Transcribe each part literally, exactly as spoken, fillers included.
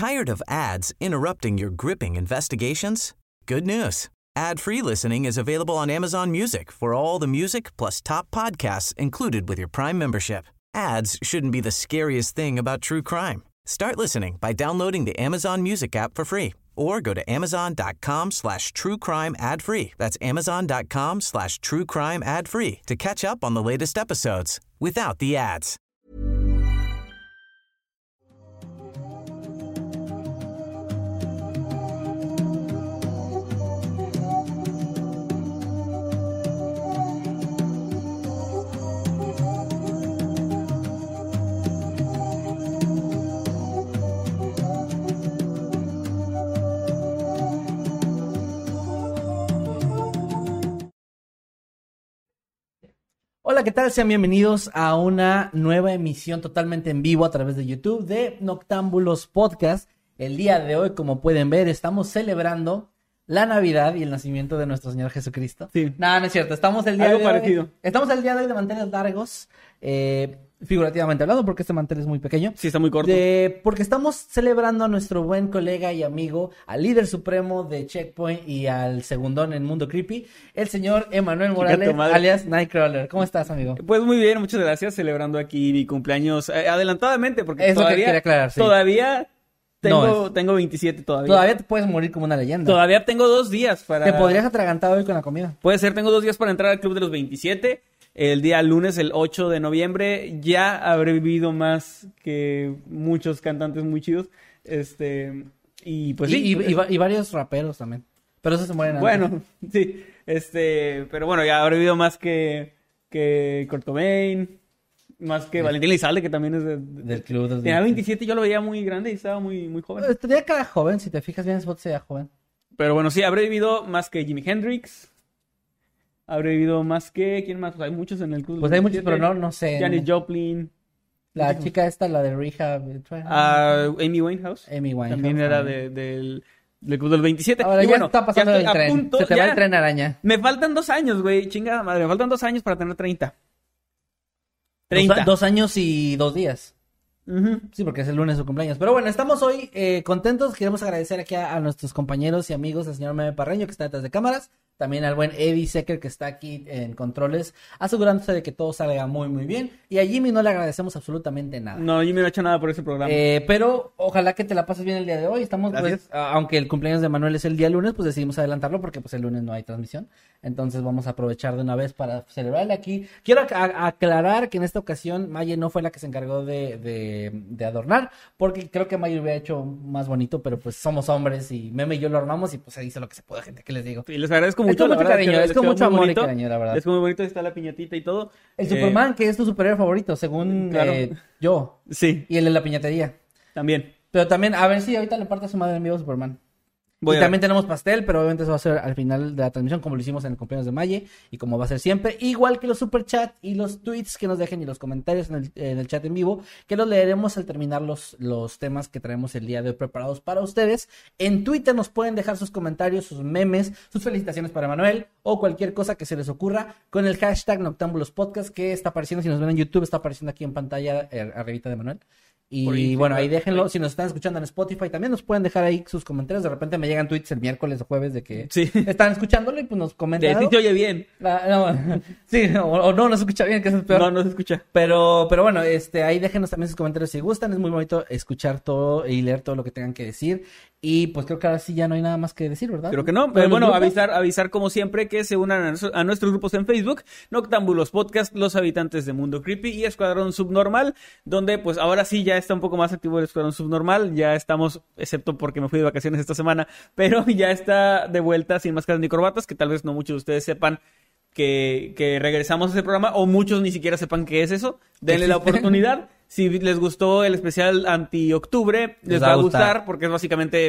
Tired of ads interrupting your gripping investigations? Good news. Ad-free listening is available on Amazon Music for all the music plus top podcasts included with your Prime membership. Ads shouldn't be the scariest thing about true crime. Start listening by downloading the Amazon Music app for free or go to amazon.com slash true crime ad free. That's amazon.com slash true crime ad free to catch up on the latest episodes without the ads. Hola, ¿qué tal? Sean bienvenidos a una nueva emisión totalmente en vivo a través de YouTube de Noctámbulos Podcast. El día de hoy, como pueden ver, estamos celebrando la Navidad y el nacimiento de nuestro Señor Jesucristo. Sí. No, no es cierto. Estamos el día Algo de parecido. hoy. Estamos el día de hoy de manteles largos, eh, figurativamente hablando, porque este mantel es muy pequeño. Sí, está muy corto. De, porque estamos celebrando a nuestro buen colega y amigo, al líder supremo de Checkpoint y al segundón en Mundo Creepy, el señor Emanuel Morales, alias Nightcrawler. ¿Cómo estás, amigo? Pues muy bien, muchas gracias. Celebrando aquí mi cumpleaños eh, adelantadamente, porque Eso todavía, que quería aclarar, sí. todavía tengo, No, es- tengo veintisiete todavía. Todavía te puedes morir como una leyenda. Todavía tengo dos días para... Te podrías atragantar hoy con la comida. Puede ser, tengo dos días para entrar al club de los veintisiete. El día lunes, el ocho de noviembre, ya habré vivido más que muchos cantantes muy chidos. Este, y pues y, sí. y, y va- y varios raperos también. Pero esos se mueren antes. Bueno, sí, este, pero bueno, ya habré vivido más que, que Kurt Cobain, más que Sí. Valentín Elizalde, que también es de, de- Del club de los tenía veintisiete, yo lo veía muy grande y estaba muy, muy joven. Pues, tenía cara joven, si te fijas bien, Spot sería joven. Pero bueno, sí, habré vivido más que Jimi Hendrix, habré vivido más que, ¿quién más? Pues hay muchos en el club. de Pues los hay muchos, veintisiete. pero no, no sé. Janis Joplin, La muchísimos. chica esta, la de Rehab. ah, Amy Winehouse, Amy Winehouse. también era también. de, del, del club del veintisiete. Ahora y ya bueno, está pasando ya el estoy a tren. punto, Se te va ya. el tren araña. Me faltan dos años, güey, chingada madre, me faltan dos años para tener treinta. treinta. Dos, dos años y dos días. Ujú. Sí, porque es el lunes su cumpleaños. Pero bueno, estamos hoy eh, contentos. Queremos agradecer aquí a, a nuestros compañeros y amigos, al señor Meme Parreño, que está detrás de cámaras. También al buen Eddie Secker, que está aquí en controles, asegurándose de que todo salga muy, muy bien. Y a Jimmy no le agradecemos absolutamente nada. No, yo me no he hecho nada por ese programa. Eh, pero ojalá que te la pases bien el día de hoy. Estamos, pues, Gracias. a- aunque el cumpleaños de Manuel es el día lunes, pues decidimos adelantarlo porque pues el lunes no hay transmisión. Entonces vamos a aprovechar de una vez para celebrarle aquí. Quiero ac- a- aclarar que en esta ocasión Maye no fue la que se encargó de, de, de adornar, porque creo que Maye lo hubiera hecho más bonito, pero pues somos hombres y Meme y yo lo armamos y pues ahí hizo lo que se puede, gente, ¿qué les digo? Y les agradezco Es mucho. con la mucho verdad, cariño, que es les con quedó mucho muy amor y bonito. cariño, la verdad. Es muy bonito, está la piñatita y todo. El Eh, Superman, que es tu superhéroe favorito, según claro. eh, yo, Sí, y el de la piñatería. también. Pero también, a ver si ahorita le parte a su madre en vivo Superman. Voy y a también tenemos pastel, pero obviamente eso va a ser al final de la transmisión, como lo hicimos en el cumpleaños de Maye, y como va a ser siempre, igual que los superchats y los tweets que nos dejen y los comentarios en el, en el chat en vivo, que los leeremos al terminar los, los temas que traemos el día de hoy preparados para ustedes. En Twitter nos pueden dejar sus comentarios, sus memes, sus felicitaciones para Manuel, o cualquier cosa que se les ocurra, con el hashtag Noctámbulos Podcast, que está apareciendo, si nos ven en YouTube, está apareciendo aquí en pantalla, eh, arribita de Manuel. Por ahí, Y sí, bueno, ahí claro. déjenlo. Si nos están escuchando en Spotify, también nos pueden dejar ahí sus comentarios. De repente me llegan tweets el miércoles o jueves de que Sí. están escuchándolo y pues nos De comentan. sí algo. te oye bien. Ah, no, sí, o, o no, no se escucha bien, que eso es peor. No, no se escucha. Pero, pero bueno, este, ahí déjenos también sus comentarios si gustan. Es muy bonito escuchar todo y leer todo lo que tengan que decir. Y pues creo que ahora sí ya no hay nada más que decir, ¿verdad? Creo que no. ¿Pero Pero los bueno, grupos? avisar, avisar como siempre que se unan a, nuestro- a nuestros grupos en Facebook, Noctámbulos Podcast, Los Habitantes de Mundo Creepy y Escuadrón Subnormal, donde pues ahora sí ya está un poco más activo el Escuadrón Subnormal. Ya estamos, excepto porque me fui de vacaciones esta semana, pero ya está de vuelta Sin Máscaras ni Corbatas, que tal vez no muchos de ustedes sepan que, que regresamos a ese programa, o muchos ni siquiera sepan qué es eso. Denle la oportunidad. Si les gustó el especial anti-octubre, les, Les va a gustar, porque es básicamente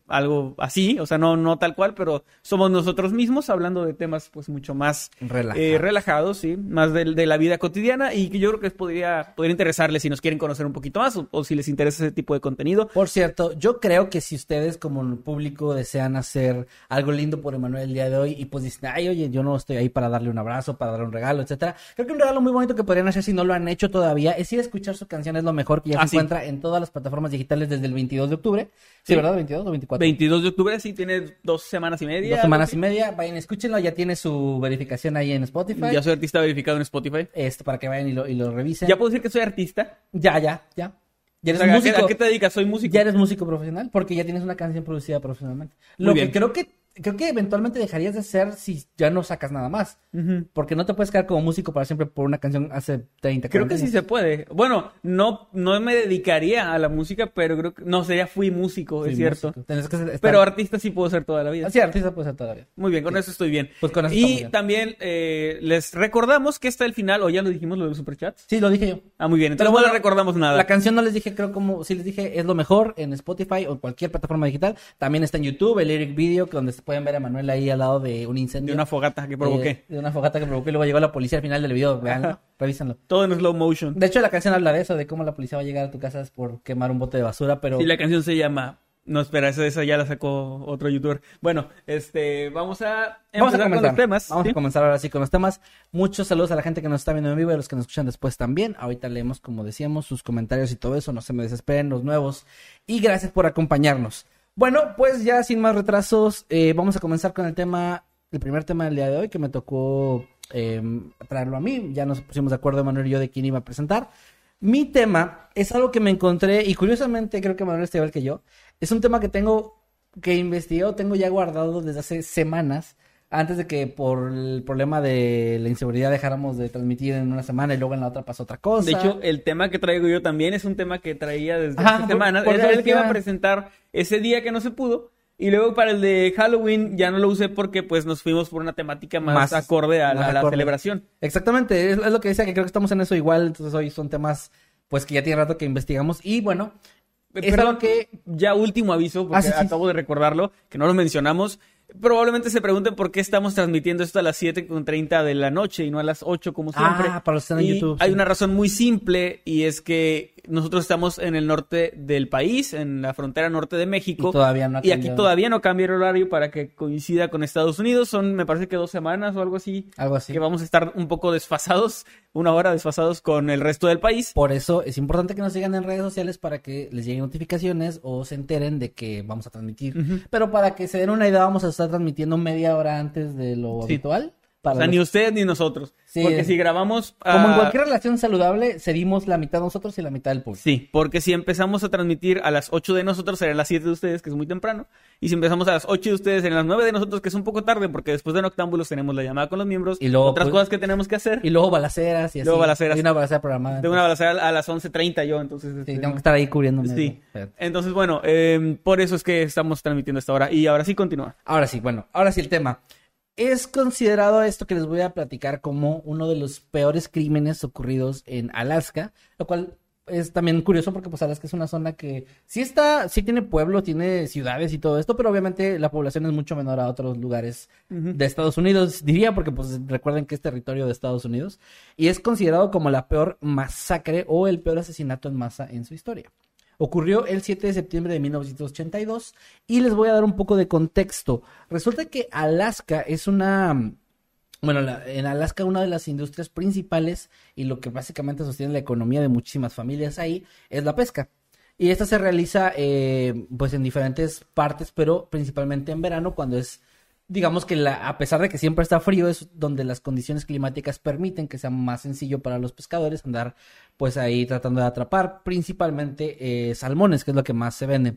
algo así, o sea, no, no tal cual, pero somos nosotros mismos hablando de temas pues mucho más Relajados. eh, relajados, sí, más de, de la vida cotidiana y que yo creo que podría, podría interesarles si nos quieren conocer un poquito más o, o si les interesa ese tipo de contenido. Por cierto, yo creo que si ustedes como público desean hacer algo lindo por Emanuel el día de hoy y pues dicen, ay, oye, yo no estoy ahí para darle un abrazo, para darle un regalo, etcétera. Creo que un regalo muy bonito que podrían hacer si no lo han hecho todavía es ir a escuchar su canción, es lo mejor, que ya Ah, se sí. encuentra en todas las plataformas digitales desde el veintidós de octubre. Sí, Sí. ¿verdad? ¿veintidós o veinticuatro? veintidós de octubre, sí, tiene dos semanas y media. Dos semanas algo y media, vayan, escúchenlo, ya tiene su verificación ahí en Spotify. así. Ya soy artista verificado en Spotify. Este, para que vayan y lo, y lo revisen. ¿Ya puedo decir que soy artista? Ya, ya, ya. Ya O eres sea, ¿a, qué, músico. a qué te dedicas? Soy músico. Ya eres músico profesional porque ya tienes una canción producida profesionalmente. Muy Lo bien. que creo que creo que eventualmente dejarías de ser si ya no sacas nada más. Ujú. Porque no te puedes quedar como músico para siempre por una canción hace treinta, Creo cuarenta que sí años. se puede. Bueno, no, no me dedicaría a la música, pero creo que... No, sería fui músico, Sí, es cierto. músico. Tienes que estar- Pero artista sí puedo ser toda la vida. Así, artista puede ser todavía. Muy bien, con eso estoy bien. Pues con eso estamos Y bien. también eh, les recordamos que está el final, o ya lo dijimos, lo del superchat. Sí, lo dije yo. Ah, muy bien. Entonces Pero no bueno, le recordamos nada. La canción no les dije, creo como, sí les dije, es lo mejor en Spotify o cualquier plataforma digital. También está en YouTube, el lyric video, donde se pueden ver a Manuel ahí al lado de un incendio. De una fogata que provoqué. Eh, de una fogata que provoqué y luego llegó la policía al final del video. Veanlo, revísenlo. Todo en slow motion. De hecho, la canción habla de eso, de cómo la policía va a llegar a tu casa por quemar un bote de basura, pero... Sí, la canción se llama... No, espera, esa, esa ya la sacó otro youtuber. Bueno, este, vamos a Vamos a empezar comenzar. con los temas. Vamos ¿sí? a comenzar ahora sí con los temas. Muchos saludos a la gente que nos está viendo en vivo y a los que nos escuchan después también. Ahorita leemos, como decíamos, sus comentarios y todo eso. No se me desesperen, los nuevos. Y gracias por acompañarnos. Bueno, pues ya sin más retrasos, eh, vamos a comenzar con el tema, el primer tema del día de hoy, que me tocó eh, traerlo a mí. Ya nos pusimos de acuerdo, Manuel y yo, de quién iba a presentar. Mi tema es algo que me encontré, y curiosamente creo que Manuel está igual que yo. Es un tema que tengo, que investigué o tengo ya guardado desde hace semanas, antes de que por el problema de la inseguridad dejáramos de transmitir en una semana y luego en la otra pasó otra cosa. De hecho, el tema que traigo yo también es un tema que traía desde Ajá, hace por- semanas. por Era eso el que iba a decía- presentar ese día que no se pudo. Y luego para el de Halloween ya no lo usé porque pues nos fuimos por una temática más, Más- acorde a, la, más a la acorde. celebración. Exactamente, es, es lo que decía, que creo que estamos en eso igual, entonces hoy son temas pues que ya tiene rato que investigamos y bueno, es Perdón, algo que... ya último aviso, porque Ah, sí, sí, acabo de recordarlo, que no lo mencionamos. Probablemente se pregunten por qué estamos transmitiendo esto a las siete con treinta de la noche y no a las ocho como siempre. Ah, para los que están en Y YouTube, hay sí. una razón muy simple y es que nosotros estamos en el norte del país, en la frontera norte de México. Y todavía no ha Y aquí cambiado. todavía no cambia el horario para que coincida con Estados Unidos. Son, me parece que dos semanas o algo así. Algo así. Que vamos a estar un poco desfasados, una hora desfasados con el resto del país. Por eso es importante que nos sigan en redes sociales para que les lleguen notificaciones o se enteren de que vamos a transmitir. Ujú. Pero para que se den una idea, vamos a estar transmitiendo media hora antes de lo Sí. habitual. O Para sea, los- ni usted ni nosotros. Sí. Porque si grabamos... Como en ah, cualquier relación saludable, cedimos la mitad nosotros y la mitad del público. Sí, porque si empezamos a transmitir a las ocho de nosotros, serán las siete de ustedes, que es muy temprano. Y si empezamos a las ocho de ustedes, serán las nueve de nosotros, que es un poco tarde, porque después de Noctámbulos tenemos la llamada con los miembros. Y luego, otras pues, cosas que tenemos que hacer. Y luego balaceras y así. Luego balaceras. Hay una balacera programada. Tengo una balacera a las once treinta yo, entonces... Sí, este, tengo que estar ahí cubriéndome. Sí. ¿no? Entonces, bueno, eh, por eso es que estamos transmitiendo esta hora. Y ahora sí continúa. Ahora sí, bueno, ahora sí el tema. Es considerado esto que les voy a platicar como uno de los peores crímenes ocurridos en Alaska, lo cual es también curioso porque pues Alaska es una zona que sí está, sí tiene pueblo, tiene ciudades y todo esto, pero obviamente la población es mucho menor a otros lugares Ujú. de Estados Unidos, diría, porque pues recuerden que es territorio de Estados Unidos, y es considerado como la peor masacre o el peor asesinato en masa en su historia. Ocurrió el siete de septiembre de mil novecientos ochenta y dos y les voy a dar un poco de contexto. Resulta que Alaska es una... Bueno, la- en Alaska una de las industrias principales y lo que básicamente sostiene la economía de muchísimas familias ahí es la pesca. Y esta se realiza eh, pues en diferentes partes, pero principalmente en verano cuando es... Digamos que la, a pesar de que siempre está frío, es donde las condiciones climáticas permiten que sea más sencillo para los pescadores andar pues ahí tratando de atrapar principalmente eh, salmones, que es lo que más se vende.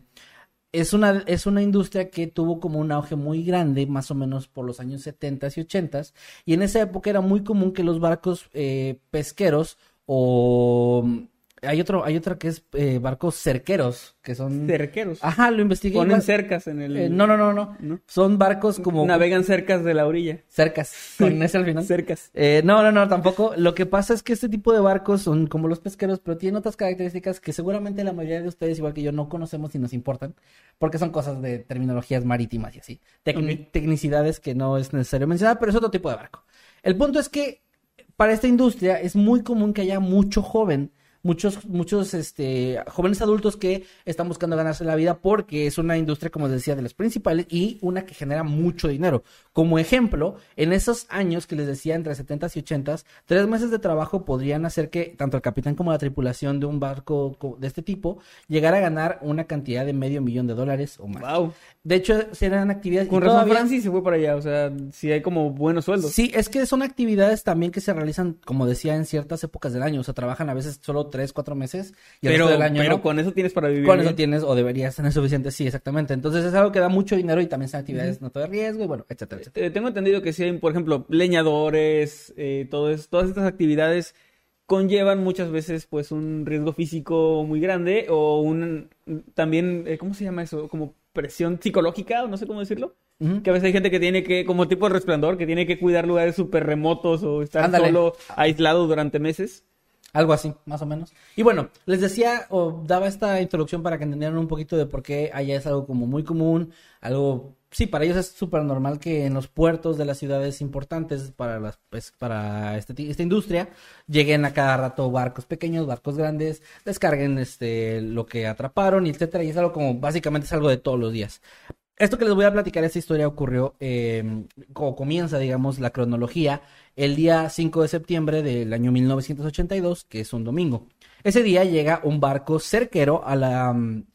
Es una, es una industria que tuvo como un auge muy grande, más o menos por los años setenta y ochenta, y en esa época era muy común que los barcos eh, pesqueros o Hay otro, hay otra que es eh, barcos cerqueros, que son... Cerqueros. Ajá, lo investigué. Ponen igual. cercas en el... Eh, no, no, no, no, ¿No? Son barcos como... Navegan cercas de la orilla. Cercas, con ese al final. Cercas. Eh, no, no, no, tampoco. Lo que pasa es que este tipo de barcos son como los pesqueros, pero tienen otras características que seguramente la mayoría de ustedes, igual que yo, no conocemos y nos importan, porque son cosas de terminologías marítimas y así. Tecni- Ok. Tecnicidades que no es necesario mencionar, pero es otro tipo de barco. El punto es que para esta industria es muy común que haya mucho joven, muchos, muchos este, jóvenes adultos que están buscando ganarse la vida porque es una industria, como les decía, de las principales y una que genera mucho dinero. Como ejemplo, en esos años que les decía, entre setentas y ochentas, tres meses de trabajo podrían hacer que tanto el capitán como la tripulación de un barco co- de este tipo llegara a ganar una cantidad de medio millón de dólares o más. Wow. De hecho, serán actividades... Con y razón todavía- Francis se fue para allá, o sea, sí hay como buenos sueldos. Sí, es que son actividades también que se realizan, como decía, en ciertas épocas del año. O sea, trabajan a veces solo tres, cuatro meses y el pero resto del año pero no. con eso tienes para vivir Con bien. eso tienes, o deberías tener suficiente, sí, exactamente. Entonces es algo que da mucho dinero y también son actividades no de riesgo y bueno, etcétera, etcétera. Eh, Tengo entendido que sí hay, por ejemplo, leñadores, eh, todo eso, todas estas actividades conllevan muchas veces pues un riesgo físico muy grande o un también, eh, ¿cómo se llama eso? Como presión psicológica o no sé cómo decirlo. Ujú. Que a veces hay gente que tiene que, como tipo El Resplandor, que tiene que cuidar lugares súper remotos o estar Ándale. solo aislado durante meses. Algo así, más o menos. Y bueno, les decía o daba esta introducción para que entendieran un poquito de por qué allá es algo como muy común, algo, sí, para ellos es súper normal que en los puertos de las ciudades importantes para las, pues, para este, ti- esta industria lleguen a cada rato barcos pequeños, barcos grandes, descarguen este lo que atraparon y etcétera, y es algo como, básicamente es algo de todos los días. Esto que les voy a platicar, esta historia ocurrió, eh, como comienza, digamos, la cronología, el día cinco de septiembre del año mil novecientos ochenta y dos, que es un domingo. Ese día llega un barco cerquero a la, mm,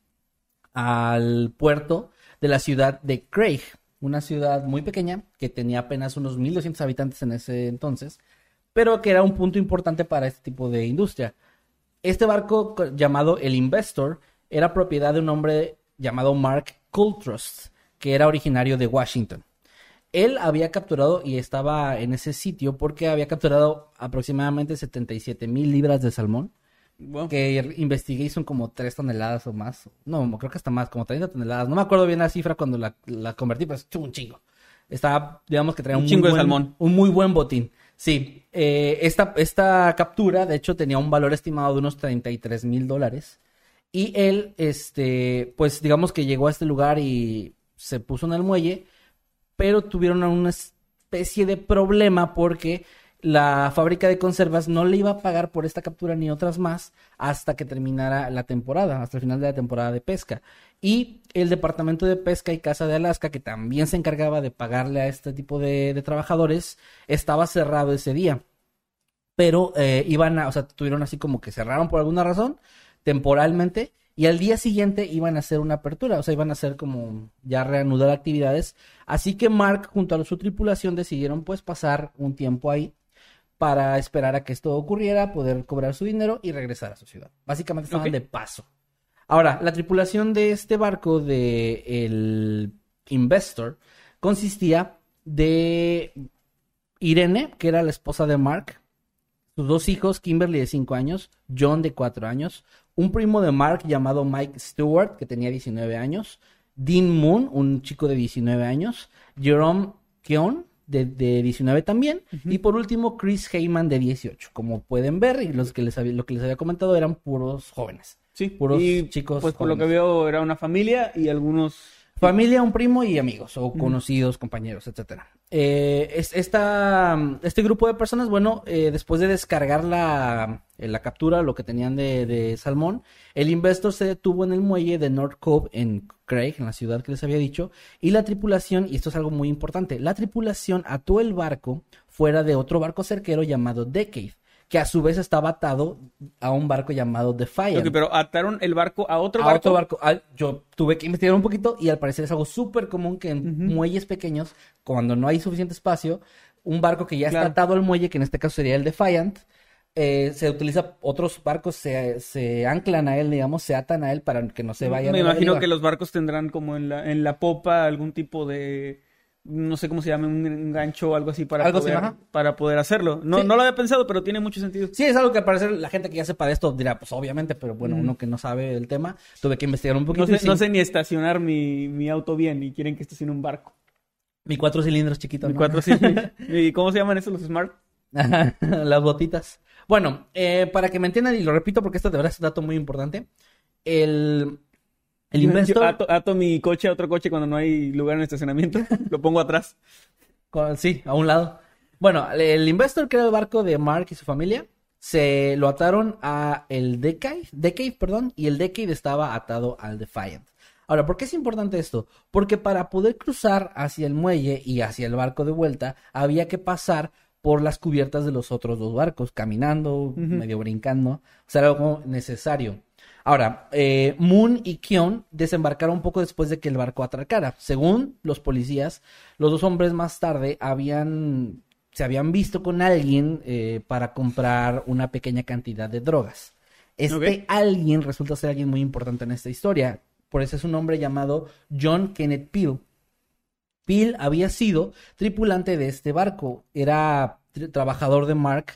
al puerto de la ciudad de Craig, una ciudad muy pequeña que tenía apenas unos mil doscientos habitantes en ese entonces, pero que era un punto importante para este tipo de industria. Este barco co- llamado el Investor era propiedad de un hombre llamado Mark Coultrust, que era originario de Washington. Él había capturado y estaba en ese sitio porque había capturado aproximadamente setenta y siete mil libras de salmón, Wow. que investigué y son como tres toneladas o más. No, creo que hasta más, como treinta toneladas. No me acuerdo bien la cifra cuando la, la convertí, pero es un chingo. Estaba, digamos que traía Un un, chingo muy de buen, salmón. un muy buen botín. Sí, eh, esta, esta captura, de hecho, tenía un valor estimado de unos treinta y tres mil dólares. Y él, este, pues digamos que llegó a este lugar y se puso en el muelle, pero tuvieron una especie de problema porque la fábrica de conservas no le iba a pagar por esta captura ni otras más hasta que terminara la temporada, hasta el final de la temporada de pesca. Y el Departamento de Pesca y Caza de Alaska, que también se encargaba de pagarle a este tipo de, de trabajadores, estaba cerrado ese día. Pero eh, iban a, o sea, tuvieron así como que cerraron por alguna razón, temporalmente, y al día siguiente iban a hacer una apertura, o sea, iban a hacer como ya reanudar actividades. Así que Mark junto a su tripulación decidieron pues pasar un tiempo ahí para esperar a que esto ocurriera, poder cobrar su dinero y regresar a su ciudad. Básicamente estaban Ok. de paso. Ahora, la tripulación de este barco de el Investor consistía de Irene, que era la esposa de Mark, sus dos hijos, Kimberly de cinco años, John de cuatro años, un primo de Mark llamado Mike Stewart, que tenía diecinueve años, Dean Moon, un chico de diecinueve años, Jerome Keon, de, de diecinueve también, Ujú. y por último Chris Heyman de dieciocho. Como pueden ver, y los que les había, lo que les había comentado eran puros jóvenes. Sí, Puros y, chicos pues por lo que jóvenes. veo era una familia y algunos... Familia, un primo y amigos, o Ujú. conocidos, compañeros, etcétera. Eh, es, esta, este grupo de personas, bueno, eh, después de descargar la, eh, la captura, lo que tenían de, de salmón, el Investor se detuvo en el muelle de North Cove en Craig, en la ciudad que les había dicho, y la tripulación, y esto es algo muy importante, la tripulación ató el barco fuera de otro barco cerquero llamado Decade, que a su vez estaba atado a un barco llamado Defiant. Ok, pero ataron el barco a otro a barco. otro barco. Al- yo tuve que investigar un poquito y al parecer es algo súper común que en Ujú. muelles pequeños, cuando no hay suficiente espacio, un barco que ya Claro. está atado al muelle, que en este caso sería el Defiant, eh, se utiliza, otros barcos se, se anclan a él, digamos, se atan a él para que no se vayan. Me a la imagino deriva. que los barcos tendrán como en la, en la popa algún tipo de no sé cómo se llama, un, un gancho o algo así para, Algo poder, así, ajá. para poder hacerlo. No, Sí. no lo había pensado, pero tiene mucho sentido. Sí, es algo que al parecer la gente que ya sepa de esto dirá, pues obviamente, pero bueno, Mm. uno que no sabe el tema, tuve que investigar un poquito. No sé, y sí, no sé ni estacionar mi, mi auto bien y quieren que estacione un barco. Mi cuatro cilindros chiquito, Mi ¿no? cuatro, sí. ¿Y cómo se llaman esos los Smart? Las botitas. Bueno, eh, para que me entiendan, y lo repito porque esto de verdad es un dato muy importante, el, el Yo investor... ato, ato mi coche a otro coche cuando no hay lugar en el estacionamiento. Lo pongo atrás. Con- sí, a un lado. Bueno, el investor que era el barco de Mark y su familia, se lo ataron a el Decade, Decade, perdón, y el Decade estaba atado al Defiant. Ahora, ¿por qué es importante esto? Porque para poder cruzar hacia el muelle y hacia el barco de vuelta, había que pasar por las cubiertas de los otros dos barcos, caminando, uh-huh. medio brincando, o sea, era algo necesario. Ahora, eh, Moon y Kion desembarcaron un poco después de que el barco atracara. Según los policías, los dos hombres más tarde habían, se habían visto con alguien eh, para comprar una pequeña cantidad de drogas. Este okay. alguien resulta ser alguien muy importante en esta historia. Por eso es un hombre llamado John Kenneth Peel. Peel había sido tripulante de este barco. Era tra- trabajador de Mark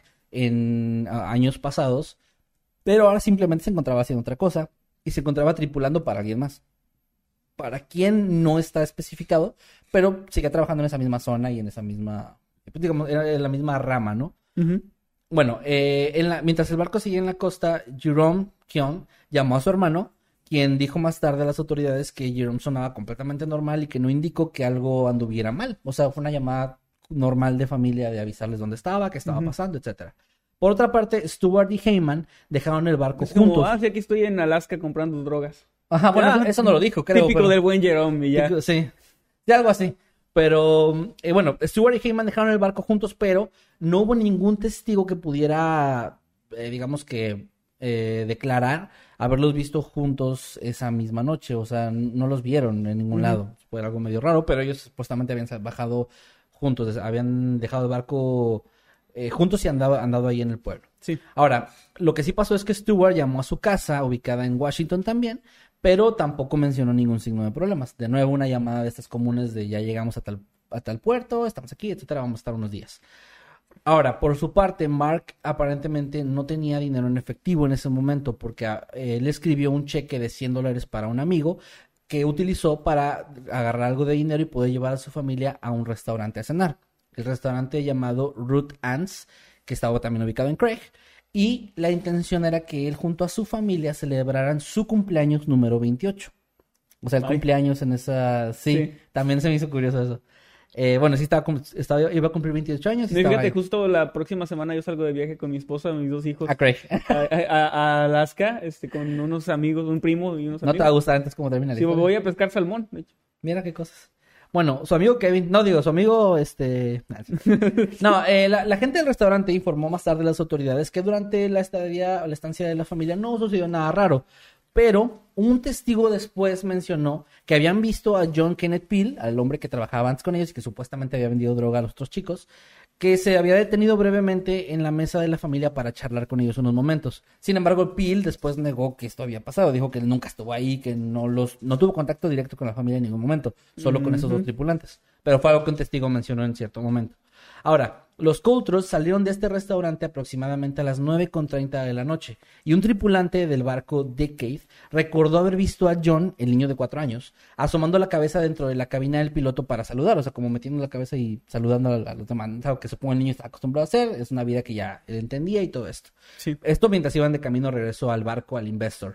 en uh, años pasados. Pero ahora simplemente se encontraba haciendo otra cosa y se encontraba tripulando para alguien más. Para quien no está especificado, pero sigue trabajando en esa misma zona y en esa misma, digamos, en la misma rama, ¿no? Uh-huh. Bueno, eh, en la, mientras el barco seguía en la costa, Jerome Kion llamó a su hermano, quien dijo más tarde a las autoridades que Jerome sonaba completamente normal y que no indicó que algo anduviera mal. O sea, fue una llamada normal de familia de avisarles dónde estaba, qué estaba uh-huh. pasando, etcétera. Por otra parte, Stewart y Heyman dejaron el barco es juntos. Como, ah, sí, aquí estoy en Alaska comprando drogas. Ajá, bueno, ah, eso no lo dijo, creo. Típico pero... del buen Jerome, y ya. Típico, sí, de algo así. Pero, eh, bueno, Stewart y Heyman dejaron el barco juntos, pero no hubo ningún testigo que pudiera, eh, digamos que, eh, declarar haberlos visto juntos esa misma noche. O sea, no los vieron en ningún uh-huh. lado. Fue algo medio raro, pero ellos supuestamente habían bajado juntos, habían dejado el barco... Eh, juntos y andado, andado ahí en el pueblo. Sí. Ahora, lo que sí pasó es que Stewart llamó a su casa, ubicada en Washington también, pero tampoco mencionó ningún signo de problemas. De nuevo, una llamada de estas comunes de ya llegamos a tal, a tal puerto, estamos aquí, etcétera, vamos a estar unos días. Ahora, por su parte, Mark aparentemente no tenía dinero en efectivo en ese momento porque eh, él escribió un cheque de cien dólares para un amigo que utilizó para agarrar algo de dinero y poder llevar a su familia a un restaurante a cenar. El restaurante llamado Ruth Ann's, que estaba también ubicado en Craig, y la intención era que él junto a su familia celebraran su cumpleaños número veintiocho. O sea, el Ay. cumpleaños en esa... Sí, sí, también se me hizo curioso eso. Eh, bueno, sí, estaba, estaba, iba a cumplir veintiocho años. Y Fíjate, estaba justo la próxima semana yo salgo de viaje con mi esposa, mis dos hijos. A Craig. a, a, a Alaska, este, con unos amigos, un primo y unos amigos. ¿No te va a gustar antes cómo termina la Sí, voy a pescar salmón, de hecho. Mira qué cosas. Bueno, su amigo Kevin, no digo, su amigo, este... No, eh, la, la gente del restaurante informó más tarde a las autoridades que durante la estadía, la estancia de la familia no sucedió nada raro. Pero un testigo después mencionó que habían visto a John Kenneth Peel, al hombre que trabajaba antes con ellos y que supuestamente había vendido droga a los otros chicos, que se había detenido brevemente en la mesa de la familia para charlar con ellos unos momentos. Sin embargo, Peel después negó que esto había pasado. Dijo que él nunca estuvo ahí, que no los no tuvo contacto directo con la familia en ningún momento, solo uh-huh. con esos dos tripulantes. Pero fue algo que un testigo mencionó en cierto momento. Ahora, los Coultros salieron de este restaurante aproximadamente a las nueve con treinta de la noche y un tripulante del barco Decade recordó haber visto a John, el niño de cuatro años, asomando la cabeza dentro de la cabina del piloto para saludar, o sea, como metiendo la cabeza y saludando a, a los demás, algo que supongo el niño está acostumbrado a hacer, es una vida que ya él entendía y todo esto. Sí. Esto mientras iban de camino regresó al barco al Investor.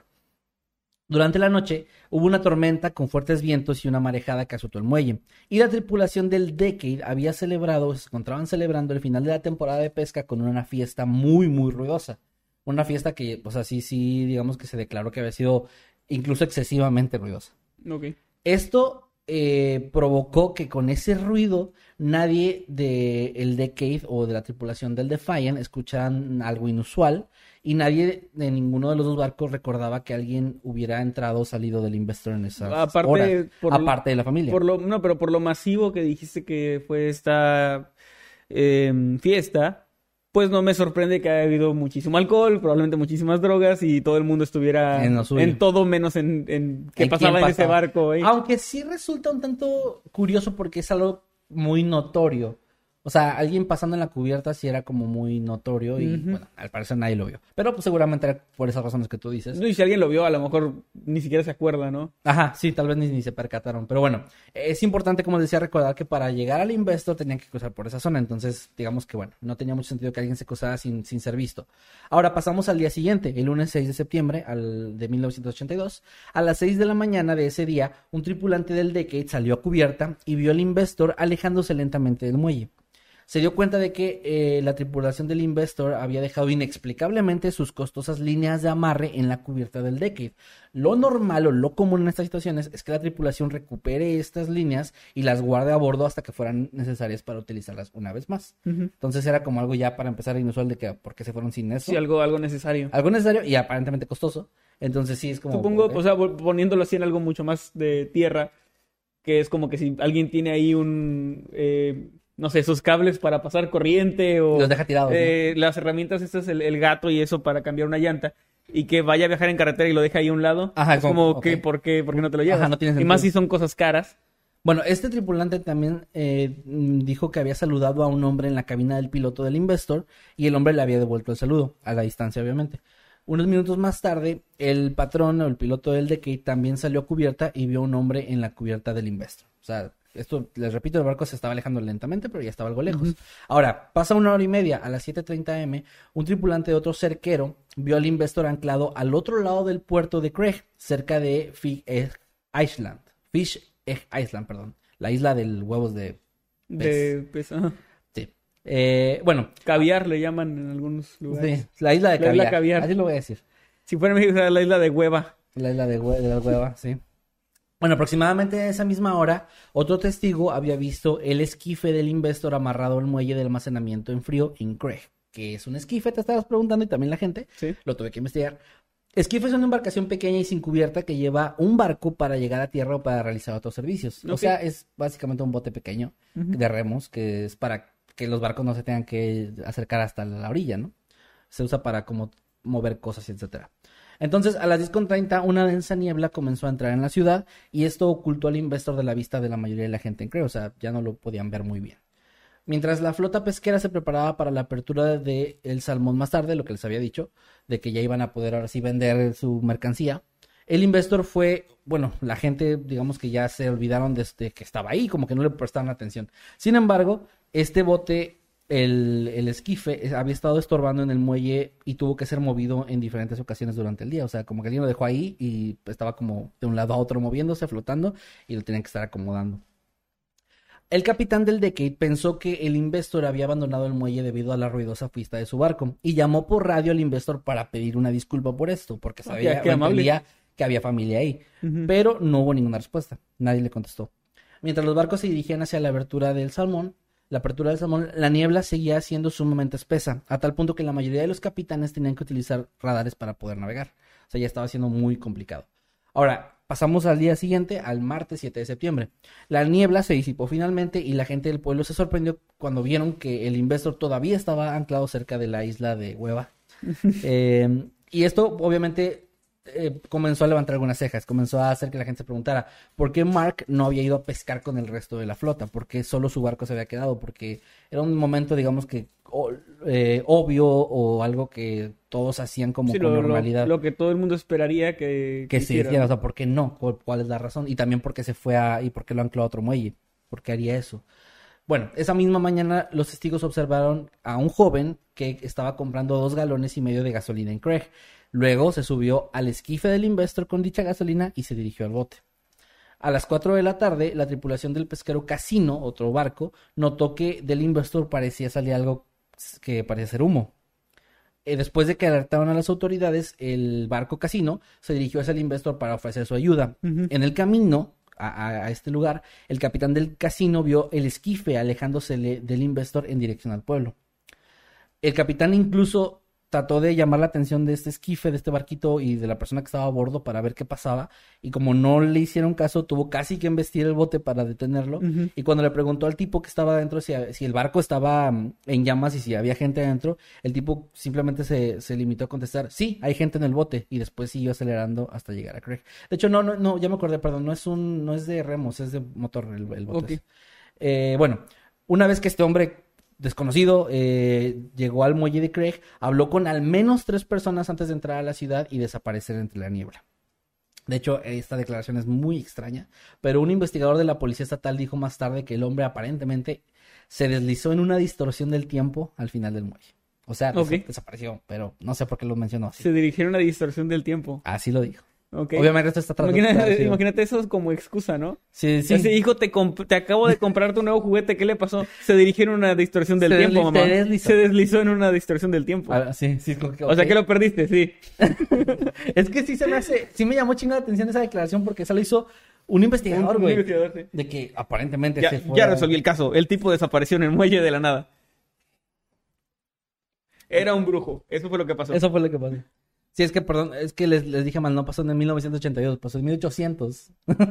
Durante la noche hubo una tormenta con fuertes vientos y una marejada que azotó el muelle. Y la tripulación del Decade había celebrado, se encontraban celebrando el final de la temporada de pesca con una fiesta muy, muy ruidosa. Una fiesta que, pues así, sí, digamos que se declaró que había sido incluso excesivamente ruidosa. Ok. Esto eh, provocó que con ese ruido nadie del Decade o de la tripulación del Defiant escucharan algo inusual. Y nadie de ninguno de los dos barcos recordaba que alguien hubiera entrado o salido del Investor en esas aparte, horas. Por aparte lo, de la familia. Por lo, no, pero por lo masivo que dijiste que fue esta eh, fiesta, pues no me sorprende que haya habido muchísimo alcohol, probablemente muchísimas drogas y todo el mundo estuviera en, en todo menos en, en qué ¿En pasaba en pasaba? ese barco. ¿eh? Aunque sí resulta un tanto curioso porque es algo muy notorio. O sea, alguien pasando en la cubierta sí era como muy notorio y, Ujú. bueno, al parecer nadie lo vio. Pero pues seguramente era por esas razones que tú dices. No, y si alguien lo vio, a lo mejor ni siquiera se acuerda, ¿no? Ajá, sí, tal vez ni, ni se percataron. Pero bueno, es importante, como les decía, recordar que para llegar al Investor tenían que cruzar por esa zona. Entonces, digamos que, bueno, no tenía mucho sentido que alguien se cruzara sin, sin ser visto. Ahora pasamos al día siguiente, el lunes seis de septiembre al, de mil novecientos ochenta y dos. A las seis de la mañana de ese día, un tripulante del Decade salió a cubierta y vio al Investor alejándose lentamente del muelle. Se dio cuenta de que eh, la tripulación del Investor había dejado inexplicablemente sus costosas líneas de amarre en la cubierta del Decade. Lo normal o lo común en estas situaciones es que la tripulación recupere estas líneas y las guarde a bordo hasta que fueran necesarias para utilizarlas una vez más. Ujú. Entonces era como algo ya para empezar inusual de que por qué se fueron sin eso. Sí, algo, algo necesario. Algo necesario y aparentemente costoso. Entonces sí es como... Supongo, ¿eh? o sea, vol- poniéndolo así en algo mucho más de tierra, que es como que si alguien tiene ahí un, eh, no sé, sus cables para pasar corriente o Los deja tirados, ¿no? eh, las herramientas, estas, el, el gato y eso para cambiar una llanta, y que vaya a viajar en carretera y lo deja ahí a un lado. Ajá, es como- como, ok. que, ¿por qué, por qué no te lo llevas? Ajá, no tiene Y sentido. más si son cosas caras. Bueno, este tripulante también eh, mm, dijo que había saludado a un hombre en la cabina del piloto del Investor y el hombre le había devuelto el saludo, a la distancia obviamente. Unos minutos más tarde, el patrón o el piloto del Decade también salió a cubierta y vio a un hombre en la cubierta del Investor. O sea, esto, les repito, el barco se estaba alejando lentamente, pero ya estaba algo lejos. Ujú. Ahora, pasa una hora y media, a las siete treinta eme, un tripulante de otro cerquero vio al Investor anclado al otro lado del puerto de Craig, cerca de Fish Egg Island. Fish Egg Island, perdón. La isla del huevos de... De, pues, ajá. Sí. Eh, bueno, Caviar le llaman en algunos lugares. sí, la isla de La isla caviar. caviar. Así lo voy a decir. Si fuera en México, sería la isla de Hueva. La isla de, hue- de la hueva, sí. Bueno, aproximadamente a esa misma hora, otro testigo había visto el esquife del Investor amarrado al muelle de almacenamiento en frío en Craig. ¿Qué es un esquife? Te estabas preguntando y también la gente. Sí. Lo tuve que investigar. Esquife es una embarcación pequeña y sin cubierta que lleva un barco para llegar a tierra o para realizar otros servicios. O Ok. sea, es básicamente un bote pequeño Ujú. de remos que es para que los barcos no se tengan que acercar hasta la orilla, ¿no? Se usa para como mover cosas, etcétera. Entonces, a las diez con treinta, una densa niebla comenzó a entrar en la ciudad y esto ocultó al Investor de la vista de la mayoría de la gente en Craig, o sea, ya no lo podían ver muy bien. Mientras la flota pesquera se preparaba para la apertura de el Salmón más tarde, lo que les había dicho, de que ya iban a poder ahora sí vender su mercancía, el Investor fue, bueno, la gente, digamos que ya se olvidaron desde que estaba ahí, como que no le prestaron atención. Sin embargo, este bote, el, el esquife, eh, había estado estorbando en el muelle y tuvo que ser movido en diferentes ocasiones durante el día. O sea, como que alguien lo dejó ahí y estaba como de un lado a otro moviéndose, flotando, y lo tenían que estar acomodando. El capitán del Decade pensó que el Investor había abandonado el muelle debido a la ruidosa pista de su barco y llamó por radio al Investor para pedir una disculpa por esto, porque Ah, sabía qué- qué o amable. entendía que había familia ahí. Ujú. Pero no hubo ninguna respuesta. Nadie le contestó. Mientras los barcos se dirigían hacia la abertura del Salmón, la apertura del Salmón, la niebla seguía siendo sumamente espesa, a tal punto que la mayoría de los capitanes tenían que utilizar radares para poder navegar. O sea, ya estaba siendo muy complicado. Ahora, pasamos al día siguiente, al martes siete de septiembre. La niebla se disipó finalmente y la gente del pueblo se sorprendió cuando vieron que el Investor todavía estaba anclado cerca de la isla de Hueva. Eh, y esto, obviamente, eh, comenzó a levantar algunas cejas, comenzó a hacer que la gente se preguntara por qué Mark no había ido a pescar con el resto de la flota, por qué solo su barco se había quedado, porque era un momento, digamos que o- eh, obvio o algo que todos hacían como Sí, con lo, lo- normalidad. lo que todo el mundo esperaría que, Que se hiciera. hiciera, o sea, ¿por qué no? ¿Cuál, cuál es la razón? Y también por qué se fue a, y por qué lo ancló a otro muelle, ¿por qué haría eso? Bueno, esa misma mañana los testigos observaron a un joven que estaba comprando dos galones y medio de gasolina en Craig. Luego se subió al esquife del Investor con dicha gasolina y se dirigió al bote. A las cuatro de la tarde, la tripulación del pesquero Casino, otro barco, notó que del Investor parecía salir algo que parecía ser humo. Eh, después de que alertaron a las autoridades, el barco Casino se dirigió hacia el Investor para ofrecer su ayuda. Ujú. En el camino a, a- a este lugar, el capitán del Casino vio el esquife alejándose le- del Investor en dirección al pueblo. El capitán incluso trató de llamar la atención de este esquife, de este barquito y de la persona que estaba a bordo para ver qué pasaba. Y como no le hicieron caso, tuvo casi que embestir el bote para detenerlo. Ujú. Y cuando le preguntó al tipo que estaba adentro si, si el barco estaba mm, en llamas y si había gente adentro, el tipo simplemente se, se limitó a contestar, sí, hay gente en el bote. Y después siguió acelerando hasta llegar a Craig. De hecho, no, no, no, ya me acordé, perdón, no es un, no es de remos, es de motor el, el bote. Ok. Eh, bueno, una vez que este hombre desconocido eh, llegó al muelle de Craig, habló con al menos tres personas antes de entrar a la ciudad y desaparecer entre la niebla. De hecho, esta declaración es muy extraña, pero un investigador de la policía estatal dijo más tarde que el hombre aparentemente se deslizó en una distorsión del tiempo al final del muelle. O sea, okay. des- desapareció, pero no sé por qué lo mencionó así. Se dirigieron a una distorsión del tiempo. Así lo dijo. Okay. Obviamente esto está tratado. Imagínate, imagínate eso como excusa, ¿no? Sí, sí. Así, hijo, te, comp- te acabo de comprar tu nuevo juguete, ¿qué le pasó? Se dirigieron a una distorsión del Se tiempo, desliz- mamá. se deslizó. Se deslizó en una distorsión del tiempo. Ah, sí, sí. como que, O sea ok. que lo perdiste, sí. Es que sí se me hace, sí me llamó chingo la atención esa declaración porque se lo hizo un investigador, Un güey. investigador, sí. De que aparentemente Ya, se fue. ya resolví el caso. El tipo desapareció en el muelle de la nada. Era un brujo. Eso fue lo que pasó. Eso fue lo que pasó. Sí, es que, perdón, es que les, les dije mal, no pasó en mil novecientos ochenta y dos, pasó en mil ochocientos.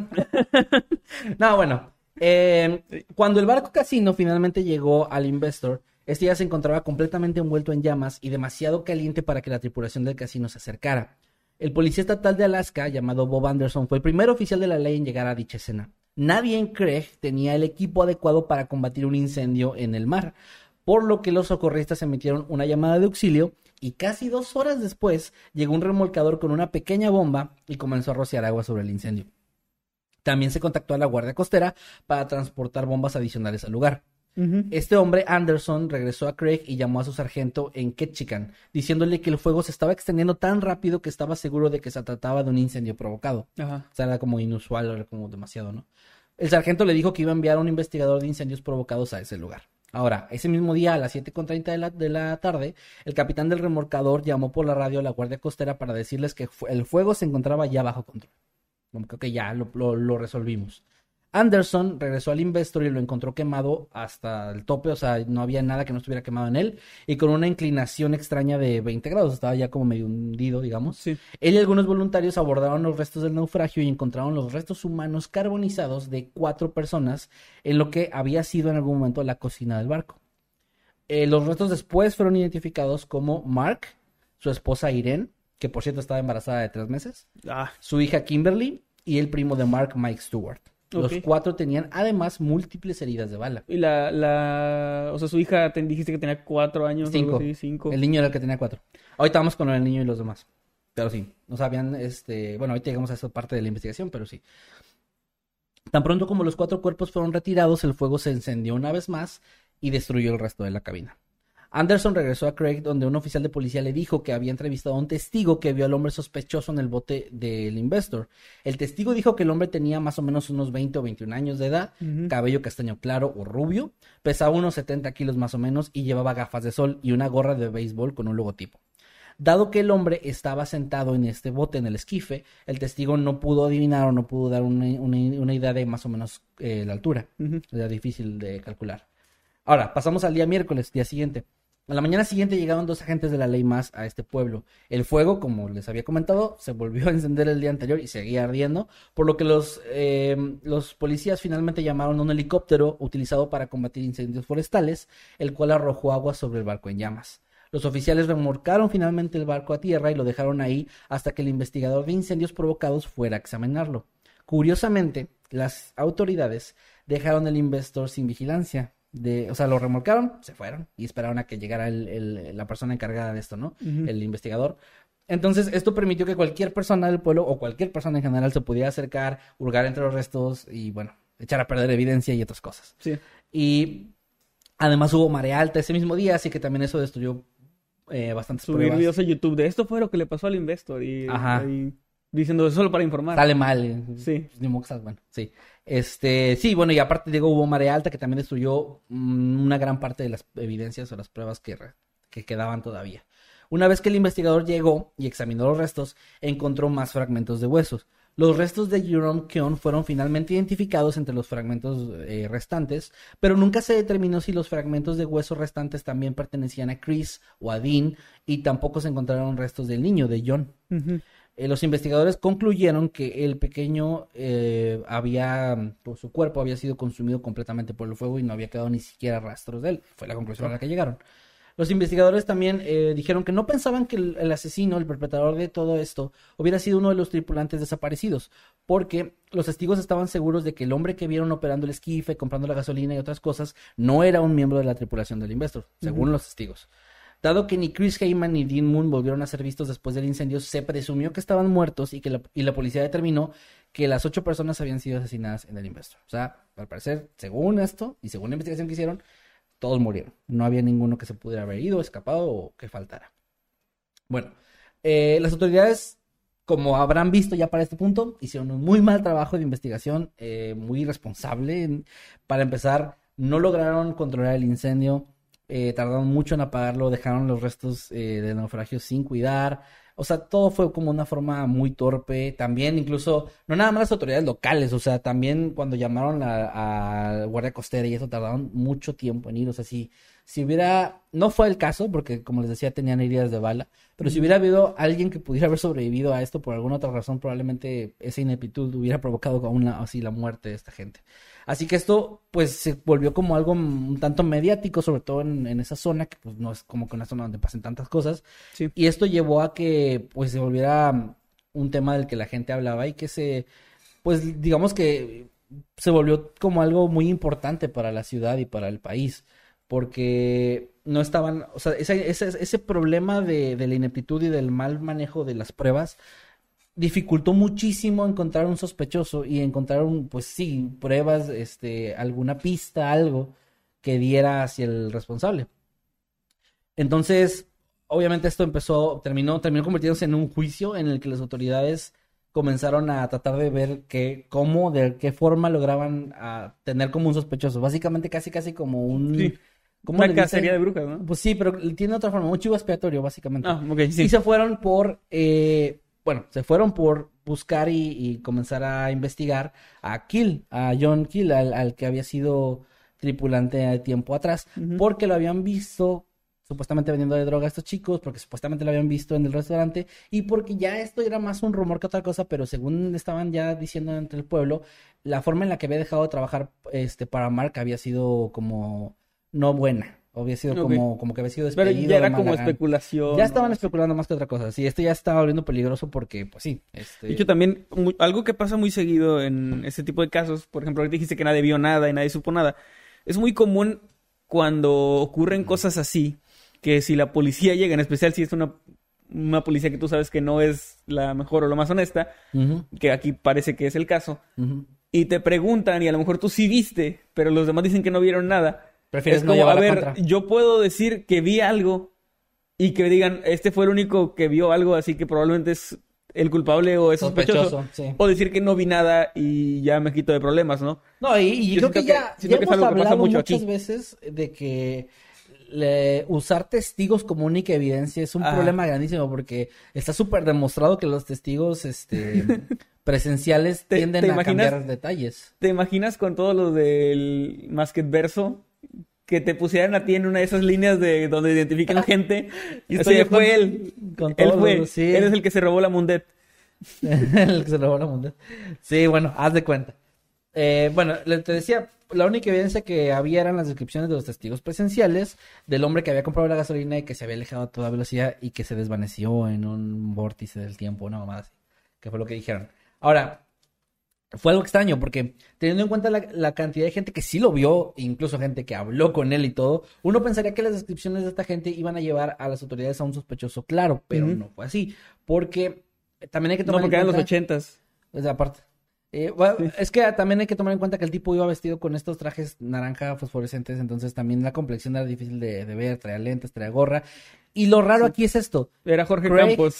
No, bueno. eh, cuando el barco casino finalmente llegó al Investor, este ya se encontraba completamente envuelto en llamas y demasiado caliente para que la tripulación del casino se acercara. El policía estatal de Alaska, llamado Bob Anderson, fue el primer oficial de la ley en llegar a dicha escena. Nadie en Craig tenía el equipo adecuado para combatir un incendio en el mar, por lo que los socorristas emitieron una llamada de auxilio y casi dos horas después llegó un remolcador con una pequeña bomba y comenzó a rociar agua sobre el incendio. También se contactó a la Guardia Costera para transportar bombas adicionales al lugar. Uh-huh. Este hombre, Anderson, regresó a Craig y llamó a su sargento en Ketchikan, diciéndole que el fuego se estaba extendiendo tan rápido que estaba seguro de que se trataba de un incendio provocado. Ajá. O sea, era como inusual, era como demasiado, ¿no? El sargento le dijo que iba a enviar a un investigador de incendios provocados a ese lugar. Ahora, ese mismo día, a las siete con treinta de la, de la tarde, el capitán del remolcador llamó por la radio a la Guardia Costera para decirles que fu- el fuego se encontraba ya bajo control. Como que ok, ya lo, lo, lo resolvimos. Anderson regresó al Investor y lo encontró quemado hasta el tope, o sea, no había nada que no estuviera quemado en él, y con una inclinación extraña de veinte grados, estaba ya como medio hundido, digamos. Sí. Él y algunos voluntarios abordaron los restos del naufragio y encontraron los restos humanos carbonizados de cuatro personas en lo que había sido en algún momento la cocina del barco. Eh, los restos después fueron identificados como Mark, su esposa Irene, que por cierto estaba embarazada de tres meses, Ah, su hija Kimberly y el primo de Mark, Mike Stewart. Los Ok. cuatro tenían además múltiples heridas de bala. y la, la... O sea, su hija, te dijiste que tenía cuatro años. Cinco. Algo así, cinco. El niño era el que tenía cuatro. Ahorita vamos con el niño y los demás. Pero sí, no sabían, este... Bueno, ahorita llegamos a esa parte de la investigación, pero sí. Tan pronto como los cuatro cuerpos fueron retirados, el fuego se encendió una vez más y destruyó el resto de la cabina. Anderson regresó a Craig, donde un oficial de policía le dijo que había entrevistado a un testigo que vio al hombre sospechoso en el bote del Investor. El testigo dijo que el hombre tenía más o menos unos veinte o veintiún años de edad, Ujú. cabello castaño claro o rubio, pesaba unos setenta kilos más o menos y llevaba gafas de sol y una gorra de béisbol con un logotipo. Dado que el hombre estaba sentado en este bote, en el esquife, el testigo no pudo adivinar o no pudo dar una, una- una idea de más o menos eh, la altura. Ujú. Era difícil de calcular. Ahora, pasamos al día miércoles, día siguiente. A la mañana siguiente llegaron dos agentes de la ley más a este pueblo. El fuego, como les había comentado, se volvió a encender el día anterior y seguía ardiendo, por lo que los, eh, los policías finalmente llamaron a un helicóptero utilizado para combatir incendios forestales, el cual arrojó agua sobre el barco en llamas. Los oficiales remolcaron finalmente el barco a tierra y lo dejaron ahí hasta que el investigador de incendios provocados fuera a examinarlo. Curiosamente, las autoridades dejaron el Investor sin vigilancia. De, o sea, lo remolcaron, se fueron y esperaron a que llegara el, el- la persona encargada de esto, ¿no? Ujú. El investigador. Entonces, esto permitió que cualquier persona del pueblo o cualquier persona en general se pudiera acercar, hurgar entre los restos y, bueno, echar a perder evidencia y otras cosas. Sí. Y además hubo marea alta ese mismo día, así que también eso destruyó eh, bastantes Subir pruebas. videos a YouTube de esto fue lo que le pasó al Investor. Y, Ajá. y diciendo solo para informar. Sale mal. eh, Sí. pues, ni modo que salga, bueno, sí. Este, sí, bueno, y aparte digo, hubo marea alta que también destruyó mm, una gran parte de las evidencias o las pruebas que, re- que quedaban todavía. Una vez que el investigador llegó y examinó los restos, encontró más fragmentos de huesos. Los restos de Jerome Keon fueron finalmente identificados entre los fragmentos eh, restantes, pero nunca se determinó si los fragmentos de huesos restantes también pertenecían a Chris o a Dean, y tampoco se encontraron restos del niño, de John. Ujú. Eh, los investigadores concluyeron que el pequeño eh, había, pues, su cuerpo había sido consumido completamente por el fuego y no había quedado ni siquiera rastros de él. Fue la conclusión a la que llegaron. Los investigadores también eh, dijeron que no pensaban que el, el asesino, el perpetrador de todo esto, hubiera sido uno de los tripulantes desaparecidos, porque los testigos estaban seguros de que el hombre que vieron operando el esquife, comprando la gasolina y otras cosas, no era un miembro de la tripulación del Investor, según uh-huh. los testigos. Dado que ni Chris Heyman ni Dean Moon volvieron a ser vistos después del incendio, se presumió que estaban muertos y que la, y la policía determinó que las ocho personas habían sido asesinadas en el Investor. O sea, al parecer, según esto y según la investigación que hicieron, todos murieron. No había ninguno que se pudiera haber ido, escapado o que faltara. Bueno, eh, las autoridades, como habrán visto ya para este punto, hicieron un muy mal trabajo de investigación, eh, muy irresponsable. Para empezar, no lograron controlar el incendio. Eh, tardaron mucho en apagarlo, dejaron los restos eh, del naufragio sin cuidar. O sea, todo fue como una forma muy torpe. También incluso, no nada más las autoridades locales, o sea, también cuando llamaron a, a Guardia Costera y eso, tardaron mucho tiempo en ir. O sea, si, si hubiera, no fue el caso, porque como les decía, tenían heridas de bala, pero si hubiera habido alguien que pudiera haber sobrevivido a esto por alguna otra razón, probablemente esa ineptitud hubiera provocado una, así la muerte de esta gente. Así que esto, pues, se volvió como algo un tanto mediático, sobre todo en, en esa zona, que pues no es como que una zona donde pasen tantas cosas. Sí. Y esto llevó a que, pues, se volviera un tema del que la gente hablaba y que se, pues, digamos que se volvió como algo muy importante para la ciudad y para el país. Porque no estaban, o sea, ese, ese, ese problema de, de la ineptitud y del mal manejo de las pruebas dificultó muchísimo encontrar un sospechoso y encontrar un, pues sí, pruebas, este, alguna pista, algo que diera hacia el responsable. Entonces, obviamente esto empezó, terminó, terminó convirtiéndose en un juicio en el que las autoridades comenzaron a tratar de ver que, cómo, de qué forma lograban a tener como un sospechoso. Básicamente casi, casi como un... Sí. Una cacería de brujas, ¿no? Pues sí, pero tiene otra forma, un chivo expiatorio, básicamente. Ah, ok, sí. Y se fueron por... Eh, Bueno, se fueron por buscar y, y comenzar a investigar a Keel, a John Keel, al, al que había sido tripulante de tiempo atrás, uh-huh. porque lo habían visto supuestamente vendiendo de droga a estos chicos, porque supuestamente lo habían visto en el restaurante, y porque ya esto era más un rumor que otra cosa, pero según estaban ya diciendo entre el pueblo, la forma en la que había dejado de trabajar este para Mark había sido como no buena. Había sido okay. como, como que había sido despedido. Pero ya era como especulación. Ya estaban ¿no? especulando más que otra cosa. Sí, esto ya estaba volviendo peligroso porque, pues sí. Este... De hecho, también, muy, algo que pasa muy seguido en este tipo de casos, por ejemplo, ahorita dijiste que nadie vio nada y nadie supo nada. Es muy común cuando ocurren cosas así, que si la policía llega, en especial si es una, una policía que tú sabes que no es la mejor o la más honesta, uh-huh. que aquí parece que es el caso, uh-huh. y te preguntan, y a lo mejor tú sí viste, pero los demás dicen que no vieron nada. Prefieres es no como, llevar a ver, contra. Yo puedo decir que vi algo y que digan, este fue el único que vio algo, así que probablemente es el culpable o es sospechoso. sospechoso sí. O decir que no vi nada y ya me quito de problemas, ¿no? No, y, y yo, yo creo que ya, que, ya que hemos hablado mucho muchas aquí. veces de que le, usar testigos como única evidencia es un ah. problema grandísimo porque está súper demostrado que los testigos este presenciales te, tienden te a imaginas, cambiar detalles. ¿Te imaginas con todo lo del Masked Verso? Que te pusieran a ti en una de esas líneas de donde identifican gente. Y esto ya fue él. Con él todo, fue. Sí. Él es el que se robó la Mundet. El que se robó la Mundet. Sí, bueno, haz de cuenta. Eh, bueno, te decía, la única evidencia que había eran las descripciones de los testigos presenciales del hombre que había comprado la gasolina y que se había alejado a toda velocidad y que se desvaneció en un vórtice del tiempo, una mamada así. Que fue lo que dijeron. Ahora, fue algo extraño porque teniendo en cuenta la, la cantidad de gente que sí lo vio, incluso gente que habló con él y todo, uno pensaría que las descripciones de esta gente iban a llevar a las autoridades a un sospechoso claro, pero uh-huh. no fue así, porque también hay que tomar no, porque en eran cuenta... los ochentas. Esa parte. Eh, bueno, sí. Es que también hay que tomar en cuenta que el tipo iba vestido con estos trajes naranja fosforescentes, entonces también la complexión era difícil de, de ver, traía lentes, traía gorra, y lo raro sí. aquí es esto. Era Jorge Craig... Campos.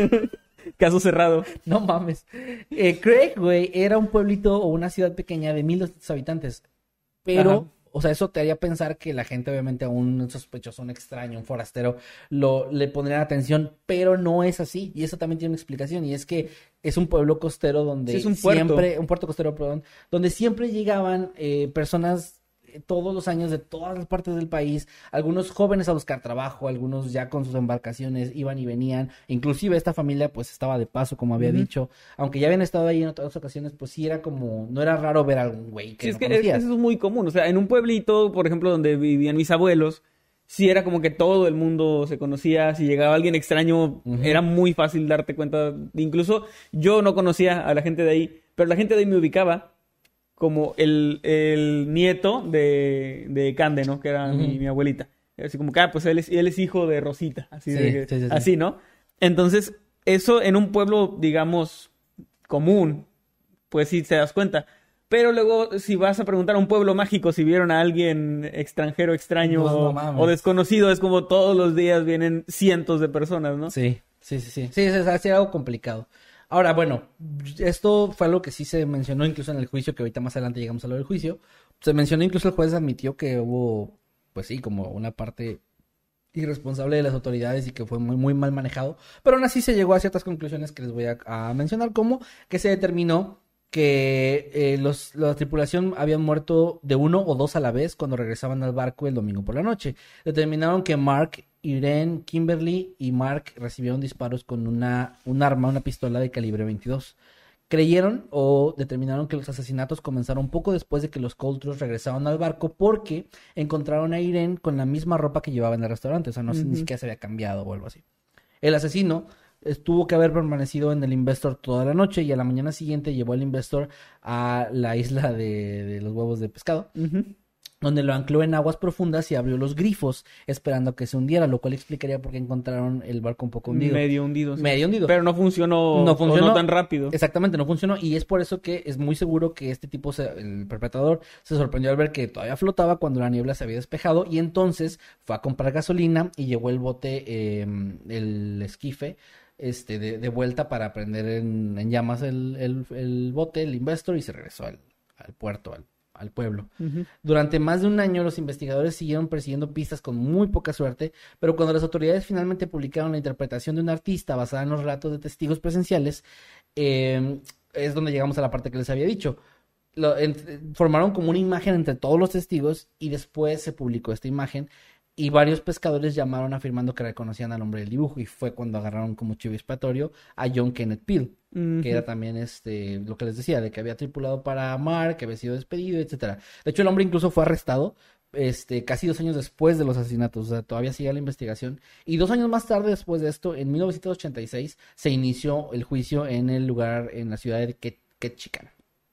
Caso cerrado. No mames. Eh, Craig, güey, era un pueblito o una ciudad pequeña de mil doscientos habitantes. Pero, ajá. o sea, eso te haría pensar que la gente, obviamente, a un sospechoso, un extraño, un forastero, lo, le pondría atención, pero no es así. Y eso también tiene una explicación. Y es que es un pueblo costero donde sí, es un puerto. siempre, un puerto costero, perdón, donde siempre llegaban eh, personas todos los años de todas las partes del país, algunos jóvenes a buscar trabajo, algunos ya con sus embarcaciones iban y venían, inclusive esta familia pues estaba de paso, como había uh-huh. dicho, aunque ya habían estado ahí en otras ocasiones, pues sí era como, no era raro ver a algún güey que sí, no es que conocías. Eso es muy común, o sea, en un pueblito, por ejemplo, donde vivían mis abuelos, sí era como que todo el mundo se conocía. Si llegaba alguien extraño, Ujú. era muy fácil darte cuenta. Incluso yo no conocía a la gente de ahí, pero la gente de ahí me ubicaba como el, el nieto de, de Cande, ¿no? Que era Ujú. mi, mi abuelita. Así como que, ah, pues él es, él es hijo de Rosita. Así, Sí, de que- sí, sí, sí. así, ¿no? Entonces, eso en un pueblo, digamos, común, pues sí te das cuenta. Pero luego, si vas a preguntar a un pueblo mágico si vieron a alguien extranjero, extraño Pues no o- mames. o desconocido, es como todos los días vienen cientos de personas, ¿no? Sí, sí, sí, sí. Sí, es, es algo complicado. Ahora, bueno, esto fue algo que sí se mencionó incluso en el juicio, que ahorita más adelante llegamos a lo del juicio. Se mencionó, incluso el juez admitió que hubo, pues sí, como una parte irresponsable de las autoridades y que fue muy, muy mal manejado. Pero aún así se llegó a ciertas conclusiones que les voy a, a mencionar, como que se determinó que eh, los, la tripulación habían muerto de uno o dos a la vez cuando regresaban al barco el domingo por la noche. Determinaron que Mark, Irene, Kimberly y Mark recibieron disparos con una, un arma, una pistola de calibre veintidós. Creyeron o determinaron que los asesinatos comenzaron poco después de que los Coultros regresaban al barco porque encontraron a Irene con la misma ropa que llevaba en el restaurante. O sea, no sé, ni Ujú. siquiera se había cambiado o algo así. El asesino eh, tuvo que haber permanecido en el Investor toda la noche y a la mañana siguiente llevó al Investor a la isla de, de los huevos de pescado, Ujú. donde lo ancló en aguas profundas y abrió los grifos esperando que se hundiera, lo cual explicaría por qué encontraron el barco un poco hundido. Medio hundido. sí. Medio hundido. Pero no funcionó, No o funcionó. no tan rápido. Exactamente, no funcionó y es por eso que es muy seguro que este tipo, se- el perpetrador, se sorprendió al ver que todavía flotaba cuando la niebla se había despejado y entonces fue a comprar gasolina y llevó el bote, eh, el esquife, este, de, de vuelta para prender en, en llamas el, el, el bote, el Investor, y se regresó al, al puerto, al, al pueblo. Ujú. Durante más de un año los investigadores siguieron persiguiendo pistas con muy poca suerte, pero cuando las autoridades finalmente publicaron la interpretación de un artista basada en los relatos de testigos presenciales, eh, es donde llegamos a la parte que les había dicho. Lo- en- formaron como una imagen entre todos los testigos y después se publicó esta imagen y varios pescadores llamaron afirmando que reconocían al hombre del dibujo y fue cuando agarraron como chivo expiatorio a John Kenneth Peel, Ujú. que era también este lo que les decía, de que había tripulado para Mark, que había sido despedido, etcétera. De hecho, el hombre incluso fue arrestado este casi dos años después de los asesinatos, o sea, todavía sigue la investigación. Y dos años más tarde, después de esto, en mil novecientos ochenta y seis, se inició el juicio en el lugar, en la ciudad de Ket- Ketchikan.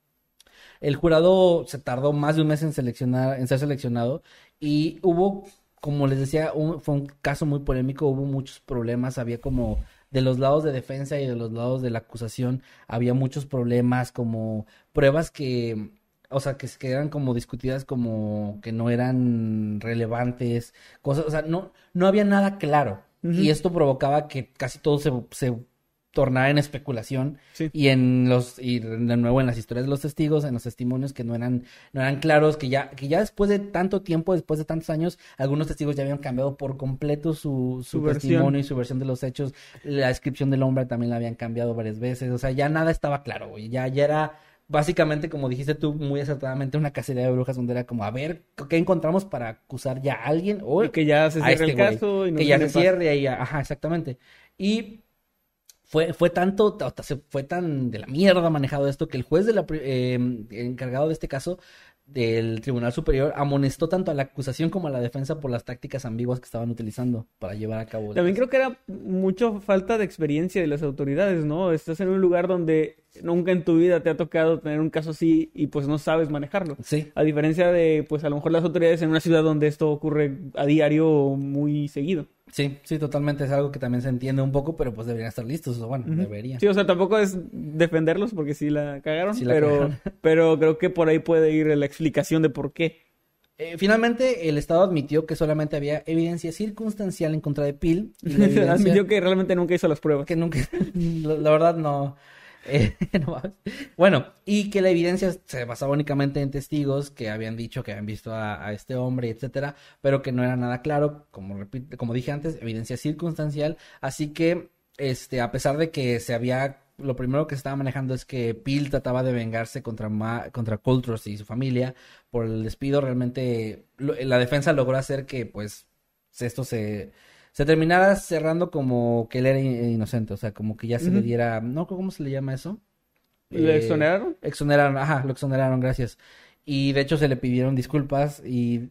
El jurado se tardó más de un mes en seleccionar, en ser seleccionado y hubo, como les decía, un- fue un caso muy polémico, hubo muchos problemas, había como de los lados de defensa y de los lados de la acusación, había muchos problemas como pruebas que, o sea, que, que eran como discutidas como que no eran relevantes, cosas, o sea, no, no había nada claro. Ujú. Y esto provocaba que casi todo se, se tornara en especulación Sí. y en los y de nuevo en las historias de los testigos, en los testimonios que no eran no eran claros, que ya que ya después de tanto tiempo, después de tantos años, algunos testigos ya habían cambiado por completo su, su, Su versión. testimonio y su versión de los hechos. La descripción del hombre también la habían cambiado varias veces, o sea, ya nada estaba claro, güey. Ya ya era básicamente, como dijiste tú muy acertadamente, una cacería de brujas donde era como a ver qué encontramos para acusar ya a alguien o Y que ya se a cierre este el güey, caso y no que sé ya qué se pasa. cierre y ya, ajá, exactamente. Y fue, fue tanto, hasta se fue tan de la mierda manejado esto que el juez de la, pri- eh, encargado de este caso del Tribunal Superior amonestó tanto a la acusación como a la defensa por las tácticas ambiguas que estaban utilizando para llevar a cabo el También caso. creo que era mucho falta de experiencia de las autoridades, ¿no? Estás en un lugar donde nunca en tu vida te ha tocado tener un caso así y pues no sabes manejarlo. Sí, A diferencia de, pues a lo mejor las autoridades en una ciudad donde esto ocurre a diario muy seguido. sí, sí, totalmente es algo que también se entiende un poco, pero pues deberían estar listos, o bueno, Ujú. deberían. Sí, o sea, tampoco es defenderlos porque sí la cagaron, Sí la pero, cagaron. pero creo que por ahí puede ir la explicación de por qué. Eh, finalmente, el Estado admitió que solamente había evidencia circunstancial en contra de Peel. Y la evidencia... Admitió que realmente nunca hizo las pruebas. que nunca, la, la verdad no. Eh, no mames. Bueno, y que la evidencia se basaba únicamente en testigos que habían dicho que habían visto a, a este hombre, etcétera, pero que no era nada claro, como repito, como dije antes, evidencia circunstancial, así que este, a pesar de que se había, lo primero que se estaba manejando es que Peel trataba de vengarse contra Ma- contra Coultros y su familia por el despido, realmente lo- la defensa logró hacer que pues esto se se terminara cerrando como que él era in- inocente, o sea, como que ya se le Ujú. diera, no, ¿cómo se le llama eso? ¿Le Eh, exoneraron? Exoneraron, ajá, lo exoneraron, gracias. Y de hecho se le pidieron disculpas y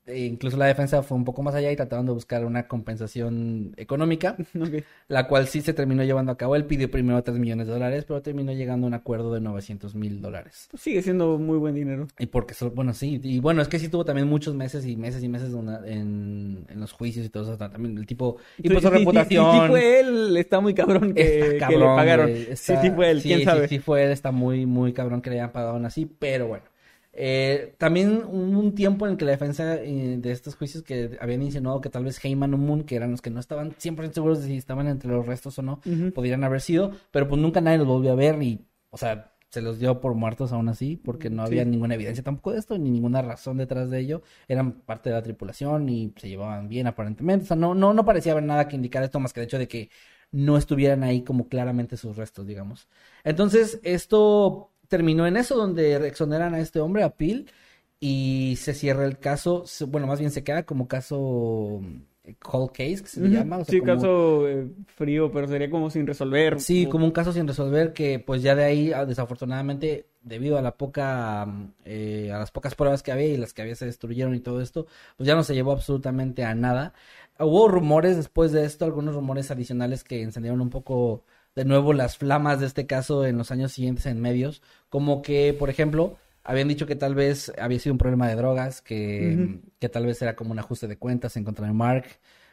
e incluso la defensa fue un poco más allá y trataron de buscar una compensación económica, Okay. la cual sí se terminó llevando a cabo. Él pidió primero tres millones de dólares, pero terminó llegando a un acuerdo de novecientos mil dólares. Pues sigue siendo muy buen dinero. Y porque, so- bueno, sí, y bueno, es que sí tuvo también muchos meses y meses y meses una- en, en los juicios y todo eso, también el tipo, y Sí, pues su sí, sí, reputación. Sí, sí fue él, está muy cabrón que, Está que cabrón, le pagaron. güey, Sí, está- sí fue él, quién sí, sabe. Sí, sí fue él, está muy, muy cabrón que le hayan pagado aún así, pero bueno. Eh, también hubo un tiempo en el que la defensa eh, de estos juicios que habían insinuado que tal vez Heyman o Moon, que eran los que no estaban cien por ciento seguros de si estaban entre los restos o no, Ujú. podrían haber sido, pero pues nunca nadie los volvió a ver y, o sea, se los dio por muertos aún así, porque no había Sí. ninguna evidencia tampoco de esto, ni ninguna razón detrás de ello. Eran parte de la tripulación y se llevaban bien aparentemente. O sea, no, no, no parecía haber nada que indicar esto más que el hecho de que no estuvieran ahí como claramente sus restos, digamos. Entonces, esto terminó en eso, donde exoneran a este hombre, a Peel, y se cierra el caso. se- Bueno, más bien se queda como caso eh, cold case, que se le Ujú. llama. O sea, Sí, como- caso eh, frío, pero sería como sin resolver. Sí, O- como un caso sin resolver que pues ya de ahí, ah, desafortunadamente, debido a la poca, mm, eh, a las pocas pruebas que había y las que había se destruyeron y todo esto, pues ya no se llevó absolutamente a nada. Hubo rumores después de esto, algunos rumores adicionales que encendieron un poco de nuevo las flamas de este caso en los años siguientes en medios, como que, por ejemplo, habían dicho que tal vez había sido un problema de drogas, que, Ujú. que tal vez era como un ajuste de cuentas en contra de Mark,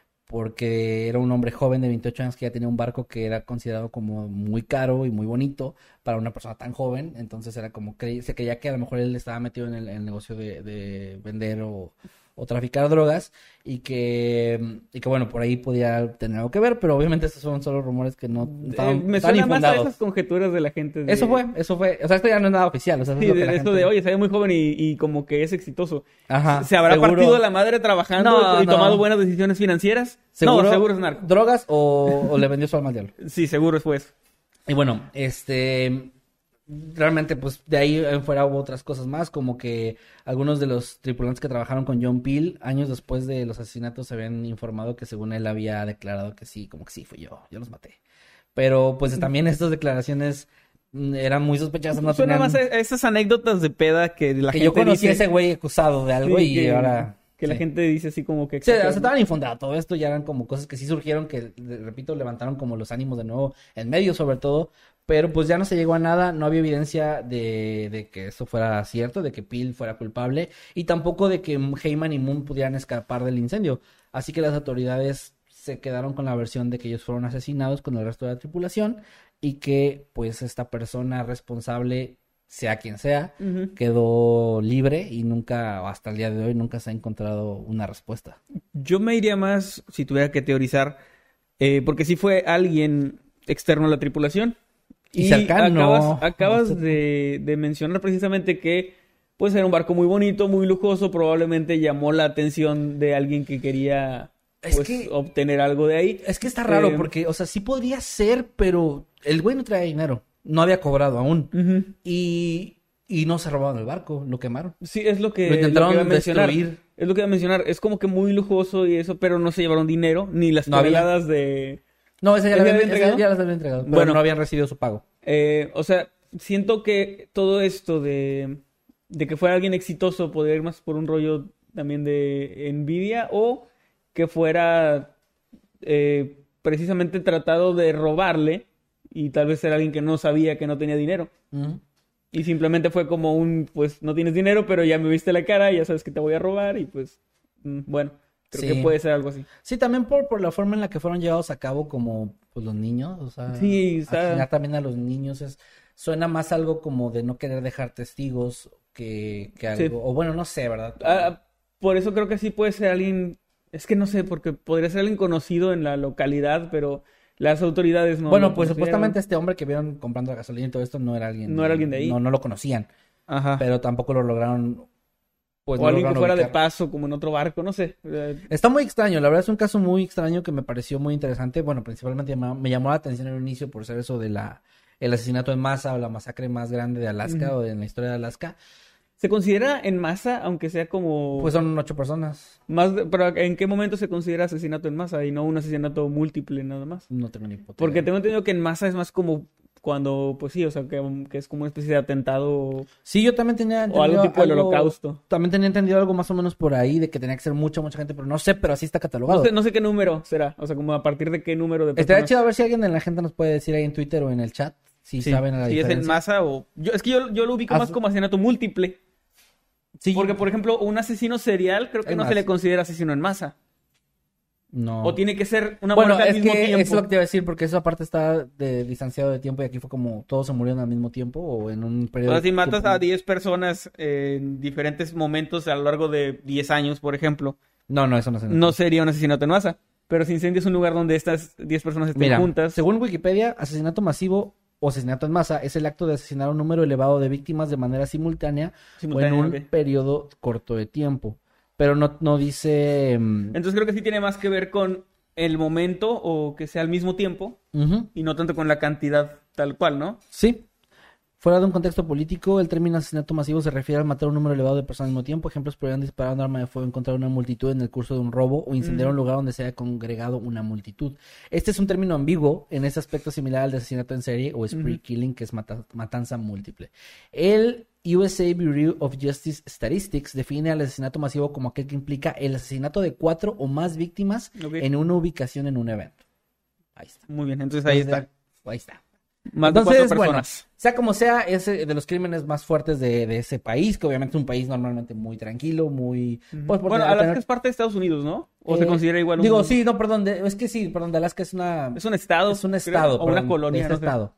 porque era un hombre joven de veintiocho años que ya tenía un barco que era considerado como muy caro y muy bonito para una persona tan joven. Entonces era como que se creía que a lo mejor él estaba metido en el, en el negocio de, de vender o, o traficar drogas y que, y que bueno, por ahí podía tener algo que ver, pero obviamente estos son solo rumores que no Eh, estaban, me estaban suena más a infundados. esas conjeturas de la gente. De... Eso fue, eso fue, o sea, esto ya no es nada oficial, o sea, eso Sí, es lo de, que la de esto gente- de, oye, se ve muy joven y, y como que es exitoso. Ajá, ¿Se habrá seguro- partido la madre trabajando No, y no. tomado buenas decisiones financieras? seguro, No, seguro es narco. drogas o, o le vendió su alma al diablo. Sí, seguro fue eso. Y bueno, este, realmente pues de ahí en fuera hubo otras cosas más, como que algunos de los tripulantes que trabajaron con John Peel, años después de los asesinatos, se habían informado que según él había declarado que sí, como que sí, fui yo, yo los maté. Pero pues también estas declaraciones mm, eran muy sospechosas, no Suena tenían... más a a esas anécdotas de peda que la que gente yo conocí a dice. ese güey acusado de algo Sí, y que, ahora... que la sí. gente dice así como que... Sí, o sea, estaban infundados. Todo esto ya eran como cosas que sí surgieron, que, de- repito, levantaron como los ánimos de nuevo en medio, sobre todo. Pero pues ya no se llegó a nada, no había evidencia de, de que esto fuera cierto, de que Peel fuera culpable, y tampoco de que Heyman y Moon pudieran escapar del incendio. Así que las autoridades se quedaron con la versión de que ellos fueron asesinados con el resto de la tripulación, y que pues esta persona responsable, sea quien sea, Ujú. quedó libre y nunca, hasta el día de hoy, nunca se ha encontrado una respuesta. Yo me iría más, si tuviera que teorizar, eh, porque sí fue alguien externo a la tripulación. Y cercano. Acabas, acabas de, de mencionar precisamente que pues era un barco muy bonito, muy lujoso, probablemente llamó la atención de alguien que quería Es pues, que- obtener algo de ahí. Es que está raro Eh, porque, o sea, sí podría ser, pero el güey no traía dinero, no había cobrado aún. Ujú. Y, y no se robaron el barco, lo quemaron. Sí, es lo que, Lo intentaron que iba a mencionar. destruir. Es lo que iba a mencionar. Es como que muy lujoso y eso, pero no se llevaron dinero, ni las No había. toneladas de... No, ese ya, ¿Ese lo ya habían, había ese entregado? ya los habían entregado, pero Bueno. no habían recibido su pago. Eh, o sea, siento que todo esto de, de que fuera alguien exitoso podría ir más por un rollo también de envidia o que fuera eh, precisamente tratado de robarle y tal vez era alguien que no sabía que no tenía dinero. Ujú. Y simplemente fue como un, pues no tienes dinero, pero ya me viste la cara, ya sabes que te voy a robar y pues, mm, bueno, creo Sí. que puede ser algo así. Sí, también por, por la forma en la que fueron llevados a cabo como pues, los niños, o sea, Sí, está- asesinar también a los niños es, suena más algo como de no querer dejar testigos que, que algo, Sí. o bueno, no sé, ¿verdad? Ah, por eso creo que sí puede ser alguien, es que no sé, porque podría ser alguien conocido en la localidad, pero las autoridades no bueno, lo pues conocieron. supuestamente este hombre que vieron comprando la gasolina y todo esto no era alguien. No era alguien de ahí. No, no lo conocían, Ajá. pero tampoco lo lograron. Pues o no alguien que lograron fuera de ubicar. paso, como en otro barco, no sé. Eh, Está muy extraño, la verdad es un caso muy extraño que me pareció muy interesante. Bueno, principalmente me, me llamó la atención en el inicio por ser eso de la el asesinato en masa o la masacre más grande de Alaska Ujú. o de en la historia de Alaska. ¿Se considera en masa, aunque sea como... Pues son ocho personas. más de- pero ¿en qué momento se considera asesinato en masa y no un asesinato múltiple nada más? No tengo ni puta Porque idea. tengo entendido que en masa es más como cuando, pues sí, o sea, que, que es como una especie de atentado Sí, yo también tenía o entendido algo tipo del algo- holocausto. También tenía entendido algo más o menos por ahí de que tenía que ser mucha, mucha gente, pero no sé, pero así está catalogado. No sé, no sé qué número será, o sea, como a partir de qué número de Estaría personas. chido a ver si alguien en la gente nos puede decir ahí en Twitter o en el chat si Sí, saben la si es en diferencia. masa o... Yo, es que yo, yo lo ubico Ah, más como asesinato múltiple. Sí, Porque, por ejemplo, un asesino serial creo que Es no más. se le considera asesino en masa. no. O tiene que ser una Bueno, muerte al es mismo que tiempo. eso es lo que te iba a decir, porque eso aparte está de, distanciado de tiempo y aquí fue como todos se murieron al mismo tiempo o en un O periodo. sea, si de matas tiempo- a diez personas en diferentes momentos a lo largo de diez años, por ejemplo, No, no, eso no se no sería un asesinato en masa. Pero si incendias un lugar donde estas diez personas estén Mira, juntas... según Wikipedia, asesinato masivo o asesinato en masa es el acto de asesinar a un número elevado de víctimas de manera simultánea, o en simultáneo, un ok. periodo corto de tiempo. Pero no, no dice... mm, Entonces creo que sí tiene más que ver con el momento o que sea al mismo tiempo ujú, y no tanto con la cantidad tal cual, ¿no? sí. Fuera de un contexto político, el término asesinato masivo se refiere al matar a un número elevado de personas al mismo tiempo. Ejemplos podrían disparar un arma de fuego, encontrar una multitud en el curso de un robo o incendiar Mm. un lugar donde se haya congregado una multitud. Este es un término ambiguo en ese aspecto similar al de asesinato en serie o spree Ujú. killing, que es mata- matanza múltiple. El U S A Bureau of Justice Statistics define al asesinato masivo como aquel que implica el asesinato de cuatro o más víctimas Ok. en una ubicación en un evento. Ahí está. Muy bien, entonces ahí está. Ahí está. Más de Entonces, cuatro bueno, personas. sea como sea, es eh, de los crímenes más fuertes de, de ese país, que obviamente es un país normalmente muy tranquilo, muy... Ujú. pues, por Bueno, tener- Alaska es parte de Estados Unidos, ¿no? ¿O se eh, considera igual un... Digo, sí, no, perdón, de- es que sí, perdón, de Alaska es una... Es un estado. es un creo, estado, o una perdón, colonia, es no sé. estado.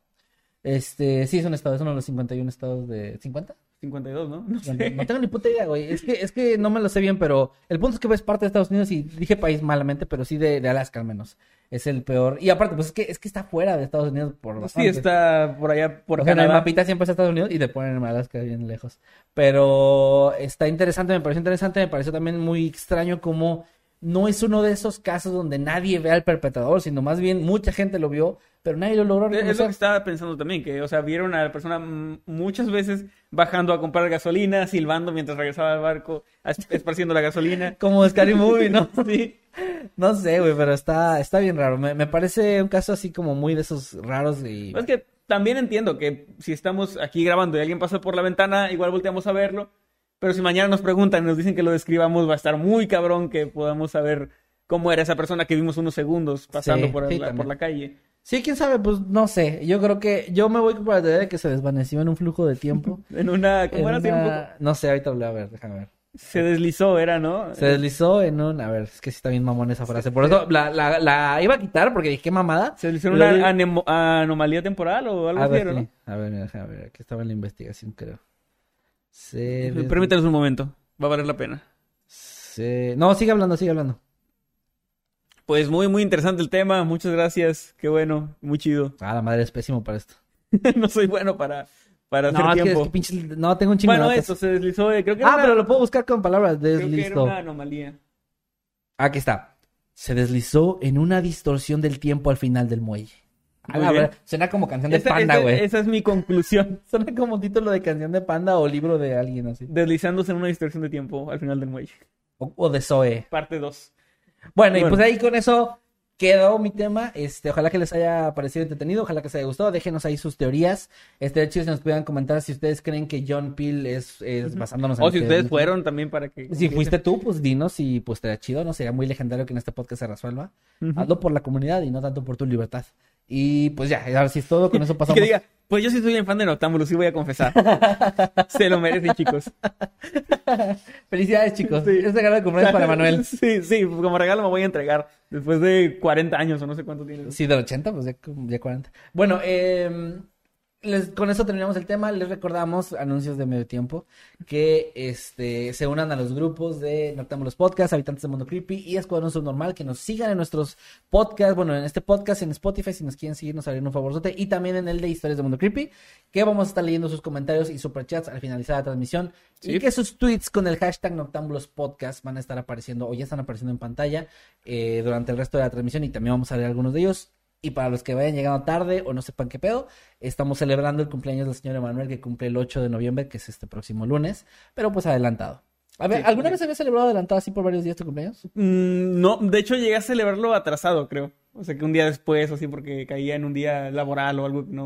Este, sí, es un estado, es uno de los cincuenta y uno estados de... ¿cincuenta? cincuenta y dos, ¿no? No sé. No, no tengo ni puta idea, güey. Es que, es que no me lo sé bien, pero el punto es que ves parte de Estados Unidos y dije país malamente, pero sí de, de Alaska al menos. Es el peor. Y aparte, pues es que, es que está fuera de Estados Unidos por Sí, bastante. está por allá, por O sea, en el Canadá. mapita siempre está Estados Unidos y te ponen en Alaska bien lejos. Pero está interesante, me pareció interesante, me pareció también muy extraño como no es uno de esos casos donde nadie ve al perpetrador, sino más bien mucha gente lo vio, pero nadie lo logró Es lo que reconocer. estaba pensando también, que, o sea, vieron a la persona mm, muchas veces bajando a comprar gasolina, silbando mientras regresaba al barco, es- esparciendo la gasolina. Como Scary Movie, ¿no? Sí. No sé, güey, pero está, está bien raro. Me, me parece un caso así como muy de esos raros y... Es que también entiendo que si estamos aquí grabando y alguien pasa por la ventana, igual volteamos a verlo. Pero si mañana nos preguntan y nos dicen que lo describamos, va a estar muy cabrón que podamos saber cómo era esa persona que vimos unos segundos pasando Sí, por, sí, la, también. por la calle. Sí, quién sabe, pues no sé. Yo creo que yo me voy por la teoría de que se desvaneció en un flujo de tiempo. En una... ¿Cómo En era? Así un una- poco- No sé, ahorita lo voy a ver, déjame ver. Se deslizó, era, ¿no? Se deslizó en un... A ver, es que sí está bien mamón esa frase. Por eso la, la, la iba a quitar porque dije, qué mamada. ¿Se deslizó en Luego- una anemo- anomalía temporal o algo A así, ver, era, sí. ¿no? A ver, mira, déjame ver. Aquí estaba en la investigación, creo. Se... des- Permítanos un momento, va a valer la pena. se- No, sigue hablando, sigue hablando. Pues muy, muy interesante el tema, muchas gracias, qué bueno, muy chido. Ah, la madre es pésimo para esto. No soy bueno para, para hacer No, es que, es tiempo. que pinche... No, tengo un chingo de Bueno, notas. eso, se deslizó, eh, creo que era Ah, una- pero lo puedo buscar con palabras. creo que era Deslizó. una anomalía. Aquí está. Se deslizó en una distorsión del tiempo al final del muelle. A Muy la bien. verdad, suena como canción de Esa, Panda, esa- güey. esa es mi conclusión. Suena como título de canción de Panda o libro de alguien así. Deslizándose en una distorsión de tiempo al final del muelle. O, o de Zoe. Parte dos. Bueno, y Bueno. pues ahí con eso quedó mi tema. Este, ojalá que les haya parecido entretenido, ojalá que les haya gustado. Déjenos ahí sus teorías. Este, de hecho, si nos pudieran comentar si ustedes creen que John Peel es, es basándonos en O lo si que- ustedes fueron también para que... Si fuiste tú, pues dinos y pues estaría chido, ¿no? Sería muy legendario que en este podcast se resuelva. Ujú. Hazlo por la comunidad y no tanto por tu libertad. Y pues ya, ahora sí es todo, con eso Y pasamos. que diga, pues yo sí soy bien fan de Noctámbulos, sí voy a confesar. Se lo merecen, chicos. Felicidades, chicos. Sí. Este regalo de cumpleaños para Manuel. Sí, sí, como regalo me voy a entregar después de cuarenta años o no sé cuánto tiene. Sí, del ochenta, pues ya, ya cuarenta. Bueno, eh, les- con eso terminamos el tema. Les recordamos, anuncios de medio tiempo, que este se unan a los grupos de Noctámbulos Podcast, Habitantes del Mundo Creepy y Escuadrón Subnormal, que nos sigan en nuestros podcasts, bueno, en este podcast en Spotify, si nos quieren seguir, nos harían un favorzote, y también en el de Historias del Mundo Creepy, que vamos a estar leyendo sus comentarios y superchats al finalizar la transmisión, Sí. y que sus tweets con el hashtag Noctámbulos Podcast van a estar apareciendo, o ya están apareciendo en pantalla, eh, durante el resto de la transmisión, y también vamos a leer algunos de ellos. Y para los que vayan llegando tarde o no sepan qué pedo, estamos celebrando el cumpleaños del señor Emanuel, que cumple el ocho de noviembre, que es este próximo lunes, pero pues adelantado. A ver, Sí, ¿alguna sí. vez había celebrado adelantado así por varios días tu cumpleaños? Mm, no, de hecho llegué a celebrarlo atrasado, creo. O sea, que un día después o así, porque caía en un día laboral o algo que no...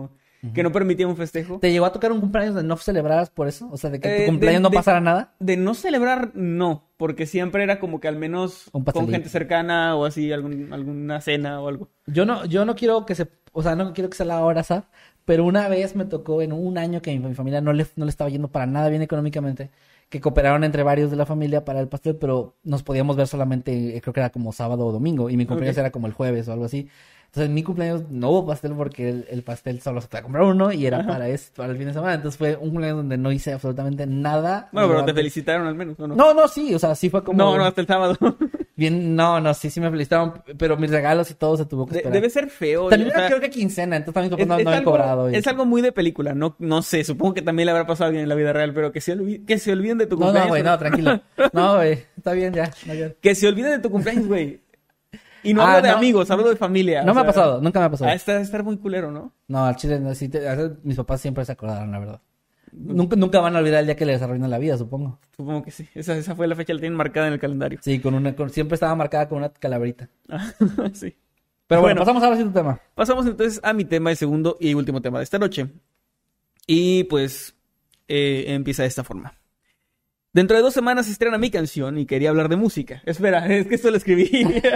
que no permitía un festejo. ¿Te llegó a tocar un cumpleaños de no celebraras por eso? O sea, de que Eh, tu cumpleaños de- no de- pasara nada. De no celebrar, no, porque siempre era como que al menos Un con pastelito. gente cercana o así, algún, alguna cena o algo. Yo no, yo no quiero que se, o sea, no quiero que sea la hora, ¿sabes? Pero una vez me tocó en un año que mi, mi familia no le, no le estaba yendo para nada bien económicamente, que cooperaron entre varios de la familia para el pastel, pero nos podíamos ver solamente, eh, creo que era como sábado o domingo, y mi cumpleaños Ok. era como el jueves o algo así. Entonces, en mi cumpleaños no hubo pastel porque el, el pastel solo se podía comprar uno y era para, eso, para el fin de semana. Entonces, fue un cumpleaños donde no hice absolutamente nada. Bueno, pero te relevante. felicitaron al menos, ¿o no? No, no, sí, o sea, sí fue como... no, no, hasta el sábado. Bien, no, no, sí, sí me felicitaron, pero mis regalos y todo se tuvo que De- esperar. debe ser feo. También o sea, era creo que quincena, entonces también mis es, papás no, es no habían algo, cobrado. y- es algo muy de película, no, no sé, supongo que también le habrá pasado a alguien en la vida real, pero que se, olvi- que se olviden de tu No, cumpleaños. no, güey, no, tranquilo. No, güey, está bien ya. No, ya. Que se olviden de tu cumpleaños, güey. Y no Ah, hablo de no. amigos, hablo de familia. No o me ha sea, pasado, nunca me ha pasado. Ah, está estar muy culero, ¿no? No, al chile, no, sí, te- a veces mis papás siempre se acordaron, la verdad. Nunca, nunca van a olvidar el día que les arruinan la vida, supongo. Supongo que sí. Esa, esa fue la fecha, la tienen marcada en el calendario. Sí, con una, con- siempre estaba marcada con una calaverita. Ah, sí. Pero bueno, Bueno. pasamos ahora sí a tu tema. Pasamos entonces a mi tema, el segundo y último tema de esta noche. Y pues eh, empieza de esta forma. Dentro de dos semanas se estrena mi canción y quería hablar de música. Espera, es que esto lo escribí.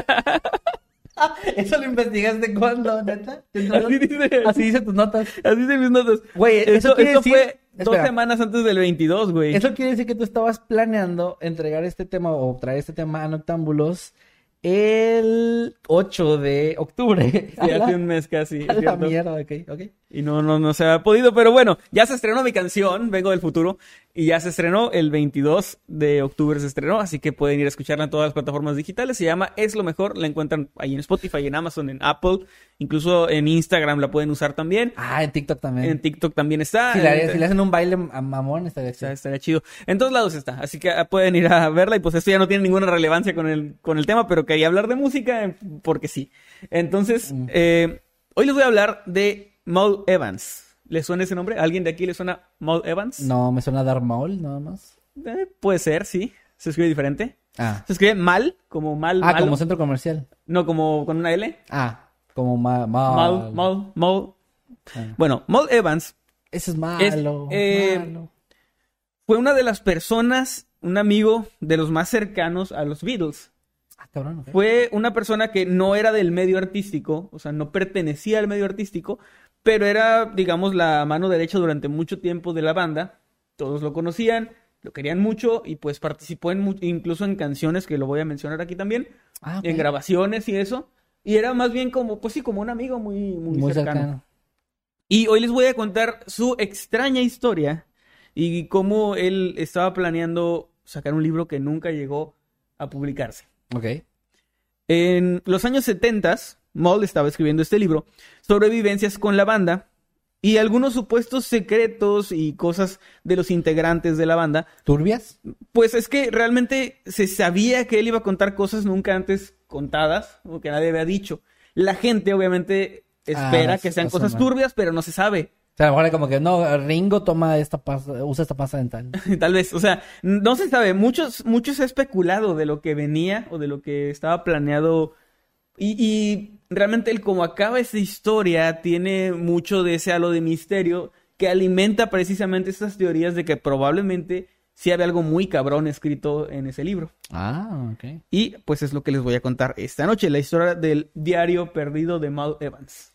¿Eso lo investigaste cuándo, neta? Así dice. Así dice tus notas. Así dicen mis notas. Güey, eso Eso, quiere eso decir- fue dos Espera. semanas antes del veintidós, güey. Eso quiere decir que tú estabas planeando entregar este tema o traer este tema a Noctámbulos el ocho de octubre. Sí, A la- hace un mes casi. a es la cierto. mierda, ok, ok. Y no, no, no se ha podido, pero bueno, ya se estrenó mi canción, vengo del futuro, y ya se estrenó el veintidós de octubre se estrenó, así que pueden ir a escucharla en todas las plataformas digitales, se llama Es lo Mejor, la encuentran ahí en Spotify, en Amazon, en Apple, incluso en Instagram la pueden usar también, Ah, en TikTok también. en TikTok también está. Si le, en- si le hacen un baile a mamón, estaría o sea, chido. estaría chido. En todos lados está, así que ah, pueden ir a verla y pues esto ya no tiene ninguna relevancia con el, con el tema, pero quería hablar de música eh, porque sí. Entonces, Mm. eh, hoy les voy a hablar de Maul Evans. ¿Les suena ese nombre? ¿A alguien de aquí le suena Maul Evans? No, me suena a Darth Maul, nada más. Eh, puede ser, sí. Se escribe diferente. Ah. Se escribe mal, como mal, Ah, malo. como centro comercial. No, como con una L. Ah, como ma ma Maul, Maul, Maul. Ah. Bueno, Maul Evans Ese es malo. eh, malo. fue una de las personas, un amigo de los más cercanos a los Beatles. Ah, cabrón. ok. Fue una persona que no era del medio artístico, o sea, no pertenecía al medio artístico, pero era, digamos, la mano derecha durante mucho tiempo de la banda. Todos lo conocían, lo querían mucho y pues participó en mu- incluso en canciones que lo voy a mencionar aquí también, Ah, ok. en grabaciones y eso. Y era más bien como, pues sí, como un amigo muy, muy, Muy cercano. cercano. Y hoy les voy a contar su extraña historia y cómo él estaba planeando sacar un libro que nunca llegó a publicarse. Ok. En los años setenta, Maul estaba escribiendo este libro sobre vivencias con la banda y algunos supuestos secretos y cosas de los integrantes de la banda. ¿Turbias? Pues es que realmente se sabía que él iba a contar cosas nunca antes contadas o que nadie había dicho. La gente obviamente espera Ah, que sean eso cosas no. turbias, pero no se sabe. O sea, a lo mejor era como que no, Ringo toma esta pasta, usa esta pasta dental. Tal vez, o sea, no se sabe. Muchos, mucho se ha especulado de lo que venía o de lo que estaba planeado. Y, y realmente el cómo acaba esta historia tiene mucho de ese halo de misterio que alimenta precisamente estas teorías de que probablemente sí había algo muy cabrón escrito en ese libro. Ah, ok. Y pues es lo que les voy a contar esta noche, la historia del diario perdido de Maul Evans.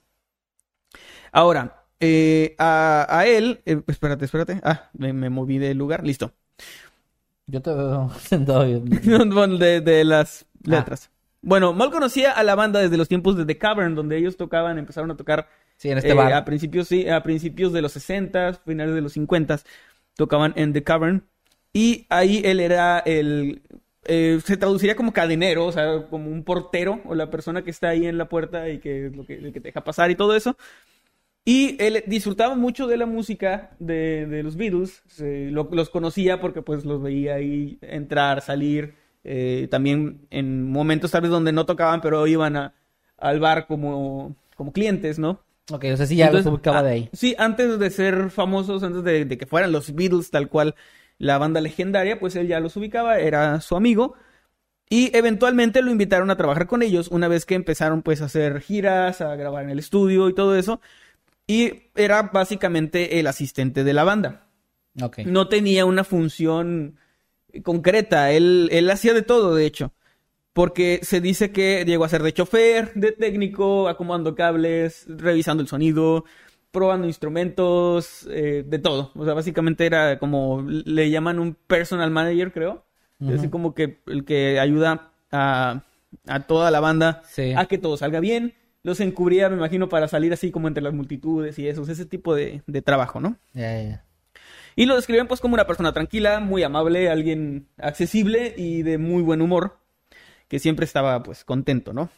Ahora, eh, a, a él... eh, espérate, espérate. Ah, me, me moví de lugar. Listo. Yo te veo sentado bien. Bueno, de, de las letras. Bueno, Maul conocía a la banda desde los tiempos de The Cavern, donde ellos tocaban, empezaron a tocar Sí, en este eh, bar. a principios, sí, a principios de los sesenta, finales de los cincuenta, tocaban en The Cavern. Y ahí él era el... eh, se traduciría como cadenero, o sea, como un portero, o la persona que está ahí en la puerta y que es lo que, el que te deja pasar y todo eso. Y él disfrutaba mucho de la música de, de los Beatles, se- lo- los conocía porque pues los veía ahí entrar, salir, eh, también en momentos tal vez donde no tocaban, pero iban a, al bar como, como clientes, ¿no? Ok, o sea, sí ya Entonces, los ubicaba ah, de ahí. Sí, antes de ser famosos, antes de, de que fueran los Beatles tal cual, la banda legendaria, pues él ya los ubicaba, era su amigo. Y eventualmente lo invitaron a trabajar con ellos una vez que empezaron pues a hacer giras, a grabar en el estudio y todo eso. y era básicamente el asistente de la banda. Okay. No tenía una función concreta, él, él hacía de todo, de hecho. Porque se dice que llegó a ser de chofer, de técnico, acomodando cables, revisando el sonido, probando instrumentos, eh, de todo. O sea, básicamente era como, le llaman un personal manager, creo. Uh-huh. Así como que el que ayuda a, a toda la banda sí. a que todo salga bien. Los encubría, me imagino, para salir así como entre las multitudes y eso. Ese tipo de, de trabajo, ¿no? Ya, yeah, yeah. Y lo describen pues como una persona tranquila, muy amable, alguien accesible y de muy buen humor, que siempre estaba pues contento, ¿no?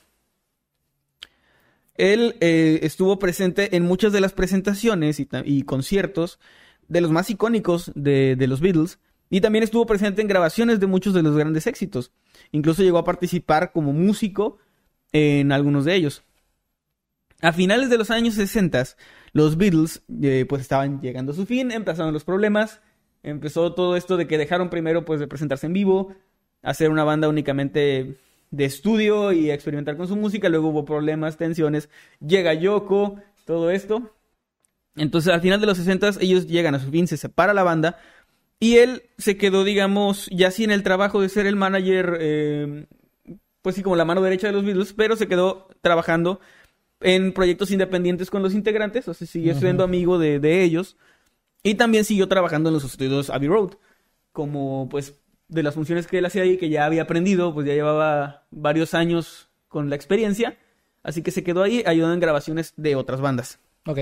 Él eh, estuvo presente en muchas de las presentaciones y, y conciertos de los más icónicos de, de los Beatles, y también estuvo presente en grabaciones de muchos de los grandes éxitos. Incluso llegó a participar como músico en algunos de ellos. A finales de los años sesenta, los Beatles eh, pues estaban llegando a su fin, empezaron los problemas, empezó todo esto de que dejaron primero pues de presentarse en vivo, hacer una banda únicamente de estudio y experimentar con su música. Luego hubo problemas, tensiones, llega Yoko, todo esto. Entonces al final de los sesenta ellos llegan a su fin, se separa la banda y él se quedó, digamos, ya sin el trabajo de ser el manager, eh, pues sí, como la mano derecha de los Beatles, pero se quedó trabajando en proyectos independientes con los integrantes, o sea, siguió uh-huh. siendo amigo de, de ellos, y también siguió trabajando en los estudios Abbey Road, como pues de las funciones que él hacía ahí, que ya había aprendido, pues ya llevaba varios años con la experiencia, así que se quedó ahí ayudando en grabaciones de otras bandas. Ok.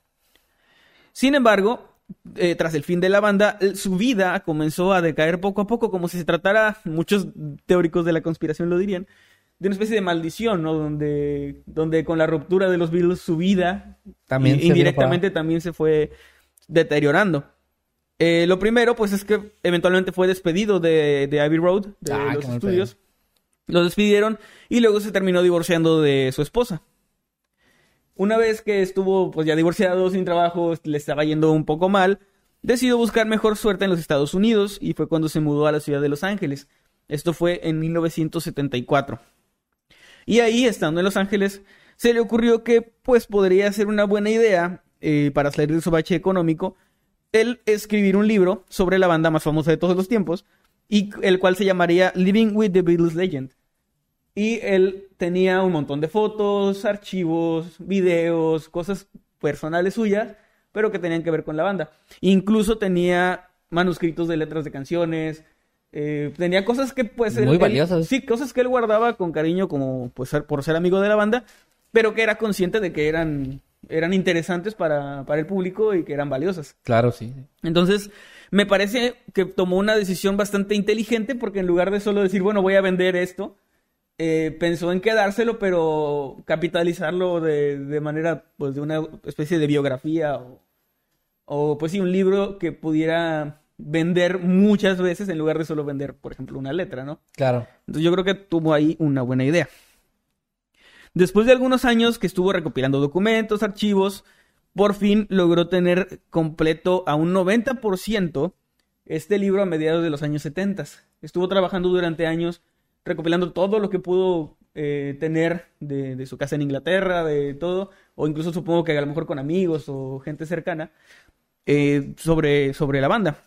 Sin embargo, eh, tras el fin de la banda, su vida comenzó a decaer poco a poco, como si se tratara, muchos teóricos de la conspiración lo dirían, de una especie de maldición, ¿no? Donde, donde con la ruptura de los Beatles su vida también y, indirectamente para... también se fue deteriorando. Eh, lo primero, pues, es que eventualmente fue despedido de, de Abbey Road, de ah, los estudios. Lo despidieron y luego se terminó divorciando de su esposa. Una vez que estuvo, pues, ya divorciado, sin trabajo, le estaba yendo un poco mal, decidió buscar mejor suerte en los Estados Unidos y fue cuando se mudó a la ciudad de Los Ángeles. Esto fue en mil novecientos setenta y cuatro. Y ahí, estando en Los Ángeles, se le ocurrió que, pues, podría ser una buena idea, eh, para salir de su bache económico, él escribir un libro sobre la banda más famosa de todos los tiempos, y el cual se llamaría Living with the Beatles Legend. Y él tenía un montón de fotos, archivos, videos, cosas personales suyas, pero que tenían que ver con la banda. Incluso tenía manuscritos de letras de canciones, eh, tenía cosas que pues... Muy él, valiosas. Él, sí, cosas que él guardaba con cariño como pues ser, por ser amigo de la banda, pero que era consciente de que eran... eran interesantes para, para el público y que eran valiosas. Claro, sí. Entonces, me parece que tomó una decisión bastante inteligente porque en lugar de solo decir, bueno, voy a vender esto, eh, pensó en quedárselo, pero capitalizarlo de, de manera, pues, de una especie de biografía o, o, pues sí, un libro que pudiera vender muchas veces en lugar de solo vender, por ejemplo, una letra, ¿no? Claro. Entonces, yo creo que tuvo ahí una buena idea. Después de algunos años que estuvo recopilando documentos, archivos, por fin logró tener completo a un noventa por ciento este libro a mediados de los años setenta. Estuvo trabajando durante años recopilando todo lo que pudo eh, tener de, de su casa en Inglaterra, de todo, o incluso supongo que a lo mejor con amigos o gente cercana, eh, sobre, sobre la banda.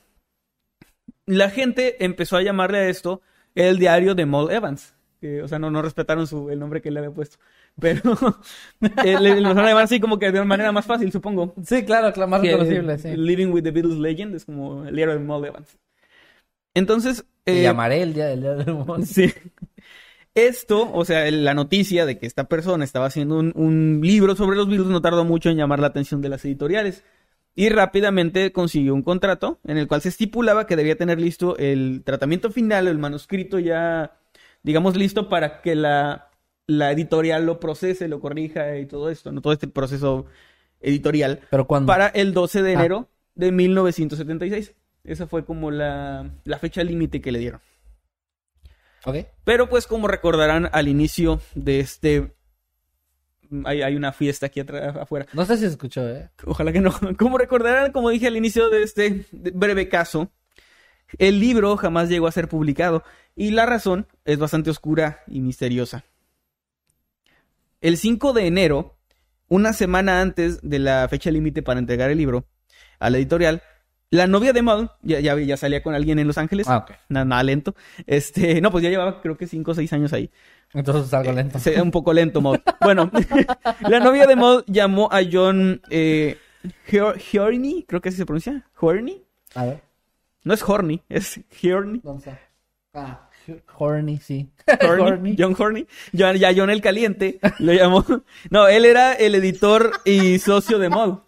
La gente empezó a llamarle a esto el diario de Mal Evans. Eh, o sea, no, no respetaron su, el nombre que él le había puesto. Pero eh, le, le van a llamar así como que de una manera más fácil, supongo. Sí, claro, claro, más reconocible, sí. Living with the Beatles Legend es como el diario de Mal Evans. Entonces... Eh, Te llamaré el día del día del Mal. Sí. Esto, o sea, la noticia de que esta persona estaba haciendo un, un libro sobre los Beatles no tardó mucho en llamar la atención de las editoriales. Y rápidamente consiguió un contrato en el cual se estipulaba que debía tener listo el tratamiento final, el manuscrito ya... digamos, listo para que la, la editorial lo procese, lo corrija y todo esto, ¿no? Todo este proceso editorial. ¿Pero cuándo? Para el doce de enero ah. de mil novecientos setenta y seis. Esa fue como la, la fecha límite que le dieron. Ok. Pero pues como recordarán al inicio de este... Hay, hay una fiesta aquí atrás, afuera. No sé si se escuchó, ¿eh? Ojalá que no. Como recordarán, como dije al inicio de este breve caso, el libro jamás llegó a ser publicado y la razón es bastante oscura y misteriosa. El cinco de enero una semana antes de la fecha límite para entregar el libro a la editorial, la novia de Maul, ya, ya, ya salía con alguien en Los Ángeles, Ah, ok. nada, nada lento, este, no, pues ya llevaba creo que cinco o seis años ahí. Entonces es algo lento. Eh, un poco lento, Maul. Bueno, la novia de Maul llamó a John eh, Horney, creo que así se pronuncia, Horney. A ver. No es Horney, es Horney. ¿Dónde está? Ah, Horny, sí. Horney, Horny. John Horney. Ya, ya John el Caliente lo llamó. No, él era el editor y socio de Maul.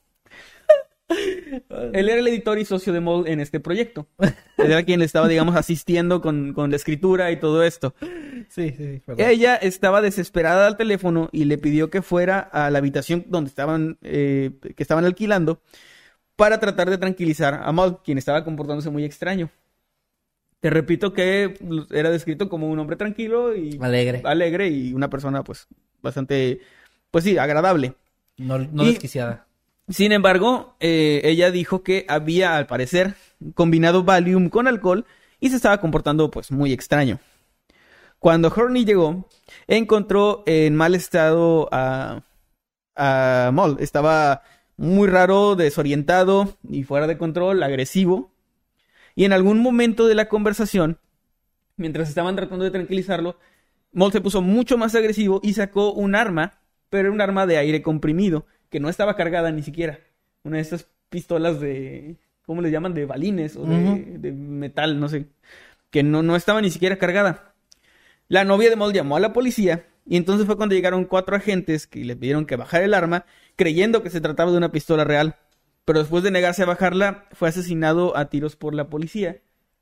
Él era el editor y socio de Maul en este proyecto. Él era quien le estaba, digamos, asistiendo con, con la escritura y todo esto. Sí, sí, sí. Perdón. Ella estaba desesperada al teléfono y le pidió que fuera a la habitación donde estaban, eh, que estaban alquilando para tratar de tranquilizar a Maul, quien estaba comportándose muy extraño. Te repito que era descrito como un hombre tranquilo y Alegre. alegre y una persona, pues, bastante, pues sí, agradable. No, no Y- desquiciada. Sin embargo, eh, ella dijo que había, al parecer, combinado Valium con alcohol y se estaba comportando, pues, muy extraño. Cuando Horney llegó, encontró en mal estado a, a Maul. Estaba muy raro, desorientado y fuera de control, agresivo. Y en algún momento de la conversación, mientras estaban tratando de tranquilizarlo, Maul se puso mucho más agresivo y sacó un arma, pero era un arma de aire comprimido, que no estaba cargada ni siquiera. Una de estas pistolas de, ¿cómo le llaman? De balines o de, Ujú. de metal, no sé. Que no, no estaba ni siquiera cargada. La novia de Maul llamó a la policía y entonces fue cuando llegaron cuatro agentes que le pidieron que bajara el arma, creyendo que se trataba de una pistola real. Pero después de negarse a bajarla, fue asesinado a tiros por la policía.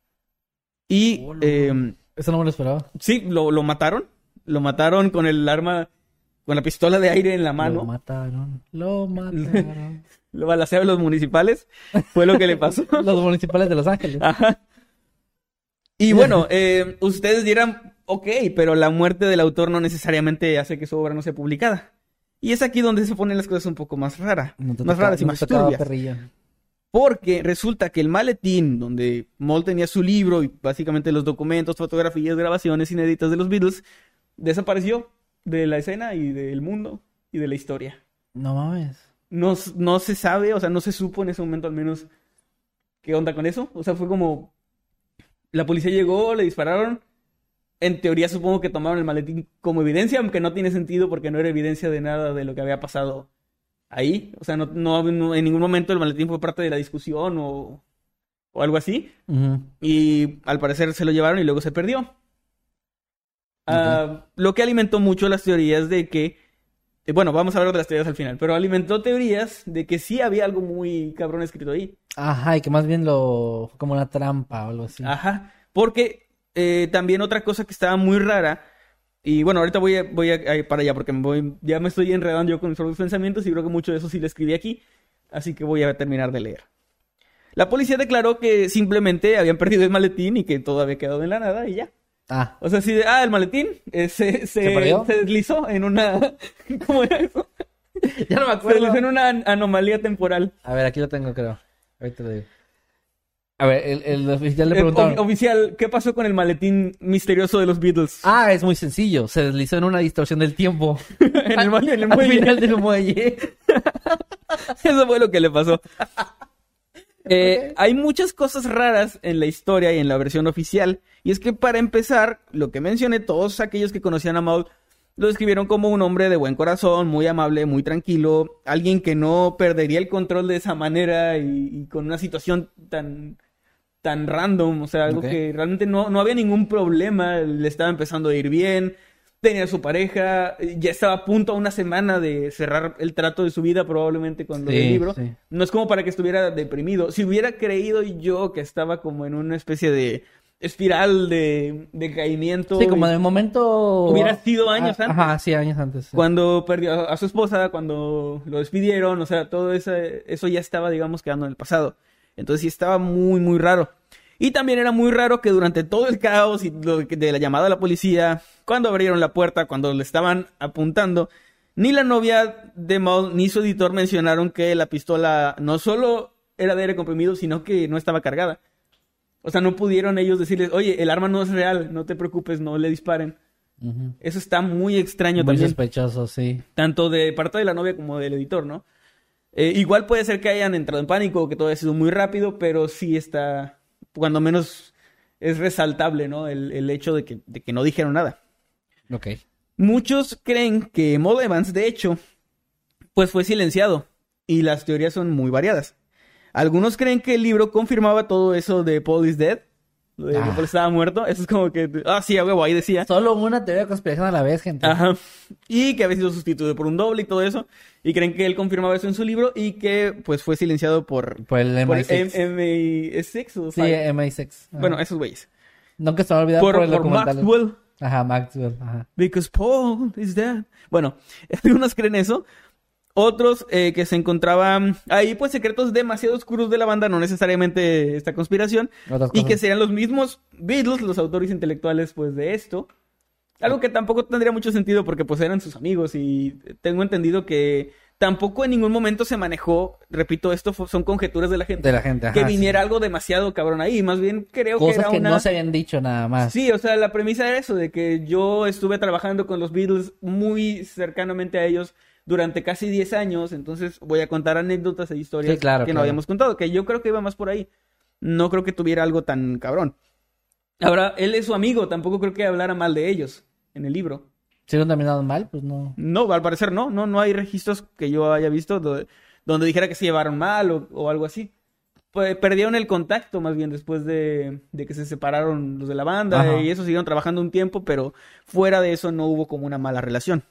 Y Hola. eh, Eso no me lo esperaba. sí, lo, lo mataron. Lo mataron con el arma, con la pistola de aire en la Lo mano. mataron. Lo mataron. Lo balacearon los municipales. Fue lo que le pasó. Los municipales de Los Ángeles. Ajá. Y bueno, eh, ustedes dirán, ok, pero la muerte del autor no necesariamente hace que su obra no sea publicada. Y es aquí donde se ponen las cosas un poco más raras. No te más tocaba- raras y no más te tocaba turbias. perrillo. Porque resulta que el maletín donde Maul tenía su libro y básicamente los documentos, fotografías, grabaciones inéditas de los Beatles, desapareció de la escena y del mundo y de la historia. No mames. No, s- no se sabe, o sea, no se supo en ese momento al menos qué onda con eso. O sea, fue como... La policía llegó, le dispararon. En teoría supongo que tomaron el maletín como evidencia, aunque no tiene sentido porque no era evidencia de nada de lo que había pasado ahí. O sea, no, no, no- en ningún momento el maletín fue parte de la discusión o, o algo así. Ujú. Y al parecer se lo llevaron y luego se perdió. Ah, lo que alimentó mucho las teorías de que... eh, Bueno, vamos a hablar de las teorías al final, pero alimentó teorías de que sí había algo muy cabrón escrito ahí. Ajá, y que más bien lo... fue como una trampa o algo así. Ajá, porque eh, también otra cosa que estaba muy rara, y bueno, ahorita voy, a, voy a, a ir para allá porque me voy, ya me estoy enredando yo con mis propios pensamientos y creo que mucho de eso sí lo escribí aquí, así que voy a terminar de leer. La policía declaró que simplemente habían perdido el maletín y que todo había quedado en la nada y ya. Ah, O sea, sí, de, ah, el maletín eh, se, se, ¿Se perdió? se deslizó en una... ¿Cómo era eso? ya no me Se acuerdo. deslizó en una an- anomalía temporal. A ver, aquí lo tengo, creo. Ahorita lo digo. A ver, el, el oficial le Eh, preguntaron. o- oficial, ¿qué pasó con el maletín misterioso de los Beatles? Ah, es muy sencillo. Se deslizó en una distorsión del tiempo. en el, muelle- en el Al muelle. final del muelle. Eso fue lo que le pasó. Eh, hay muchas cosas raras en la historia y en la versión oficial. Y es que para empezar, lo que mencioné, todos aquellos que conocían a Maul lo describieron como un hombre de buen corazón, muy amable, muy tranquilo, alguien que no perdería el control de esa manera y, y con una situación tan, tan random, o sea, algo Ok. que realmente no, no había ningún problema, le estaba empezando a ir bien, tenía a su pareja, ya estaba a punto a una semana de cerrar el trato de su vida probablemente con lo Sí, del libro. sí. No es como para que estuviera deprimido. Si hubiera creído yo que estaba como en una especie de espiral de, de caimiento. Sí, como y- de momento. Hubiera sido años Ah, antes. Ajá, sí, años antes. sí. Cuando perdió a a su esposa, cuando lo despidieron, o sea, todo ese- eso ya estaba, digamos, quedando en el pasado. Entonces sí estaba muy, muy raro. Y también era muy raro que durante todo el caos y lo que- de la llamada a la policía, cuando abrieron la puerta, cuando le estaban apuntando, ni la novia de Maul ni su editor mencionaron que la pistola no solo era de aire comprimido, sino que no estaba cargada. O sea, no pudieron ellos decirles, oye, el arma no es real, no te preocupes, no le disparen. Uh-huh. Eso está muy extraño Muy también. sospechoso, sí. Tanto de parte de la novia como del editor, ¿no? Eh, igual puede ser que hayan entrado en pánico, que todo haya sido muy rápido, pero sí está, cuando menos es resaltable, ¿no? El, el hecho de que, de que no dijeron nada. Ok. Muchos creen que Maud Evans, de hecho, pues fue silenciado. Y las teorías son muy variadas. Algunos creen que el libro confirmaba todo eso de Paul is dead. De que Ah. Paul estaba muerto. Eso es como que... Ah, sí, a huevo, ahí decía. Solo una teoría de conspiración a la vez, gente. Ajá. Y que había sido sustituido por un doble y todo eso. Y creen que él confirmaba eso en su libro. Y que, pues, fue silenciado por... Por el por M I seis. M I seis o Sí, five. M I seis. Ajá. Bueno, esos güeyes. Nunca se me va a olvidar Por, por, el por documental. Maxwell. Ajá, Maxwell. Ajá. Because Paul is dead. Bueno, algunos creen eso. Otros eh, que se encontraban ahí, pues, secretos demasiado oscuros de la banda, no necesariamente esta conspiración, Otras y cosas. que serían los mismos Beatles, los autores intelectuales, pues, de esto. Algo que tampoco tendría mucho sentido porque, pues, eran sus amigos y tengo entendido que tampoco en ningún momento se manejó, repito, esto fue- son conjeturas de la gente, De la gente, ajá. que viniera sí. algo demasiado cabrón ahí, más bien creo que Cosas era que una... no se habían dicho nada más. Sí, o sea, la premisa era eso, de que yo estuve trabajando con los Beatles muy cercanamente a ellos durante casi diez años, entonces voy a contar anécdotas e historias Sí, claro, que no claro. habíamos contado, que yo creo que iba más por ahí. No creo que tuviera algo tan cabrón. Ahora, él es su amigo, tampoco creo que hablara mal de ellos en el libro. Si no terminaron mal, pues no. No, al parecer no, no, no hay registros que yo haya visto do- donde dijera que se llevaron mal o, o algo así. Pues perdieron el contacto más bien después de, de que se separaron los de la banda. Ajá. Y eso siguieron trabajando un tiempo, pero fuera de eso no hubo como una mala relación.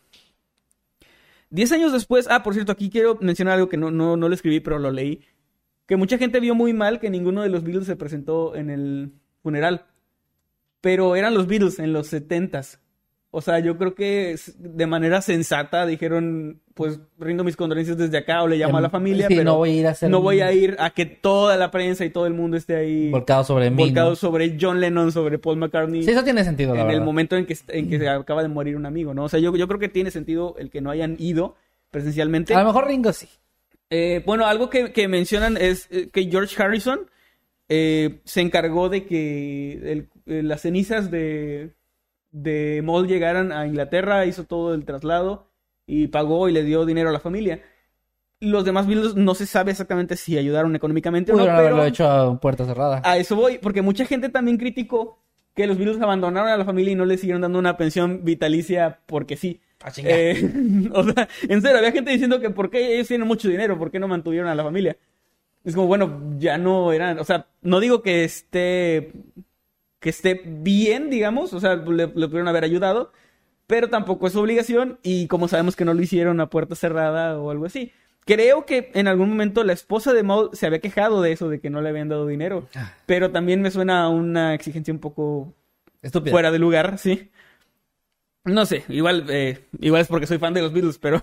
Diez años después, ah, por cierto, aquí quiero mencionar algo que no, no, no lo escribí, pero lo leí. Que mucha gente vio muy mal que ninguno de los Beatles se presentó en el funeral. Pero eran los Beatles en los setentas. O sea, yo creo que s- de manera sensata dijeron, pues rindo mis condolencias desde acá o le llamo a la familia, Sí, pero no voy a ir a hacer no un- voy a ir a que toda la prensa y todo el mundo esté ahí Volcado sobre mí. volcado ¿no? sobre John Lennon, sobre Paul McCartney, Sí, eso tiene sentido, la en el verdad. momento en que, est- en que se acaba de morir un amigo, ¿no? O sea, yo, yo creo que tiene sentido el que no hayan ido presencialmente. A lo mejor Ringo sí. Eh, bueno, algo que, que mencionan es eh, que George Harrison eh, se encargó de que el- eh, las cenizas de, de Maud llegaran a Inglaterra, hizo todo el traslado y pagó y le dio dinero a la familia. Los demás Beatles no se sabe exactamente si ayudaron económicamente o no, Pudieron pero haberlo hecho a puerta cerrada. a eso voy, porque mucha gente también criticó que los Beatles abandonaron a la familia y no le siguieron dando una pensión vitalicia porque sí. Ah, chinga. Eh, o sea, en serio, había gente diciendo que por qué ellos tienen mucho dinero, por qué no mantuvieron a la familia. Es como, bueno, ya no eran, o sea, no digo que esté, que esté bien, digamos, o sea, le, le pudieron haber ayudado, pero tampoco es su obligación y como sabemos que no lo hicieron a puerta cerrada o algo así. Creo que en algún momento la esposa de Maud se había quejado de eso, de que no le habían dado dinero, pero también me suena a una exigencia un poco Estúpido. fuera de lugar, sí. No sé, igual, eh, igual es porque soy fan de los Beatles, pero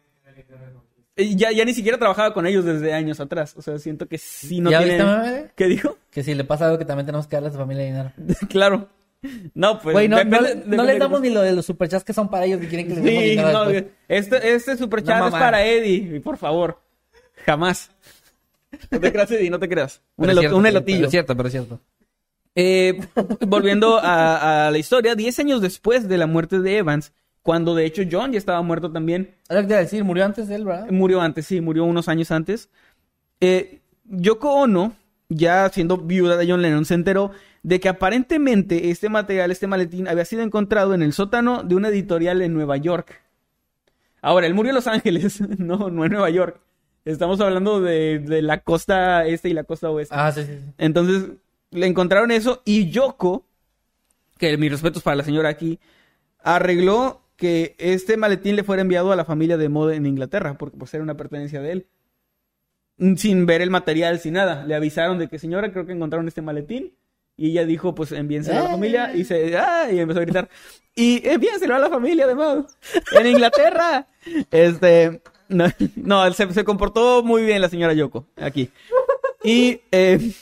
eh, ya, ya ni siquiera trabajaba con ellos desde años atrás. O sea, siento que sí no ¿Ya tiene... viste, meme? ¿Qué dijo? Que si le pasa algo que también tenemos que darle a su familia dinero. Claro. No, pues... Güey, no, depende- no, depende no de les cómo- damos ni lo de los superchats que son para ellos que quieren que les demos Sí, dinero no, después. este, este superchat No, es mamá. para Eddie, y por favor. Jamás. No te creas, Eddie, no te creas. Un, Pero es elo- cierto, un pero- elotillo. pero es cierto, pero es cierto. Eh, volviendo a, a la historia, diez años después de la muerte de Evans, cuando de hecho John ya estaba muerto también, Es lo que te iba a decir, murió antes de él, ¿verdad? murió antes, sí, murió unos años antes. Eh, Yoko Ono, ya siendo viuda de John Lennon, se enteró de que aparentemente este material, este maletín, había sido encontrado en el sótano de una editorial en Nueva York. Ahora, él murió en Los Ángeles, no, no en Nueva York. Estamos hablando de, de la costa este y la costa oeste. Ah, sí, sí, sí. Entonces, le encontraron eso y Yoko, que mis respetos para la señora aquí, arregló que este maletín le fuera enviado a la familia de Maud en Inglaterra, porque pues era una pertenencia de él. Sin ver el material, sin nada. Le avisaron de que, señora, creo que encontraron este maletín. Y ella dijo, pues envíenselo a la familia. Y se ¡ah! Y empezó a gritar. Y envíenselo a la familia de Maud. En Inglaterra. Este. No, no se, se comportó muy bien la señora Yoko. Aquí. Y eh,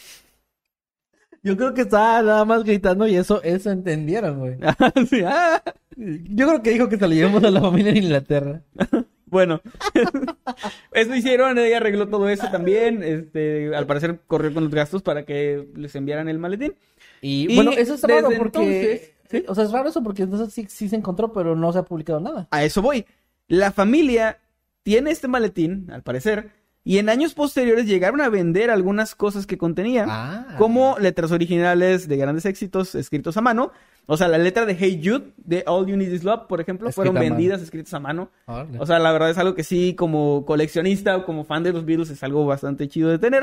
Yo creo que estaba nada más gritando y eso, eso entendieron, güey. sí, ah. Yo creo que dijo que se lo llevamos a la familia en Inglaterra. Bueno, eso hicieron, ella arregló todo eso también, este, al parecer corrió con los gastos para que les enviaran el maletín. Y, Y bueno, eso es raro desde porque entonces- Sí, o sea, es raro eso porque entonces sí, sí se encontró, pero no se ha publicado nada. A eso voy. La familia tiene este maletín, al parecer, y en años posteriores llegaron a vender algunas cosas que contenía, Ah. como letras originales de grandes éxitos escritos a mano. O sea, la letra de Hey Jude, de All You Need Is Love, por ejemplo, Escrita fueron a mano. vendidas, escritas a mano. Órale. O sea, la verdad es algo que sí, como coleccionista o como fan de los Beatles, es algo bastante chido de tener.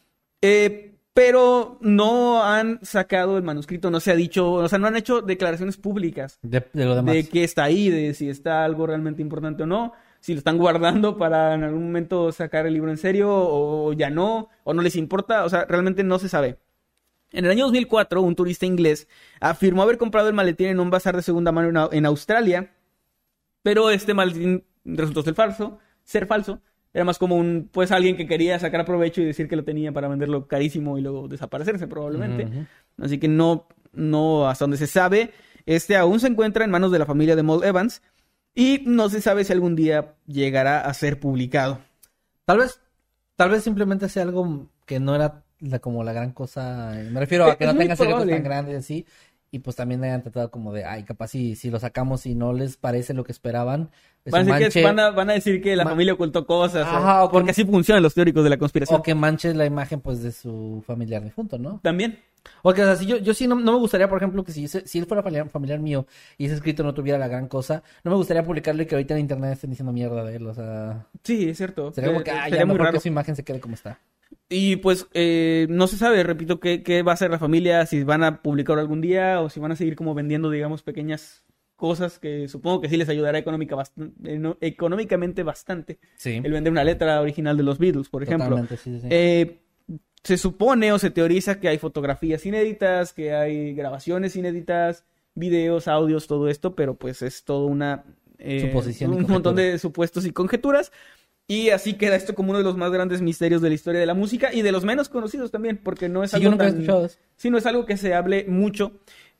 Eh, pero no han sacado el manuscrito, no se ha dicho, o sea, no han hecho declaraciones públicas de, de lo demás. de que está ahí, de si está algo realmente importante o no, si lo están guardando para en algún momento sacar el libro en serio o ya no, o no les importa, o sea, realmente no se sabe. En el año dos mil cuatro, un turista inglés afirmó haber comprado el maletín en un bazar de segunda mano en, Au- en Australia, pero este maletín resultó ser falso, ser falso. Era más como un, pues, alguien que quería sacar provecho y decir que lo tenía para venderlo carísimo y luego desaparecerse probablemente. Ujú. Así que no, no, hasta donde se sabe, este aún se encuentra en manos de la familia de Moll Evans y no se sabe si algún día llegará a ser publicado. Tal vez, tal vez simplemente sea algo que no era la, como la gran cosa. Me refiero a que Es no muy tenga secretos probable. tan grandes así. Y pues también hayan tratado como de, ay, capaz si, si lo sacamos y no les parece lo que esperaban. Van a, eso decir que manche- van, a, van a decir que la Ma- familia ocultó cosas, Ajá, o- o que- porque así funcionan los teóricos de la conspiración. O que manche la imagen pues de su familiar difunto, ¿no? También. Porque, o sea, si yo, yo sí no, no me gustaría, por ejemplo, que si, ese- si él fuera familiar, familiar mío y ese escrito no tuviera la gran cosa, no me gustaría publicarlo y que ahorita en internet estén diciendo mierda de él, o sea... Sí, es cierto. Sería como Eh, que, ah, sería ya muy mejor raro. que su imagen se quede como está. Y pues eh, no se sabe, repito, qué, qué va a hacer la familia, si van a publicar algún día o si van a seguir como vendiendo, digamos, pequeñas cosas que supongo que sí les ayudará económica bast- eh, no- económicamente bastante. Sí. El vender una letra original de los Beatles, por ejemplo. Totalmente, sí, sí, sí. Eh, se supone o se teoriza que hay fotografías inéditas, que hay grabaciones inéditas, videos, audios, todo esto, pero pues es todo una... eh, Suposición y un montón conjetura. de supuestos y conjeturas. Y así queda esto como uno de los más grandes misterios de la historia de la música y de los menos conocidos también, porque no es Sí, algo yo nunca he tan- escuchado eso. sí, no es algo que se hable mucho.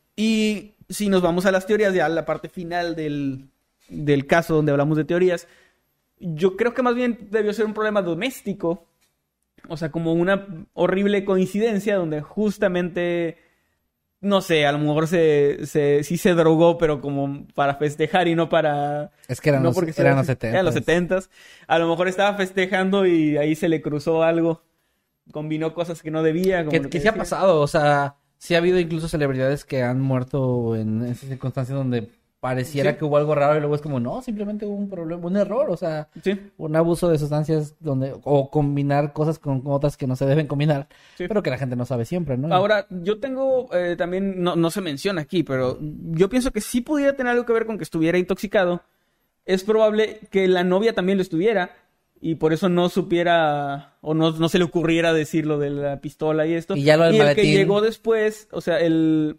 Y si nos vamos a las teorías, ya la parte final del, del caso donde hablamos de teorías, yo creo que más bien debió ser un problema doméstico. O sea, como una horrible coincidencia donde justamente, no sé, a lo mejor se, se, sí se drogó, pero como para festejar y no para... Es que eran no los, porque eran sea- los setenta. Eran los setentas. A lo mejor estaba festejando y ahí se le cruzó algo. Combinó cosas que no debía. Como Que, lo que sí ha decía. pasado, o sea, sí ha habido incluso celebridades que han muerto en esas circunstancias donde pareciera Sí. que hubo algo raro y luego es como, no, simplemente hubo un problema, un error, o sea, Sí, un abuso de sustancias donde o combinar cosas con otras que no se deben combinar, sí. pero que la gente no sabe siempre, ¿no? Ahora, yo tengo eh, también, no, no se menciona aquí, pero yo pienso que sí pudiera tener algo que ver con que estuviera intoxicado. Es probable que la novia también lo estuviera y por eso no supiera o no, no se le ocurriera decir lo de la pistola y esto. Y ya lo del y el que maletín. llegó después, o sea, el,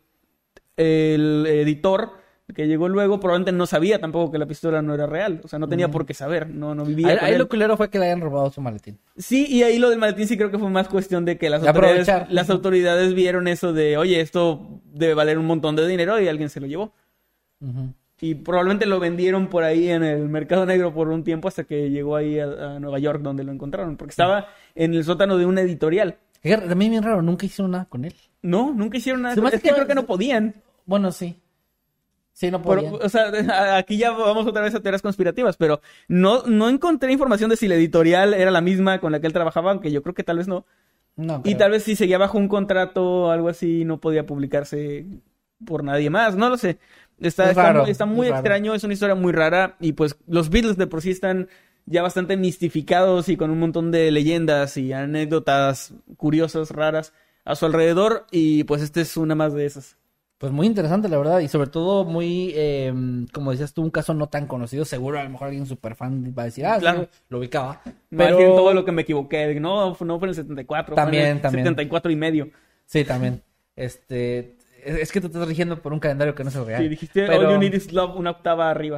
el editor que llegó luego probablemente no sabía tampoco que la pistola no era real. O sea, no tenía por qué saber, no, no vivía ahí con ahí él. lo culero fue que le hayan robado su maletín. Sí, y ahí lo del maletín sí creo que fue más cuestión de que las De autoridades, aprovechar. las autoridades vieron eso de, oye, esto debe valer un montón de dinero y alguien se lo llevó. Ujú. Y probablemente lo vendieron por ahí en el mercado negro por un tiempo hasta que llegó ahí a, a Nueva York donde lo encontraron. Porque estaba en el sótano de una editorial. Es que también bien raro, nunca hicieron nada con él. No, nunca hicieron nada. Se me hace Es que que- creo que no podían. Bueno, sí. Sí, no Por- podían. o sea, aquí ya vamos otra vez a teorías conspirativas, pero no, no encontré información de si la editorial era la misma con la que él trabajaba, aunque yo creo que tal vez no. No, Y creo. tal vez si seguía bajo un contrato o algo así, no podía publicarse por nadie más, no lo sé. Está, Es está raro, muy, está muy es raro. extraño, es una historia muy rara y pues los Beatles de por sí están ya bastante mistificados y con un montón de leyendas y anécdotas curiosas, raras a su alrededor y pues este es una más de esas. Pues muy interesante, la verdad, y sobre todo muy, eh, como decías tú, un caso no tan conocido. Seguro a lo mejor alguien súper fan va a decir, ah, Claro. sí, lo ubicaba. Pero... Pero todo lo que me equivoqué, no, no fue en el setenta y cuatro, También, fue en el también. setenta y cuatro y medio. sí, también. Este, es, es que te estás rigiendo por un calendario que no es el real. Sí, dijiste pero, All You Need Is Love una octava arriba.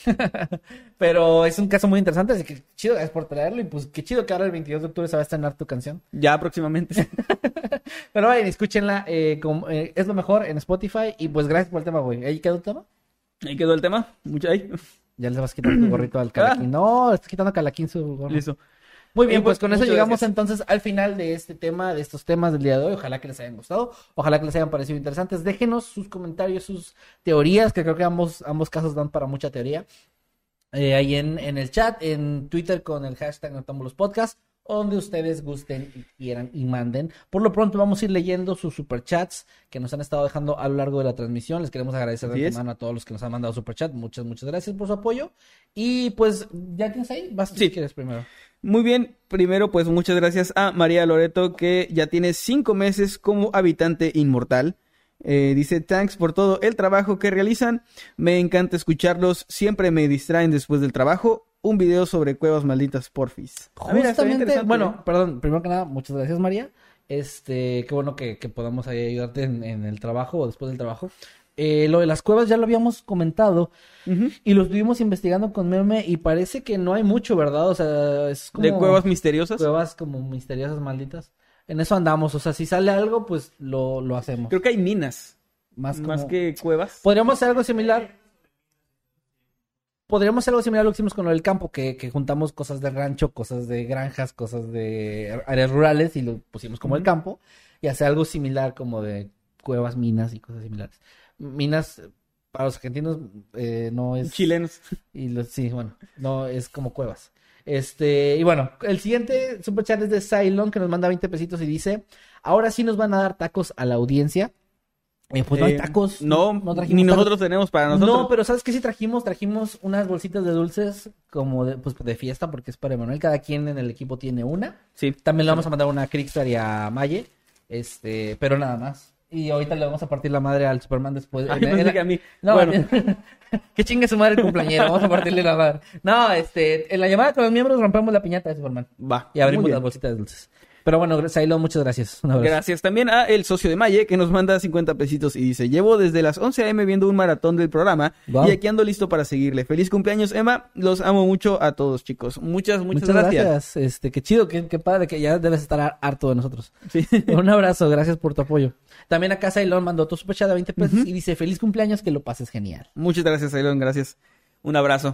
pero es un caso muy interesante, así que chido, gracias por traerlo. Y pues qué chido que ahora el veintidós de octubre se va a estrenar tu canción. Ya próximamente. Pero vayan, escúchenla, eh, como, eh, es lo mejor en Spotify. Y pues gracias por el tema, güey. ¿Ahí quedó el tema? Ahí quedó el tema. Mucho ahí. Ya les vas a quitar tu gorrito al Calaquín. No, le estás quitando a Calaquín su gorro. Listo. Muy bien, Eh, pues con eso muchas llegamos gracias. entonces al final de este tema, de estos temas del día de hoy. Ojalá que les hayan gustado, ojalá que les hayan parecido interesantes. Déjenos sus comentarios, sus teorías, que creo que ambos, ambos casos dan para mucha teoría. Eh, ahí en, en el chat, en Twitter con el hashtag Noctámbulos Podcast, donde ustedes gusten y quieran y manden. Por lo pronto vamos a ir leyendo sus superchats que nos han estado dejando a lo largo de la transmisión. Les queremos agradecer Así de es. antemano a todos los que nos han mandado superchat. Muchas, muchas gracias por su apoyo. Y pues, ¿ya tienes ahí? Vas tú Sí. si quieres primero. Muy bien, primero pues muchas gracias a María Loreto, que ya tiene cinco meses como habitante inmortal. Eh, dice, thanks por todo el trabajo que realizan, me encanta escucharlos, siempre me distraen después del trabajo. Un video sobre cuevas malditas, porfis. Ah, mira, estaría Justamente, interesante, bueno, ¿eh? perdón, primero que nada, muchas gracias, María. Este, qué bueno que, que podamos ahí ayudarte en, en el trabajo o después del trabajo. Eh, lo de las cuevas ya lo habíamos comentado Ujú. y lo estuvimos investigando con Meme y parece que no hay mucho, ¿verdad? O sea, es como De cuevas misteriosas. cuevas como misteriosas, malditas. En eso andamos, o sea, si sale algo, pues lo, lo hacemos. Creo que hay minas, Más, más como- que cuevas. Podríamos hacer algo similar. Podríamos hacer algo similar a lo que hicimos con lo del campo, que, que juntamos cosas de rancho, cosas de granjas, cosas de áreas rurales y lo pusimos como el Ujú. campo. Y hacer algo similar como de cuevas, minas y cosas similares. Minas, para los argentinos, eh, no es... Chilenos. Y los, sí, bueno, no es como cuevas. Este, y bueno, el siguiente superchat es de Cylon, que nos manda veinte pesitos y dice, ahora sí nos van a dar tacos a la audiencia. Eh, pues no hay Eh, tacos. No, trajimos ni tacos. nosotros tenemos para nosotros. No, pero ¿sabes qué sí trajimos? Trajimos unas bolsitas de dulces como de, pues, de fiesta porque es para Emanuel. Cada quien en el equipo tiene una. Sí. También le vamos a mandar una a Crickstar y a Maye. Este, pero nada más. Y ahorita le vamos a partir la madre al Superman después. Ay, en- pensé en- que a mí. No, Bueno. que chingue su madre el cumpleañero. Vamos a partirle la madre. No, este, en la llamada con los miembros rompemos la piñata de Superman. Va. Y abrimos Muy las bien. bolsitas de dulces. Pero bueno, Sailo, muchas gracias. Un abrazo. Gracias también a el socio de Maye, que nos manda cincuenta pesitos y dice, llevo desde las once a eme viendo un maratón del programa Wow. y aquí ando listo para seguirle. Feliz cumpleaños, Emma. Los amo mucho a todos, chicos. Muchas, muchas, Muchas gracias. gracias. Este, qué chido, qué, qué padre que ya debes estar har- harto de nosotros. Sí. Un abrazo, gracias por tu apoyo. También acá Sailón mandó tu superchat de veinte pesos Ujú. y dice, feliz cumpleaños, que lo pases genial. Muchas gracias, Ailón. Gracias. Un abrazo.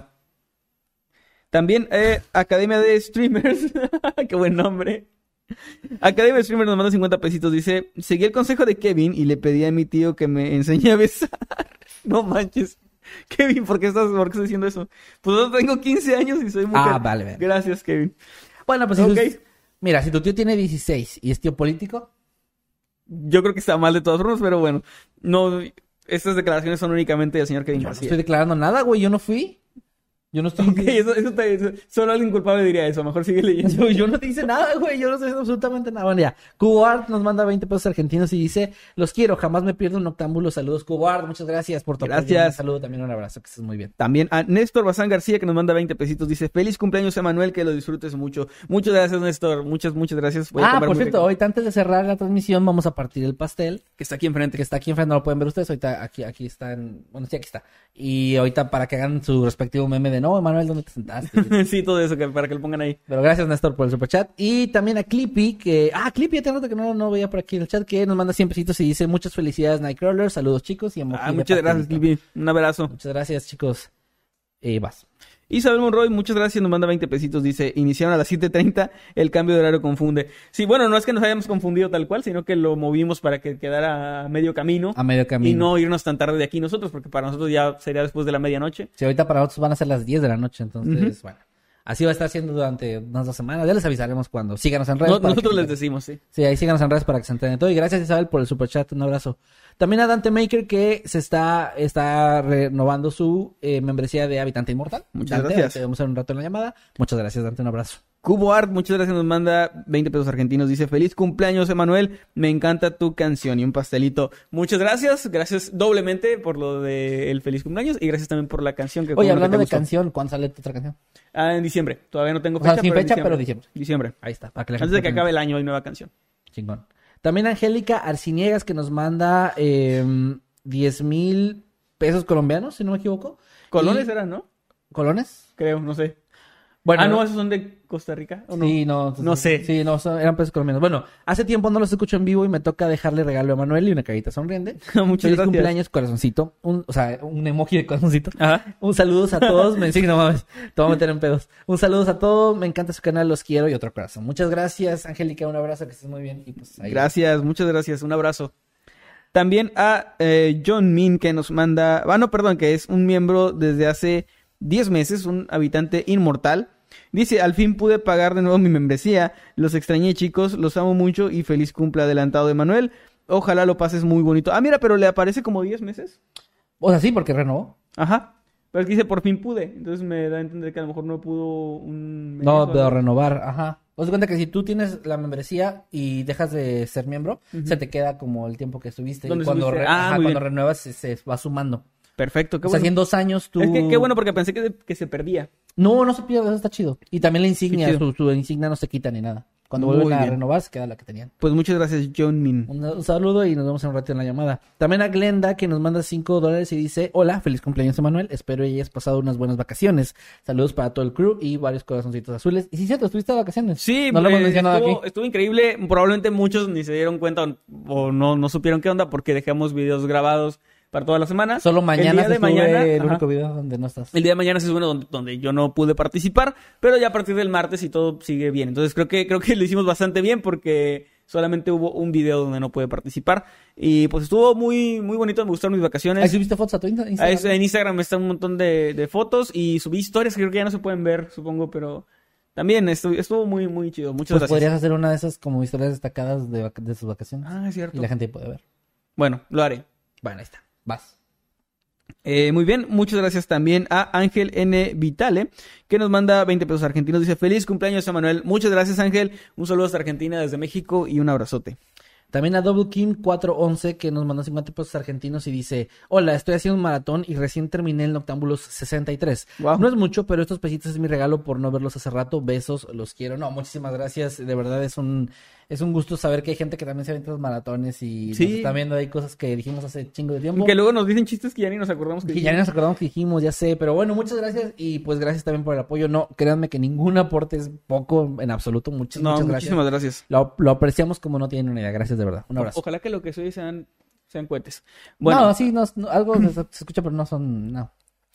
También eh, Academia de Streamers. Qué buen nombre. Academia de Streamers nos manda cincuenta pesitos. Dice, seguí el consejo de Kevin y le pedí a mi tío que me enseñe a besar. No manches. Kevin, ¿por qué estás, por qué estás diciendo eso? Pues yo tengo quince años y soy mujer. Ah, vale, vale. Gracias, Kevin. Bueno, pues si Ok. tus- mira, si tu tío tiene dieciséis y es tío político, Yo creo que está mal de todas formas, pero bueno. No, estas declaraciones son únicamente del señor Kevin yo no García. estoy declarando nada, güey, yo no fui. Yo no estoy... Ok, eso, eso te- eso- solo alguien culpable diría eso. Mejor sigue leyendo. Yo, yo no te hice nada, güey, yo no sé absolutamente nada. Bueno, ya, Cuboart nos manda veinte pesos argentinos y dice, los quiero, jamás me pierdo un noctámbulo. Saludos, Cuboart, muchas gracias por tu apoyo. Gracias. Un saludo, también un abrazo, que estés muy bien. También a Néstor Bazán García, que nos manda veinte pesitos. Dice, feliz cumpleaños, Emanuel, que lo disfrutes mucho. Muchas gracias, Néstor. Muchas, muchas gracias. Voy a Ah, comer por muy cierto, rico. ahorita antes de cerrar la transmisión vamos a partir el pastel. Que está aquí enfrente. Que está aquí enfrente, no lo pueden ver ustedes, ahorita aquí, aquí está en... Bueno, sí, aquí está. Y ahorita para que hagan su respectivo meme de, no, Emanuel, ¿dónde te sentaste? Sí, todo eso, que, para que lo pongan ahí. Pero gracias, Néstor, por el superchat. Y también a Clippy, que... Ah, Clippy, ya te noto que no, no veía por aquí en el chat, que nos manda cien pesitos y dice, muchas felicidades, Nightcrawler, saludos, chicos, y emoji Ah, de muchas gracias, pastelito. Clippy. Un abrazo. Muchas gracias, chicos. Y vas. Isabel Monroy, muchas gracias, nos manda veinte pesitos. Dice, iniciaron a las siete treinta, el cambio de horario confunde. Sí, bueno, no es que nos hayamos confundido tal cual, sino que lo movimos para que quedara a medio camino. A medio camino. Y no irnos tan tarde de aquí nosotros, porque para nosotros ya sería después de la medianoche. Sí, ahorita para nosotros van a ser las diez de la noche, entonces, Ujú. bueno. Así va a estar siendo durante unas dos semanas. Ya les avisaremos cuando. Síganos en redes. No- para que nosotros se les enteren. decimos, sí. Sí, ahí síganos en redes para que se enteren de todo. Y gracias, Isabel, por el superchat. Un abrazo. También a Dante Maker, que se está, está renovando su eh, membresía de Habitante Inmortal. Muchas Dante, gracias. Te vemos en un rato en la llamada. Muchas gracias, Dante. Un abrazo. Cubo Art, muchas gracias, nos manda veinte pesos argentinos. Dice, feliz cumpleaños, Emanuel. Me encanta tu canción y un pastelito. Muchas gracias. Gracias doblemente por lo del feliz cumpleaños y gracias también por la canción que Oye, como hablando que te de gustó. canción, ¿cuándo sale tu otra canción? Ah, en diciembre. Todavía no tengo O sea, fecha, sin pero en fecha, diciembre. pero diciembre. Diciembre. Ahí está. Para que la Antes gente de que tenga- acabe el año hay nueva canción. Chingón. También Angélica Arciniegas, que nos manda eh, diez mil pesos colombianos, si no me equivoco. Colones Y- eran, ¿no? ¿Colones? Creo, no sé. Bueno, ah, no, esos son de Costa Rica. ¿O no? Sí, no. No sé. Sí, no, son- eran pesos colombianos. Bueno, hace tiempo no los escucho en vivo y me toca dejarle regalo a Manuel y una carita sonriente. Muchas Feliz gracias. cumpleaños, corazoncito. Un, o sea, un emoji de corazoncito. Ajá. Un saludos a todos. Me sí, no mames. Te voy a meter en pedos. Un saludos a todos. Me encanta su canal. Los quiero y otro corazón. Muchas gracias, Angélica. Un abrazo. Que estés muy bien. Y pues ahí. Gracias, muchas gracias. Un abrazo. También a eh, John Min, que nos manda... Ah, no, perdón, que es un miembro desde hace diez meses, un habitante inmortal. Dice, al fin pude pagar de nuevo mi membresía. Los extrañé, chicos. Los amo mucho y feliz cumple adelantado de Manuel. Ojalá lo pases muy bonito. Ah, mira, pero le aparece como diez meses. O sea, sí, porque renovó. Ajá. Pero es que dice, por fin pude. Entonces me da a entender que a lo mejor no pudo un mes No, o pero algo. renovar. Ajá. Haz de cuenta que si tú tienes la membresía y dejas de ser miembro, Ujú. se te queda como el tiempo que estuviste. Y ¿Dónde cuando, estuviste? re- Ah, ajá, muy cuando bien. renuevas se, se va sumando. Perfecto, qué O sea, bueno. si en dos años tú... Es que qué bueno porque pensé que, que se perdía. No, no se pierde, eso está chido. Y también la insignia, Qué chido. su, su insignia no se quita ni nada. Cuando Muy vuelven a bien. renovar, se queda la que tenían. Pues muchas gracias, John Min. Un, un saludo y nos vemos en un rato en la llamada. También a Glenda, que nos manda cinco dólares y dice: hola, feliz cumpleaños, Emanuel. Espero que hayas pasado unas buenas vacaciones. Saludos para todo el crew y varios corazoncitos azules. Y sí, cierto, estuviste de vacaciones. Sí, no lo hemos eh, mencionado estuvo, aquí. estuvo increíble. Probablemente muchos ni se dieron cuenta o, o no, no supieron qué onda porque dejamos videos grabados para toda la semana. Solo mañana el día se de sube mañana, el ajá. único video donde no estás. El día de mañana se sube uno donde, donde yo no pude participar, pero ya a partir del martes y todo sigue bien. Entonces creo que creo que lo hicimos bastante bien porque solamente hubo un video donde no pude participar y pues estuvo muy muy bonito, me gustaron mis vacaciones. Ahí subiste fotos a tu Insta- Ah, Instagram. es- en Instagram está un montón de, de fotos y subí historias que creo que ya no se pueden ver, supongo, pero también estuvo, estuvo muy muy chido. Muchas Pues gracias. podrías hacer una de esas como historias destacadas de, vac- de sus vacaciones. Ah, es cierto. Y la gente puede ver. Bueno, lo haré. Bueno, ahí está. Vas. Eh, muy bien, muchas gracias también a Ángel N. Vitale, que nos manda veinte pesos argentinos. Dice, feliz cumpleaños, Emanuel. Muchas gracias, Ángel. Un saludo hasta Argentina, desde México, y un abrazote. También a Double Kim cuatrocientos once, que nos mandó cincuenta pesos argentinos y dice: hola, estoy haciendo un maratón y recién terminé el Noctámbulos sesenta y tres. Wow. No es mucho, pero estos pesitos es mi regalo por no verlos hace rato. Besos, los quiero. No, muchísimas gracias. De verdad es un es un gusto saber que hay gente que también se avienta los maratones y Sí. nos está viendo ahí cosas que dijimos hace chingo de tiempo. Que luego nos dicen chistes que ya ni nos acordamos que Y ya ni nos acordamos que dijimos, ya sé, pero bueno, muchas gracias y pues gracias también por el apoyo. No, créanme que ningún aporte es poco en absoluto. Muchas, No, muchas gracias. muchísimas gracias. Lo, lo apreciamos como no tienen una idea. Gracias de verdad. Un abrazo. Ojalá que lo que soy sean, sean cohetes. Bueno, No, sí, no, no, algo se, se escucha, pero no son, no.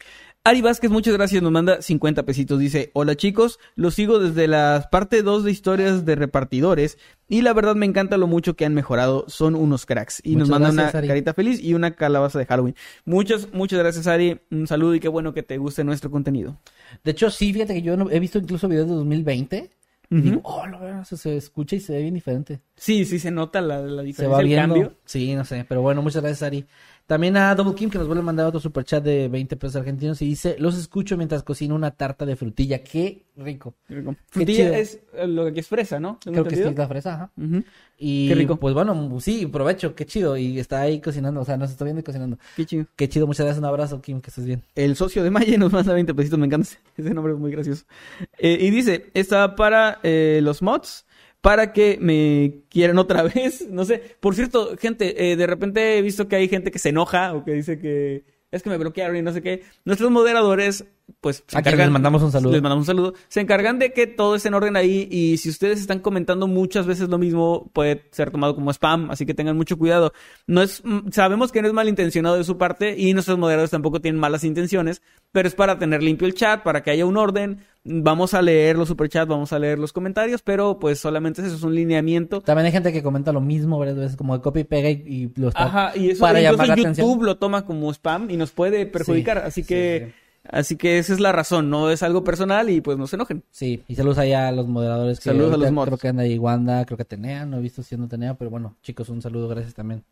Ari Vázquez, muchas gracias, nos manda cincuenta pesitos. Dice, hola chicos, los sigo desde la parte dos de historias de repartidores y la verdad me encanta lo mucho que han mejorado, son unos cracks. Y Muchas nos manda gracias, una Ari. carita feliz y una calabaza de Halloween. Muchas, muchas gracias, Ari, un saludo y qué bueno que te guste nuestro contenido. De hecho, sí, fíjate que yo no- he visto incluso videos de dos mil veinte y Ujú. digo, oh, lo veo, se, se escucha y se ve bien diferente. Sí, sí se nota la, la Se diferencia, va el viendo. cambio. Sí, no sé, pero bueno, muchas gracias, Ari. También a Double Kim, que nos vuelve a mandar otro superchat de veinte pesos argentinos y dice: los escucho mientras cocino una tarta de frutilla. ¡Qué rico! chido. Frutilla es eh, lo que aquí es fresa, ¿no? ¿Tengo Creo que sí entendido? es la fresa, ajá. Ujú. Y Qué rico. pues bueno, sí, provecho, qué chido. Y está ahí cocinando, o sea, nos está viendo y cocinando. Qué chido. Qué chido, muchas gracias, un abrazo, Kim, que estés bien. El socio de Maye nos manda veinte pesitos, me encanta ese, ese nombre, es muy gracioso. Eh, y dice, está para eh, los mods, para que me quieran otra vez, no sé. Por cierto, gente, eh, de repente he visto que hay gente que se enoja o que dice que es que me bloquearon y no sé qué. Nuestros moderadores, pues, se A quien encargan... les mandamos un saludo. Les mandamos un saludo. Se encargan de que todo esté en orden ahí y si ustedes están comentando muchas veces lo mismo, puede ser tomado como spam, así que tengan mucho cuidado. No es, mm, sabemos que no es malintencionado de su parte y nuestros moderadores tampoco tienen malas intenciones, pero es para tener limpio el chat, para que haya un orden. Vamos a leer los superchats, vamos a leer los comentarios, pero pues solamente eso es un lineamiento. También hay gente que comenta lo mismo varias veces, como de copia y pega y, y lo está Ajá, y eso para incluso llamar la YouTube atención. lo toma como spam y nos puede perjudicar, Sí, así sí, que sí. así que esa es la razón, no es algo personal y pues no se enojen. Sí, y saludos allá a los moderadores. Que Saludos a ahorita los mods. Creo que anda ahí Wanda, creo que Atenea, no he visto siendo Atenea, pero bueno, chicos, un saludo, gracias también.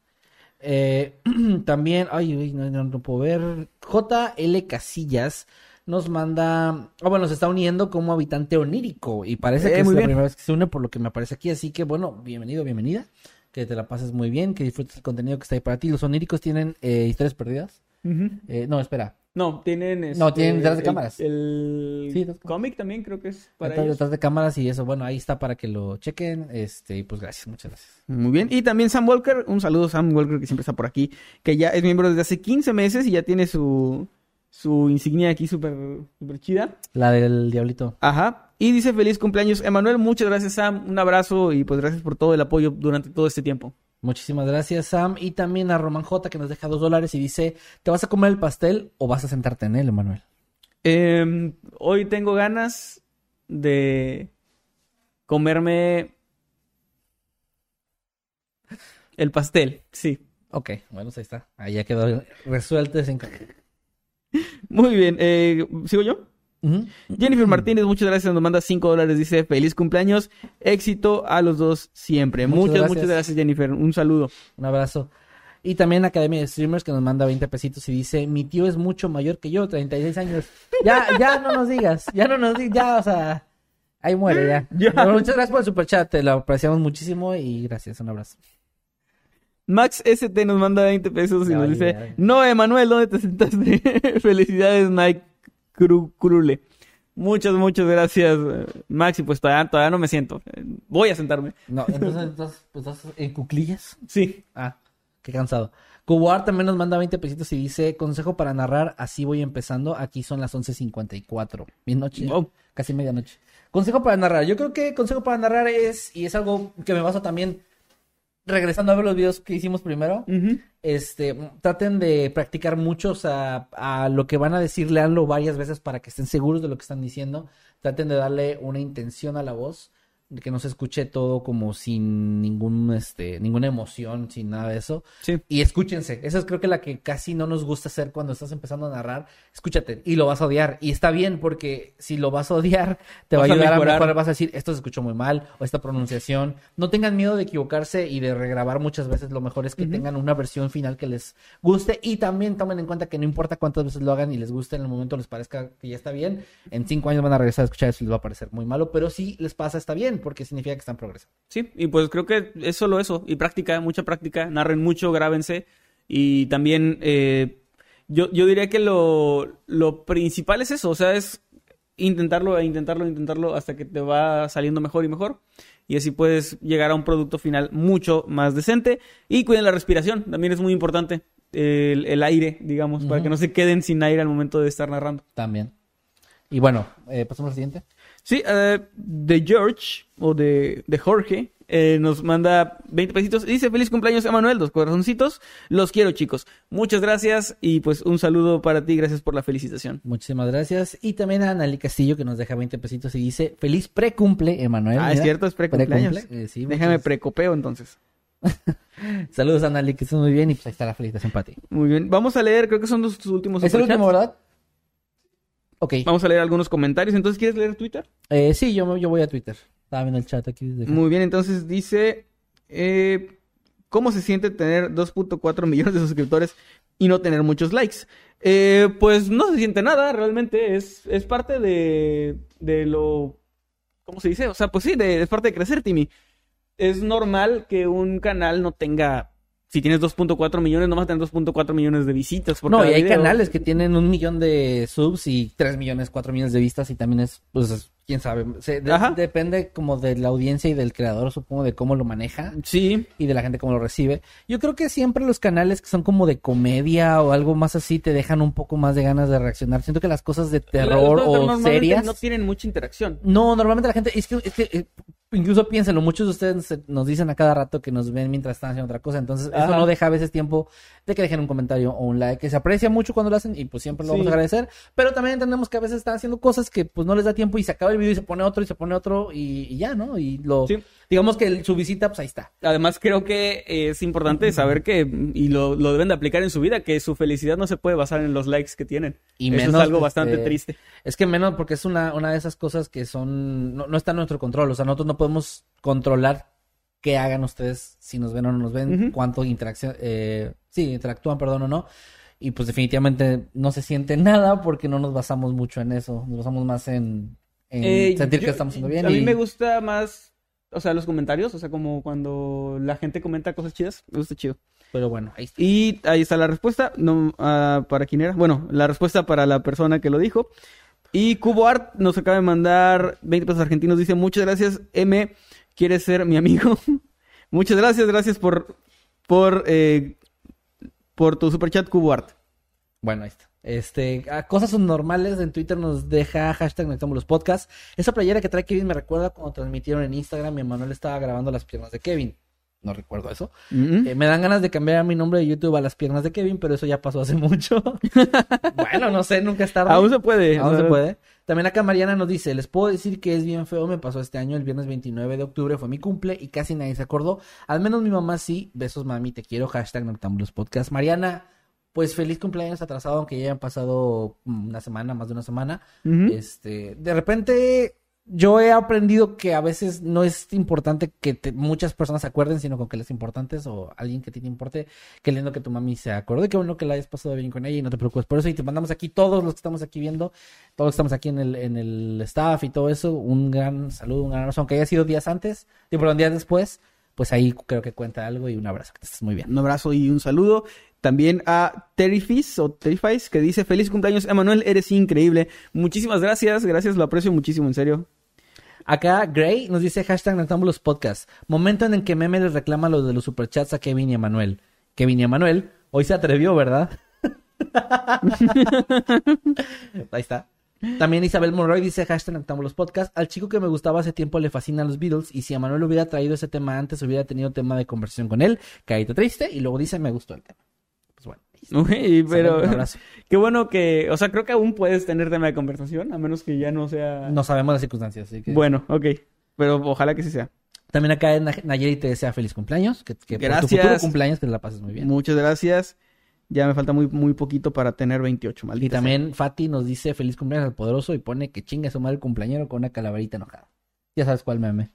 Eh, también, ay, uy, no, no, no puedo ver. J L Casillas nos manda, ah, bueno, se está uniendo como habitante onírico y parece Eh, que es muy la bien. primera vez que se une por lo que me aparece aquí, así que bueno, bienvenido, bienvenida, que te la pases muy bien, que disfrutes el contenido que está ahí para ti. Los oníricos tienen eh, historias perdidas. Eh, no, espera. No, tienen... No, este, tienen detrás de el- cámaras. El, Sí, detrás de cómic también creo que es para Detrás, ellos. detrás de cámaras y eso, bueno, ahí está para que lo chequen, este, y pues gracias, muchas gracias. Muy bien. Y también Sam Walker, un saludo a Sam Walker que siempre está por aquí, que ya es miembro desde hace quince meses y ya tiene su su insignia aquí súper súper chida. La del diablito. Ajá. Y dice feliz cumpleaños, Emanuel. Muchas gracias, Sam. Un abrazo y pues gracias por todo el apoyo durante todo este tiempo. Muchísimas gracias, Sam. Y también a Román J, que nos deja dos dólares y dice, ¿te vas a comer el pastel o vas a sentarte en él, Emanuel? Eh, hoy tengo ganas de comerme el pastel, sí. Ok, bueno, pues ahí está. Ahí ya quedó resuelto ese encargo. Muy bien, eh, ¿sigo yo? Uh-huh. Jennifer Martínez, muchas gracias, nos manda cinco dólares, dice feliz cumpleaños, éxito a los dos siempre. Muchas Muchas, gracias. muchas gracias, Jennifer, un saludo. Un abrazo. Y también Academia de Streamers, que nos manda veinte pesitos y dice, mi tío es mucho mayor que yo, treinta y seis años. Ya, ya no nos digas, ya no nos digas, ya, o sea, ahí muere ya. Ya. Bueno, muchas gracias por el superchat, te lo apreciamos muchísimo y gracias, un abrazo. Max S T nos manda veinte pesos y Ya, nos ya, dice, ya. no, Emanuel, ¿dónde te sentaste? Felicidades, Mike Cru- Crule. Muchas, muchas gracias, eh, Max, y pues todavía, todavía no me siento. Eh, Voy a sentarme. No, entonces, entonces, pues, ¿estás en cuclillas? Sí. Ah, qué cansado. Cubar también nos manda veinte pesitos y dice, consejo para narrar, así voy empezando, aquí son las once cincuenta y cuatro. Bien noche, Wow. casi medianoche. Consejo para narrar, yo creo que consejo para narrar es, y es algo que me baso también, regresando a ver los videos que hicimos primero, Ujú. este, traten de practicar mucho, o sea, a lo que van a decir, leanlo varias veces para que estén seguros de lo que están diciendo, traten de darle una intención a la voz, de que no se escuche todo como sin ningún, este, ninguna emoción, sin nada de eso. Sí. Y escúchense. Esa es creo que la que casi no nos gusta hacer cuando estás empezando a narrar. Escúchate y lo vas a odiar. Y está bien porque si lo vas a odiar, te va Vas a a ayudar a mejorar. mejorar. Vas a decir, esto se escuchó muy mal o esta pronunciación. No tengan miedo de equivocarse y de regrabar muchas veces. Lo mejor es que Ujú. tengan una versión final que les guste. Y también tomen en cuenta que no importa cuántas veces lo hagan y les guste, en el momento les parezca que ya está bien. En cinco años van a regresar a escuchar eso y les va a parecer muy malo. Pero si les pasa, está bien porque significa que están progresando. Sí, y pues creo que es solo eso. Y práctica, mucha práctica. Narren mucho, grábense. Y también eh, yo, yo diría que lo, lo principal es eso. O sea, es intentarlo, e intentarlo, intentarlo hasta que te va saliendo mejor y mejor. Y así puedes llegar a un producto final mucho más decente. Y cuiden la respiración. También es muy importante. El, el aire, digamos, para Ujú. que no se queden sin aire al momento de estar narrando. También. Y bueno, eh, pasamos al siguiente. Sí, eh, de George, o de, de Jorge, eh, nos manda veinte pesitos. Y dice, feliz cumpleaños, Emanuel, dos corazoncitos. Los quiero, chicos. Muchas gracias y pues un saludo para ti. Gracias por la felicitación. Muchísimas gracias. Y también a Analí Castillo que nos deja veinte pesitos y dice, feliz precumple, Emanuel. Ah, es Mira, cierto, es precumpleaños. precumple. Eh, sí, Déjame muchas- precopeo entonces. Saludos, Analí, que estés muy bien y pues ahí está la felicitación para ti. Muy bien. Vamos a leer, creo que son los tus últimos ¿Es el superchats. último, verdad? Ok. Vamos a leer algunos comentarios. Entonces, ¿quieres leer Twitter? Eh, sí, yo, me- yo voy a Twitter. Estaba viendo el chat aquí. Desde... Muy bien, entonces dice, eh, ¿cómo se siente tener dos punto cuatro millones de suscriptores y no tener muchos likes? Eh, pues no se siente nada, realmente es, es parte de, de lo, ¿cómo se dice? O sea, pues sí, de- es parte de crecer, Timmy. Es normal que un canal no tenga, si tienes dos punto cuatro millones, no vas a tener dos punto cuatro millones de visitas por No, cada y hay video. canales que tienen un millón de subs y tres millones, cuatro millones de vistas y también es, pues, es- quién sabe. Se- de- Ajá. depende como de la audiencia y del creador, supongo, de cómo lo maneja. Sí, Y de la gente cómo lo recibe. Yo creo que siempre los canales que son como de comedia o algo más así te dejan un poco más de ganas de reaccionar. Siento que las cosas de terror Los- o normalmente serias... no tienen mucha interacción. No, normalmente la gente, es que, es que eh, incluso piénsenlo, muchos de ustedes se- nos dicen a cada rato que nos ven mientras están haciendo otra cosa, entonces eso Ajá. no deja a veces tiempo de que dejen un comentario o un like, que se aprecia mucho cuando lo hacen y pues siempre lo vamos Sí. a agradecer, pero también entendemos que a veces están haciendo cosas que pues no les da tiempo y se acaba el video y se pone otro y se pone otro y, y ya, ¿no? Y lo, Sí. digamos que el- su visita pues ahí está. Además, creo que es importante saber que, y lo, lo deben de aplicar en su vida, que su felicidad no se puede basar en los likes que tienen. Y Eso menos, es algo bastante este, triste. Es que menos porque es una, una de esas cosas que son, no, no está en nuestro control, o sea, nosotros no podemos controlar qué hagan ustedes, si nos ven o no nos ven, Ujú. cuánto interacción, eh, sí, interactúan, perdón, o no. Y pues definitivamente no se siente nada porque no nos basamos mucho en eso, nos basamos más en, en Eh, sentir yo- que estamos haciendo bien. A mí y- me gusta más, o sea, los comentarios, o sea, como cuando la gente comenta cosas chidas, me gusta chido. Pero bueno, ahí está. Y ahí está la respuesta, no, ah, ¿para quién era? Bueno, la respuesta para la persona que lo dijo. Y Cubo Art nos acaba de mandar veinte pesos argentinos, dice, muchas gracias, M, ¿quieres ser mi amigo? Muchas gracias, gracias por, por, eh, por tu superchat, Cubo Art. Bueno, ahí está. Este, a cosas normales en Twitter nos deja hashtag Nectamos los Podcasts. Esa playera que trae Kevin me recuerda cuando transmitieron en Instagram y Emanuel estaba grabando las piernas de Kevin. No recuerdo eso. Mm-hmm. Eh, me dan ganas de cambiar mi nombre de YouTube a Las Piernas de Kevin, pero eso ya pasó hace mucho. Bueno, no sé, nunca es tarde. Aún se puede. Aún se puede. También acá Mariana nos dice, les puedo decir que es bien feo, me pasó este año, el viernes veintinueve de octubre fue mi cumple y casi nadie se acordó. Al menos mi mamá sí. Besos, mami, te quiero. Hashtag Noctambulos Podcast. Mariana, pues feliz cumpleaños atrasado, aunque ya hayan pasado una semana, más de una semana. Mm-hmm. Este, de repente... Yo he aprendido que a veces no es importante que te, muchas personas se acuerden, sino con que les importantes o alguien que te importe. Qué lindo que tu mami se acordó. Qué bueno que la hayas pasado bien con ella y no te preocupes por eso. Y te mandamos aquí todos los que estamos aquí viendo, todos los que estamos aquí en el, en el staff y todo eso, un gran saludo, un gran abrazo. Aunque haya sido días antes, y por días después, pues ahí creo que cuenta algo y un abrazo. Que estés muy bien. Un abrazo y un saludo. También a Terrifis o Terrifis que dice, feliz cumpleaños, Emanuel, eres increíble. Muchísimas gracias, gracias, lo aprecio muchísimo, en serio. Acá Gray nos dice hashtag Noctambulos Podcast. Momento en el que Meme les reclama lo de los superchats a Kevin y Emanuel. Kevin y Emanuel, hoy se atrevió, ¿verdad? Ahí está. También Isabel Monroy dice hashtag Noctambulos Podcast. Al chico que me gustaba hace tiempo le fascinan los Beatles y si Emanuel hubiera traído ese tema antes hubiera tenido tema de conversación con él. Caído triste y luego dice me gustó el tema. Pues bueno. Uy, pero Isabel, qué bueno que, o sea, creo que aún puedes tener tema de conversación, a menos que ya no sea... No sabemos las circunstancias, así que... Bueno, ok, pero ojalá que sí sea. También acá en Nayeli te desea feliz cumpleaños, que, que por tu Gracias. futuro cumpleaños que te la pases muy bien. Muchas gracias. Ya me falta muy, muy poquito para tener veintiocho, maldita Y también sea. Fati nos dice feliz cumpleaños al poderoso y pone que chinga su madre el cumpleañero con una calaverita enojada. Ya sabes cuál meme.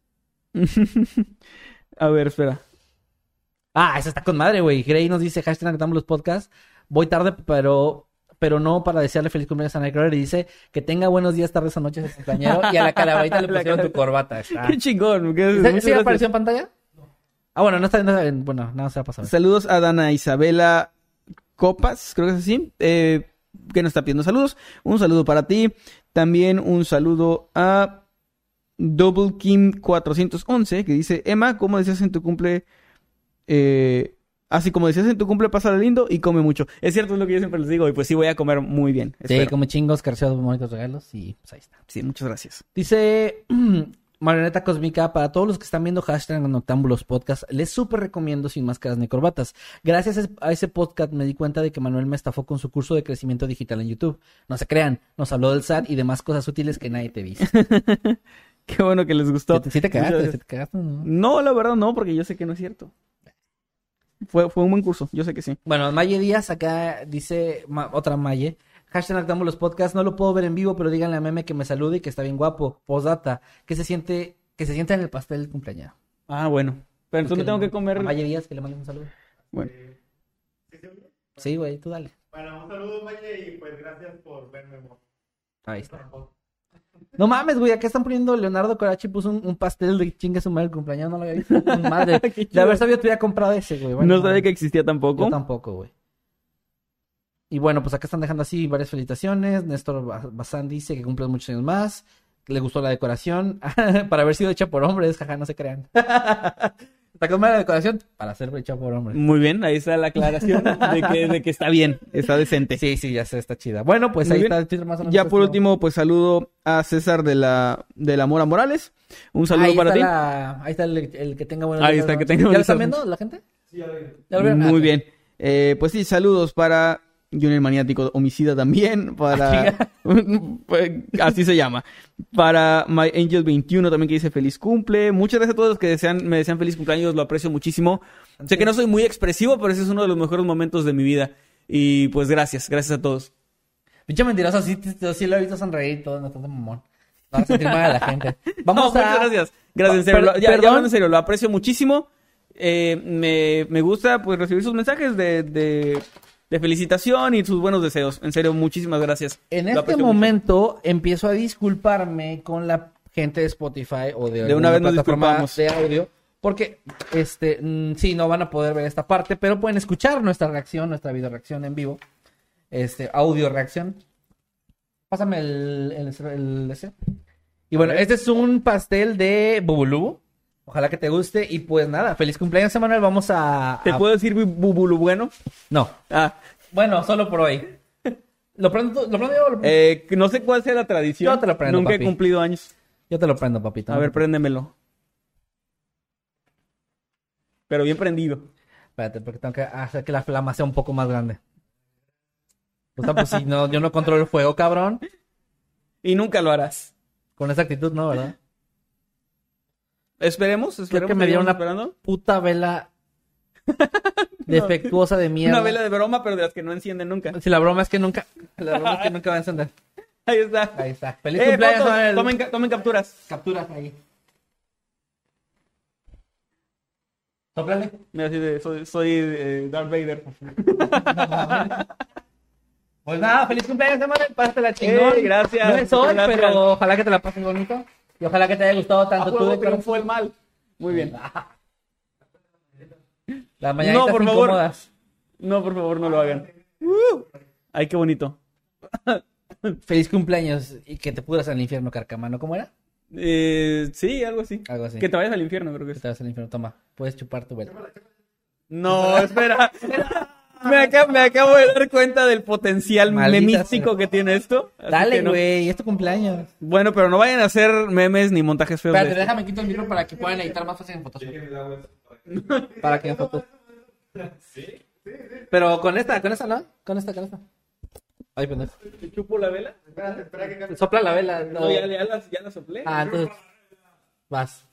A ver, espera. Ah, esa está con madre, güey. Grey nos dice hashtag Noctambulos los podcasts. Voy tarde, pero pero no para desearle feliz cumpleaños a Nightcrawler. Y dice que tenga buenos días, tardes o noches el compañero. Y a la calaverita le pusieron tu corbata. Está. Qué chingón. ¿Qué, ¿Sí, ¿sí apareció en pantalla? Ah, bueno, no está en... Bueno, nada se va a pasar. Saludos a Dana Isabela Copas, creo que es así. Eh, que nos está pidiendo saludos. Un saludo para ti. También un saludo a Double Kim cuatrocientos once, que dice, Emma, ¿cómo decías en tu cumple? Eh, así como decías en tu cumple, pásala lindo y come mucho. Es cierto, es lo que yo siempre les digo, y pues sí voy a comer muy bien. Espero. Sí, come chingos, carceos, bonitos regalos y pues ahí está. Sí, muchas gracias. Dice Marioneta Cósmica, para todos los que están viendo hashtag Noctambulos Podcast, les súper recomiendo Sin Máscaras ni Corbatas. Gracias a ese podcast me di cuenta de que Manuel me estafó con su curso de crecimiento digital en YouTube. No se crean, nos habló del S A T y demás cosas útiles que nadie te dice. Qué bueno que les gustó. ¿Sí te cagaste? ¿Sí te cagaste no? No, la verdad no, porque yo sé que no es cierto. Fue, fue un buen curso, yo sé que sí. Bueno, Maye Díaz acá dice, ma, otra Maye, hashtag Noctambulos Podcast, no lo puedo ver en vivo, pero díganle a Meme que me salude y que está bien guapo. Postdata, que se siente, que se sienta en el pastel del cumpleaños. Ah, bueno. Pero entonces no tengo que comer. A Maye Díaz, que le manden un saludo. Bueno. Sí, güey, tú dale. Bueno, un saludo, Maye, y pues gracias por verme. Ahí está. No mames, güey, acá están poniendo Leonardo Corachi puso un, un pastel de chingue su madre el cumpleaños, no lo había visto. Madre, de haber sabido te hubiera comprado ese, güey. Bueno, no sabía que existía tampoco. Yo tampoco, güey. Y bueno, pues acá están dejando así varias felicitaciones. Néstor Bazán dice que cumple muchos años más. Que le gustó la decoración. Para haber sido hecha por hombres, jaja, no se crean. Está con la decoración para ser hecha por hombres. Muy bien, ahí está la aclaración de que, de que está bien, está decente. Sí, sí, ya sé, está chida. Bueno, pues Muy ahí bien. está el Twitter más o menos. Ya por último, pues saludo a César de la de la Mora Morales. Un saludo ahí para está ti. La... Ahí está el, el que tenga buenos Ahí días, está, ¿no? que tenga ¿Ya lo buenos están días. viendo la gente? Sí, ya lo vi. ¿Ya lo vieron? Muy Ah, bien. Eh, pues sí, saludos para Junior Maniático Homicida también, para... pues, así se llama. Para My Angel veintiuno también, que dice feliz cumple. Muchas gracias a todos los que desean, me desean feliz cumpleaños, lo aprecio muchísimo. Sé que no soy muy expresivo, pero ese es uno de los mejores momentos de mi vida. Y pues gracias, gracias a todos. Pinche mentiroso, sí, sí lo he visto sonreír y todo, no tanto mamón. Para sentir mal a la gente. Vamos No, a... muchas gracias. Gracias, en serio. Per- Lo- ya, ya perdón. hablando en serio, lo aprecio muchísimo. Eh, me, me gusta pues recibir sus mensajes de, de, de felicitación y sus buenos deseos. En serio, muchísimas gracias. En Lo este aprecio momento empiezo a disculparme con la gente de Spotify o de, De una alguna vez nos plataforma disculpamos. de audio. Porque, este, mm, sí, no van a poder ver esta parte, pero pueden escuchar nuestra reacción, nuestra video reacción en vivo. Este, audio reacción. Pásame el, el, el- ese. Y bueno, este es un pastel de Bubulubu. Ojalá que te guste. Y pues nada, feliz cumpleaños, Emanuel. Vamos a... ¿Te a- puedo decir bu- bubulu bueno? No. Ah, Bueno, solo por hoy. ¿Lo prendo, tú? ¿Lo prendo yo o lo prendo? Eh, no sé cuál sea la tradición. Yo te lo prendo, Nunca papi. he cumplido años. Yo te lo prendo, papito. A ver, préndemelo. Pero bien prendido. Espérate, porque tengo que hacer que la flama sea un poco más grande. O sea, pues si no, yo no controlo el fuego, cabrón. Y nunca lo harás. Con esa actitud, ¿no? ¿Verdad? Esperemos, esperemos. Creo que me dieron una esperando. puta vela defectuosa de mierda. Una vela de broma, pero de las que no encienden nunca. Si la broma es que nunca... La broma es que nunca va a encender. Ahí está. Ahí está. Feliz Eh, cumpleaños, fotos. Manuel. Tomen, ca- tomen capturas. Capturas ahí. Sóplale. Mira, así de, soy, soy eh, Darth Vader. Pues nada, feliz cumpleaños, Manuel. Pásatela chingón. Eh, gracias. No es hoy, Gracias. pero ojalá que te la pases bonito. Y ojalá que te haya gustado tanto A tú huevo de triunfó el mal. Muy bien. Las mañanitas No, por favor. incómodas. No, por favor, no lo hagan. Uh. Ay, qué bonito. Feliz cumpleaños y que te pudras al infierno, carcamano. ¿Cómo era? Eh, sí, algo así. Algo así. Que te vayas al infierno, creo que Que es. te vas al infierno. Toma, puedes chupar tu vela. No, espera. Me acabo, me acabo de dar cuenta del potencial Maldita memístico sea. que tiene esto. así Dale, que no. güey, es tu cumpleaños. Bueno, pero no vayan a hacer memes ni montajes feos. de Espérate, esto. déjame quito el micro para que puedan editar más fácil en Photoshop. Para que en fotos. Pero con esta, con esta, ¿no? Con esta, con esta. Ay, pendejo. ¿Te chupo la vela? Espérate, espera que cambie. Sopla la vela. No. No, ya, ya, la, ya la soplé. Ah, entonces. Vas.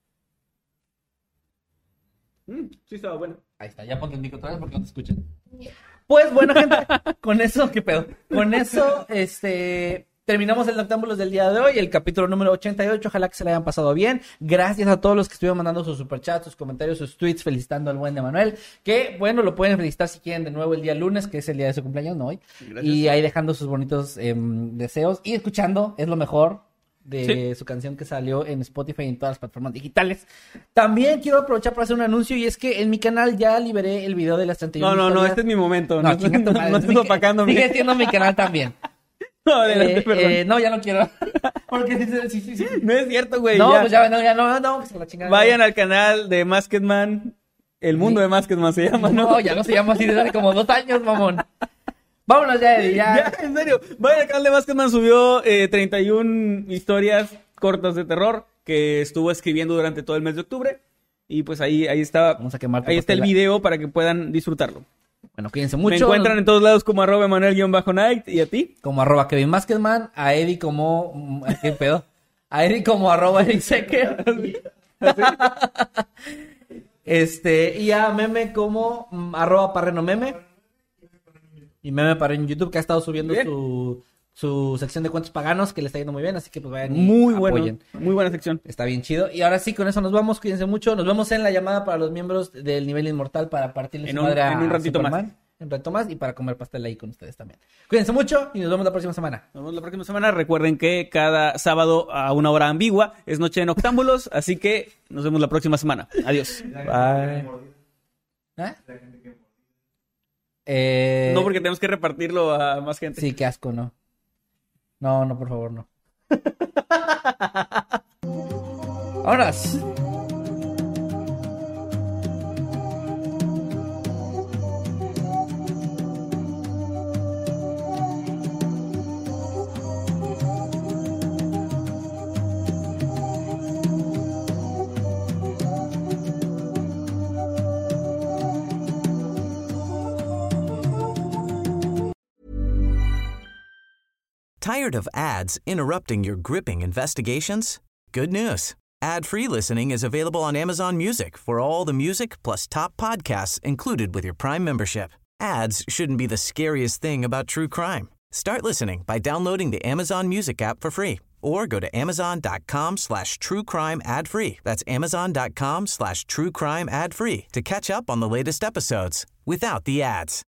Mm, sí estaba bueno. Ahí está, ya ponte el micro otra vez porque no te escuchan. Pues bueno, gente, con eso, ¿qué pedo? Con eso, este, terminamos el Noctámbulos del día de hoy, el capítulo número ochenta y ocho. Ojalá que se le hayan pasado bien. Gracias a todos los que estuvieron mandando sus superchats, sus comentarios, sus tweets felicitando al buen de Manuel. Que bueno, lo pueden felicitar si quieren de nuevo el día lunes, que es el día de su cumpleaños, no hoy. Gracias. Y ahí dejando sus bonitos em, deseos y escuchando, es lo mejor de su canción que salió en Spotify y en todas las plataformas digitales. También quiero aprovechar para hacer un anuncio y es que en mi canal ya liberé el video de las treinta y uno No, no, no, historias. este es mi momento. No, No, chinga tu no, madre, no es estés mi- opacándome. Sigue siendo mi canal también. No, adelante, Eh, perdón. eh, no, ya no quiero. Porque sí, sí, sí, sí. No es cierto, güey. No, ya. pues ya, no, ya no, no, pues a la chingada. Vayan al canal de Masked Man. El mundo de Masked Man se llama, ¿no? No, ya no se llama así desde hace como dos años, mamón. Vámonos ya, Eddie, ya. Ya, en serio. Vayan al canal de Masked Man. Subió eh, treinta y una historias cortas de terror que estuvo escribiendo durante todo el mes de octubre. Y pues ahí, ahí está. Vamos a quemar tu Ahí está el pastela. video para que puedan disfrutarlo. Bueno, cuídense mucho. Me encuentran en todos lados como arroba Emanuel-Night. ¿Y a ti? Como arroba Kevin Masketman, a Eddie como... mm, ¿Qué pedo? A Eddie como arroba Eric Secker. Este, y a Meme como mm, arroba Parreno Meme. Y Meme Parreno en YouTube, que ha estado subiendo Bien. su, su sección de cuentos paganos, que le está yendo muy bien, así que pues vayan y Muy bueno. apoyen. Muy buena sección. Está bien chido. Y ahora sí, con eso nos vamos. Cuídense mucho. Nos vemos en la llamada para los miembros del nivel inmortal para partirles En su un- madre a en un ratito Superman. más. En un ratito más y para comer pastel ahí con ustedes también. Cuídense mucho y nos vemos la próxima semana. Nos vemos la próxima semana. Recuerden que cada sábado a una hora ambigua es noche de noctámbulos. Así que nos vemos la próxima semana. Adiós. Bye. ¿Ah? Eh, No, porque tenemos que repartirlo a más gente. Sí, qué asco, ¿no? No, no, por favor, no. ¡Vámonos! Tired of ads interrupting your gripping investigations? Good news. Ad-free listening is available on Amazon Music for all the music plus top podcasts included with your Prime membership. Ads shouldn't be the scariest thing about true crime. Start listening by downloading the Amazon Music app for free or go to amazon.com slash true crime ad free. That's amazon.com slash true crime ad free to catch up on the latest episodes without the ads.